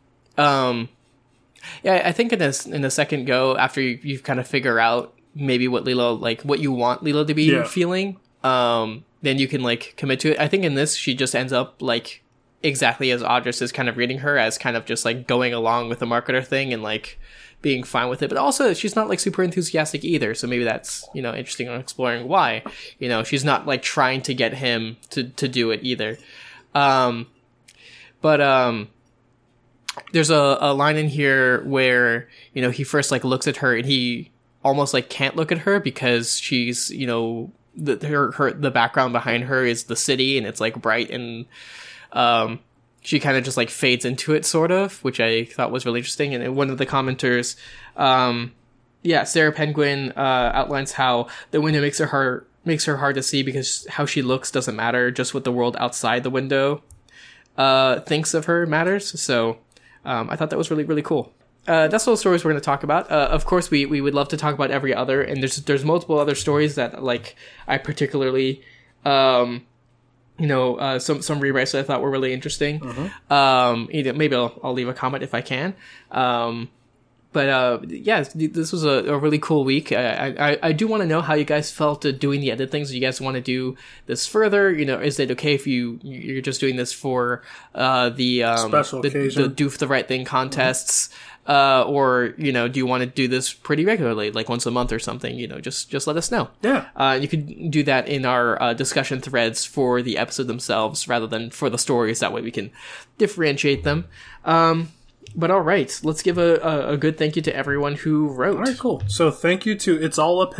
[SPEAKER 1] um, yeah, I think in a, in a second go, after you, you kind of figure out maybe what Leela, like, what you want Leela to be yeah. feeling, um, then you can, like, commit to it. I think in this, she just ends up, like, exactly as Audrus is kind of reading her, as kind of just, like, going along with the marketer thing and, like, being fine with it. But also, she's not, like, super enthusiastic either, so maybe that's, you know, interesting on exploring why. You know, she's not, like, trying to get him to, to do it either. Um, but, um, there's a, a line in here where, you know, he first, like, looks at her and he almost, like, can't look at her because she's, you know, the, her, her, the background behind her is the city and it's, like, bright, and, um, she kind of just, like, fades into it, sort of, which I thought was really interesting. And one of the commenters, um, yeah, Sarah Penguin, uh, outlines how the window makes her hard, makes her hard to see because how she looks doesn't matter. Just what the world outside the window, uh, thinks of her matters. So, um, I thought that was really, really cool. Uh, that's all the stories we're going to talk about. Uh, of course, we, we would love to talk about every other, and there's, there's multiple other stories that, like, I particularly, um, you know, uh, some, some rewrites that I thought were really interesting. Mm-hmm. Um, either, maybe I'll, I'll leave a comment if I can. Um, but, uh, yeah, this was a, a really cool week. I, I, I do want to know how you guys felt uh, doing the edit things. Do you guys want to do this further? You know, is it okay if you, you're just doing this for, uh, the, um,
[SPEAKER 2] special
[SPEAKER 1] the,
[SPEAKER 2] occasion,
[SPEAKER 1] the Do the Right Thing contests? Mm-hmm. Uh, or, you know, do you want to do this pretty regularly, like once a month or something? You know, just, just let us know.
[SPEAKER 2] Yeah.
[SPEAKER 1] Uh, you could do that in our, uh, discussion threads for the episode themselves rather than for the stories. That way we can differentiate them. Um, but all right, let's give a, a, a good thank you to everyone who wrote.
[SPEAKER 2] All right, cool. So thank you to It's All Uphill.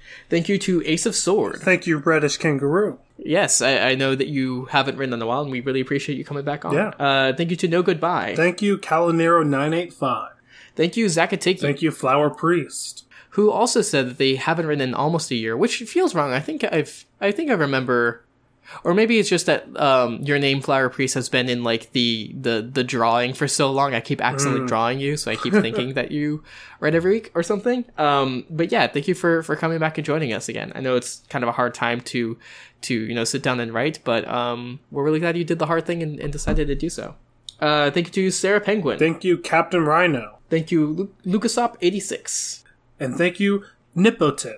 [SPEAKER 1] Thank you to Ace of Sword.
[SPEAKER 2] Thank you, Reddish Kangaroo.
[SPEAKER 1] Yes, I, I know that you haven't written in a while, and we really appreciate you coming back on.
[SPEAKER 2] Yeah.
[SPEAKER 1] Uh, thank you to No Goodbye.
[SPEAKER 2] Thank you, Calinero nine eight five.
[SPEAKER 1] Thank you, Zakatiki.
[SPEAKER 2] Thank you, Flower Priest.
[SPEAKER 1] Who also said that they haven't written in almost a year, which feels wrong. I think I've, I think I remember, or maybe it's just that um, your name, Flower Priest, has been in like the the the drawing for so long. I keep accidentally mm. drawing you, so I keep thinking that you write every week or something. Um, but yeah, thank you for for coming back and joining us again. I know it's kind of a hard time to to you know sit down and write, but um, we're really glad you did the hard thing and, and decided to do so. Uh, thank you to Sarah Penguin.
[SPEAKER 2] Thank you, Captain Rhino.
[SPEAKER 1] Thank you, Lu- Lucasop eighty-six.
[SPEAKER 2] And thank you, Nippotip.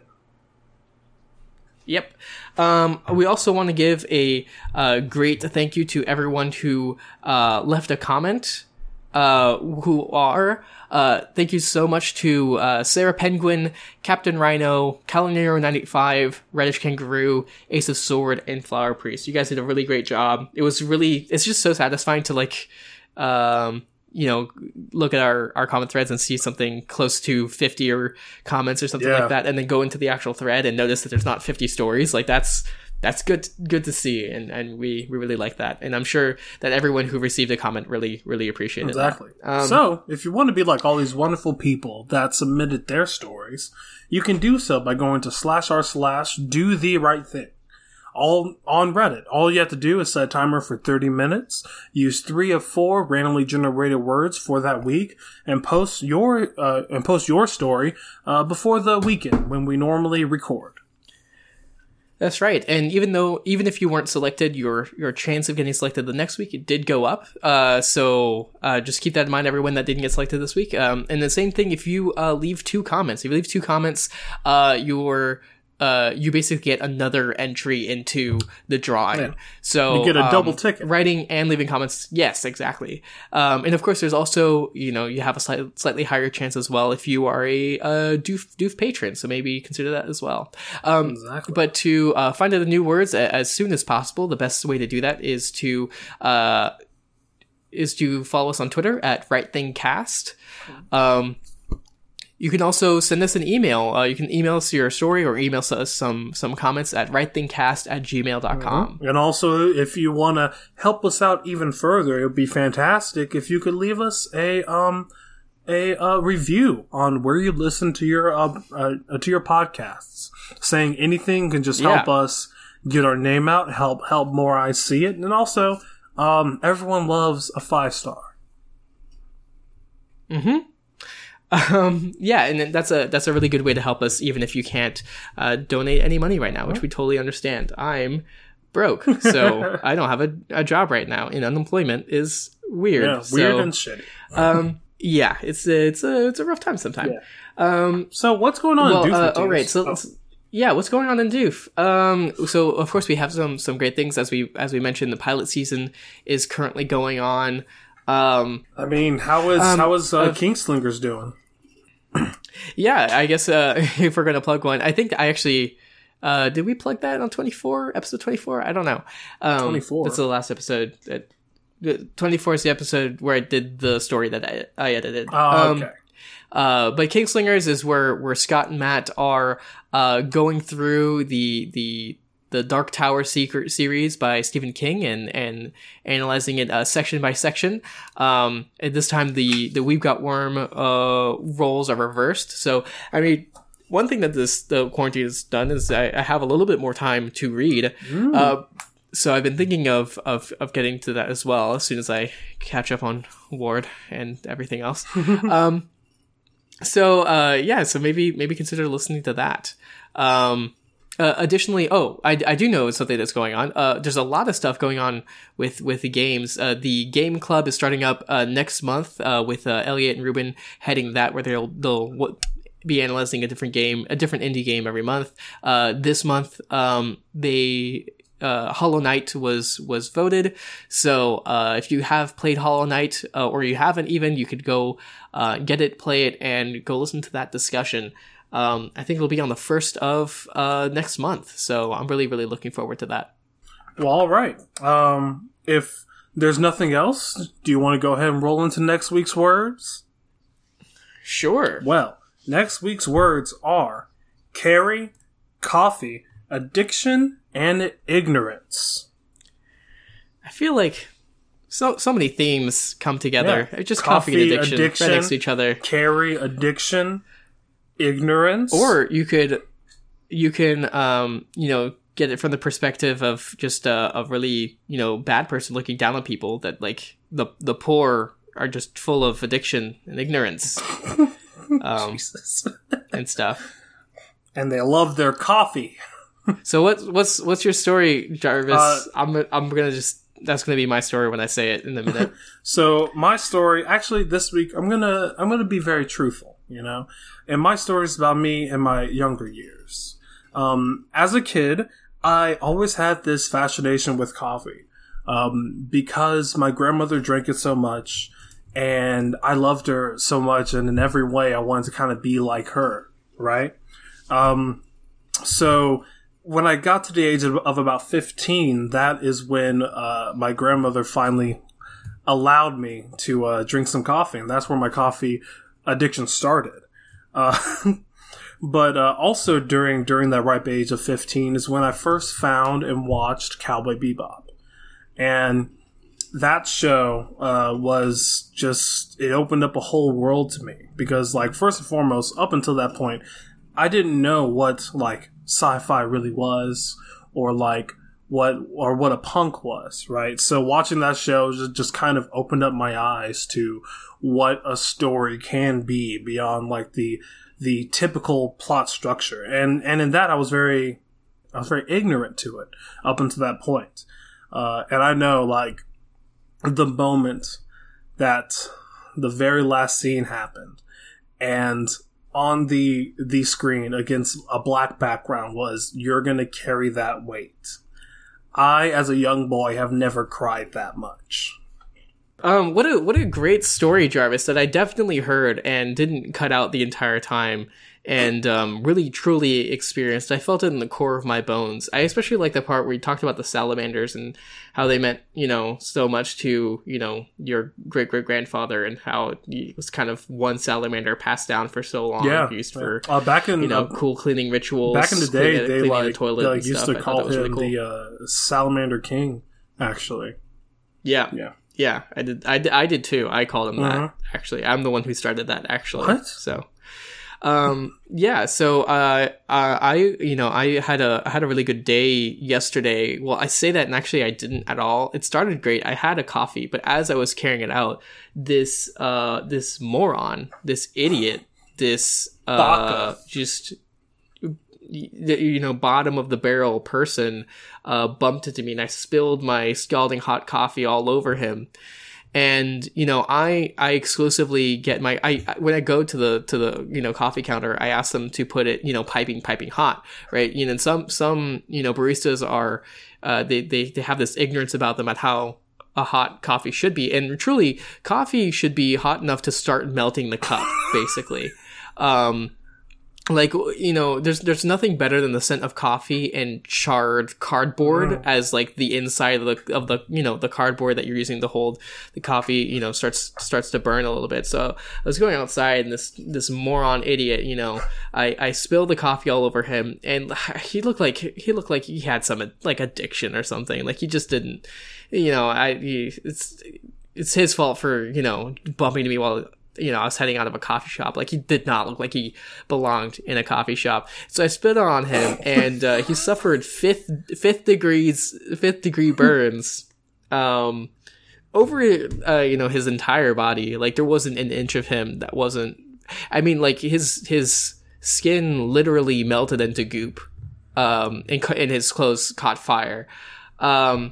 [SPEAKER 1] Yep. Um, we also want to give a uh, great thank you to everyone who uh, left a comment, uh, who are. Uh, thank you so much to uh, Sarah Penguin, Captain Rhino, Calinero nine eight five, Reddish Kangaroo, Ace of Sword, and Flower Priest. You guys did a really great job. It was really, it's just so satisfying to like, um, you know, look at our, our comment threads and see something close to fifty or comments or something
[SPEAKER 2] yeah.
[SPEAKER 1] like that, and then go into the actual thread and notice that there's not fifty stories. Like that's that's good good to see, and, and we, we really like that. And I'm sure that everyone who received a comment really really appreciated
[SPEAKER 2] exactly.
[SPEAKER 1] that. Um,
[SPEAKER 2] so if you want to be like all these wonderful people that submitted their stories, you can do so by going to slash r slash do the right thing. All on Reddit. All you have to do is set a timer for thirty minutes, use three of four randomly generated words for that week, and post your uh, and post your story uh, before the weekend when we normally record.
[SPEAKER 1] That's right. And even though, even if you weren't selected, your your chance of getting selected the next week, it did go up. Uh, so uh, just keep that in mind, everyone that didn't get selected this week. Um, and the same thing, if you uh, leave two comments, if you leave two comments, uh, your Uh, you basically get another entry into the drawing. Yeah. So
[SPEAKER 2] you get a
[SPEAKER 1] um,
[SPEAKER 2] double ticket.
[SPEAKER 1] Writing and leaving comments. Yes, exactly. Um, and of course, there's also, you know, you have a slight, slightly higher chance as well if you are a, uh, doof, doof patron. So maybe consider that as well. Um,
[SPEAKER 2] exactly.
[SPEAKER 1] But to, uh, find out the new words as soon as possible, the best way to do that is to, uh, is to follow us on Twitter at RightThingCast. Um, You can also send us an email. Uh, you can email us your story or email us some, some comments at rightthingcast at gmail dot com.
[SPEAKER 2] Mm-hmm. And also, if you want to help us out even further, it would be fantastic if you could leave us a um a uh, review on where you listen to your uh, uh, to your podcasts. Saying anything can just help yeah. us get our name out, help help more eyes see it, and also, um, everyone loves a five star.
[SPEAKER 1] Mm-hmm. Um, yeah, and that's a, that's a really good way to help us, even if you can't, uh, donate any money right now, which we totally understand. I'm broke, so I don't have a, a job right now, and unemployment is weird.
[SPEAKER 2] Yeah,
[SPEAKER 1] so,
[SPEAKER 2] weird and shitty.
[SPEAKER 1] um, yeah, it's a, it's a, it's a rough time sometimes.
[SPEAKER 2] Yeah.
[SPEAKER 1] Um,
[SPEAKER 2] so what's going on
[SPEAKER 1] well,
[SPEAKER 2] in Doof?
[SPEAKER 1] Uh, all right, so,
[SPEAKER 2] oh.
[SPEAKER 1] yeah, what's going on in Doof? Um, so of course we have some, some great things, as we, as we mentioned, the pilot season is currently going on. Um,
[SPEAKER 2] I mean, how is
[SPEAKER 1] um,
[SPEAKER 2] how is uh,
[SPEAKER 1] uh,
[SPEAKER 2] Kingslingers doing?
[SPEAKER 1] Yeah, I guess uh, if we're gonna plug one, I think I actually uh, did we plug that on twenty-four episode twenty-four? I don't know. Um,
[SPEAKER 2] twenty-four.
[SPEAKER 1] That's the last episode. twenty-four is the episode where I did the story that I, I edited.
[SPEAKER 2] Oh, okay.
[SPEAKER 1] Um, uh, but Kingslingers is where where Scott and Matt are uh, going through the the. the Dark Tower Secret series by Stephen King and, and analyzing it, uh, section by section. Um, and this time the, the We've Got Worm, uh, roles are reversed. So, I mean, one thing that this, the quarantine has done is I, I have a little bit more time to read. Mm. Uh, so I've been thinking of, of, of getting to that as well as soon as I catch up on Ward and everything else. um, so, uh, yeah, so maybe, maybe consider listening to that. Um, Uh, additionally, oh, I, I do know something that's going on. Uh, there's a lot of stuff going on with, with the games. Uh, the game club is starting up, uh, next month, uh, with, uh, Elliot and Ruben heading that, where they'll, they'll w- be analyzing a different game, a different indie game every month. Uh, this month, um, they, uh, Hollow Knight was, was voted. So, uh, if you have played Hollow Knight, uh, or you haven't even, you could go, uh, get it, play it, and go listen to that discussion. Um, I think it'll be on the first of, uh, next month. So I'm really, really looking forward to that.
[SPEAKER 2] Well, all right. Um, if there's nothing else, do you want to go ahead and roll into next week's words?
[SPEAKER 1] Sure.
[SPEAKER 2] Well, next week's words are carry, coffee, addiction, and ignorance.
[SPEAKER 1] I feel like so so many themes come together.
[SPEAKER 2] Yeah.
[SPEAKER 1] Just
[SPEAKER 2] coffee,
[SPEAKER 1] coffee and addiction,
[SPEAKER 2] addiction
[SPEAKER 1] right next to each other.
[SPEAKER 2] Carry, addiction, ignorance.
[SPEAKER 1] Or you could, you can, um, you know, get it from the perspective of just a, a really, you know, bad person looking down on people, that like the the poor are just full of addiction and ignorance, um,
[SPEAKER 2] Jesus.
[SPEAKER 1] and stuff.
[SPEAKER 2] And they love their coffee.
[SPEAKER 1] So what's what's what's your story, Jarvis?
[SPEAKER 2] Uh,
[SPEAKER 1] I'm I'm gonna just that's gonna be my story when I say it in a minute.
[SPEAKER 2] So my story, actually, this week I'm gonna I'm gonna be very truthful, you know, and my story is about me in my younger years. Um, as a kid, I always had this fascination with coffee, um, because my grandmother drank it so much, and I loved her so much, and in every way I wanted to kind of be like her, right? Um, so. When I got to the age of, of about fifteen, that is when uh, my grandmother finally allowed me to uh, drink some coffee, and that's where my coffee addiction started. Uh, but uh, also during during that ripe age of fifteen is when I first found and watched Cowboy Bebop, and that show uh, was just, it opened up a whole world to me, because, like, first and foremost, up until that point, I didn't know what, like, sci-fi really was, or like what or what a punk was, right? So watching that show just, just kind of opened up my eyes to what a story can be beyond like the the typical plot structure. And and in that I was very I was very ignorant to it up until that point. Uh, and I know, like, the moment that the very last scene happened, and on the the screen against a black background was, "You're gonna carry that weight." I, as a young boy, have never cried that much.
[SPEAKER 1] Um, what a what a great story, Jarvis, that I definitely heard and didn't cut out the entire time, and um, really truly experienced. I felt it in the core of my bones. I especially like the part where you talked about the salamanders and how they meant, you know, so much to, you know, your great great grandfather, and how it was kind of one salamander passed down for so long,
[SPEAKER 2] Yeah,
[SPEAKER 1] used for
[SPEAKER 2] uh, back in
[SPEAKER 1] you know
[SPEAKER 2] uh,
[SPEAKER 1] cool cleaning rituals.
[SPEAKER 2] back in the day,
[SPEAKER 1] cleaning,
[SPEAKER 2] they
[SPEAKER 1] cleaning
[SPEAKER 2] like,
[SPEAKER 1] the toilet
[SPEAKER 2] they, like
[SPEAKER 1] and
[SPEAKER 2] used
[SPEAKER 1] stuff.
[SPEAKER 2] to
[SPEAKER 1] I
[SPEAKER 2] call
[SPEAKER 1] thought that was
[SPEAKER 2] him
[SPEAKER 1] really cool.
[SPEAKER 2] the uh, Salamander King. Actually,
[SPEAKER 1] Yeah,
[SPEAKER 2] yeah.
[SPEAKER 1] Yeah, I did. I did, I did too. I called him
[SPEAKER 2] Uh-huh.
[SPEAKER 1] that. Actually, I'm the one who started that. Actually,
[SPEAKER 2] What?
[SPEAKER 1] So, um, yeah. So, uh, uh, I, you know, I had a I had a really good day yesterday. Well, I say that, and actually, I didn't at all. It started great. I had a coffee, but as I was carrying it out, this, uh, this moron, this idiot, this, uh,
[SPEAKER 2] Baka.
[SPEAKER 1] just. You know, bottom of the barrel person uh, bumped into me, and I spilled my scalding hot coffee all over him. And you know, I I exclusively get my I when I go to the to the you know coffee counter, I ask them to put it you know piping piping hot, right? You know, some some you know baristas are uh, they they they have this ignorance about them at how a hot coffee should be, and truly, coffee should be hot enough to start melting the cup, basically. Um, Like, you know, there's there's nothing better than the scent of coffee and charred cardboard
[SPEAKER 2] Mm.
[SPEAKER 1] as like the inside of the of the you know the cardboard that you're using to hold the coffee, you know, starts starts to burn a little bit. So I was going outside, and this this moron idiot, you know, I I spilled the coffee all over him, and he looked like he looked like he had some like addiction or something. Like, he just didn't, you know, I he, it's it's his fault for you know bumping into me while. You know, I was heading out of a coffee shop. Like, he did not look like he belonged in a coffee shop. So I spit on him, and uh, he suffered fifth fifth degrees fifth degree burns um, over uh, you know his entire body. Like, there wasn't an inch of him that wasn't. I mean, like, his his skin literally melted into goop, um, and, and his clothes caught fire. Um,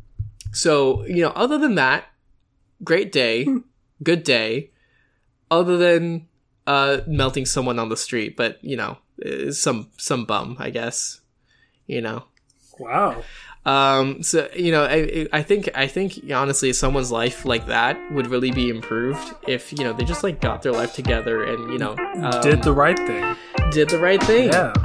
[SPEAKER 1] so you know, other than that, great day, good day. Other than uh, melting someone on the street, but you know, some some bum, I guess. You know.
[SPEAKER 2] Wow.
[SPEAKER 1] Um. So you know, I I think I think honestly, someone's life like that would really be improved if you know they just like got their life together and you know um,
[SPEAKER 2] Did the right thing.
[SPEAKER 1] did the right thing.
[SPEAKER 2] Yeah.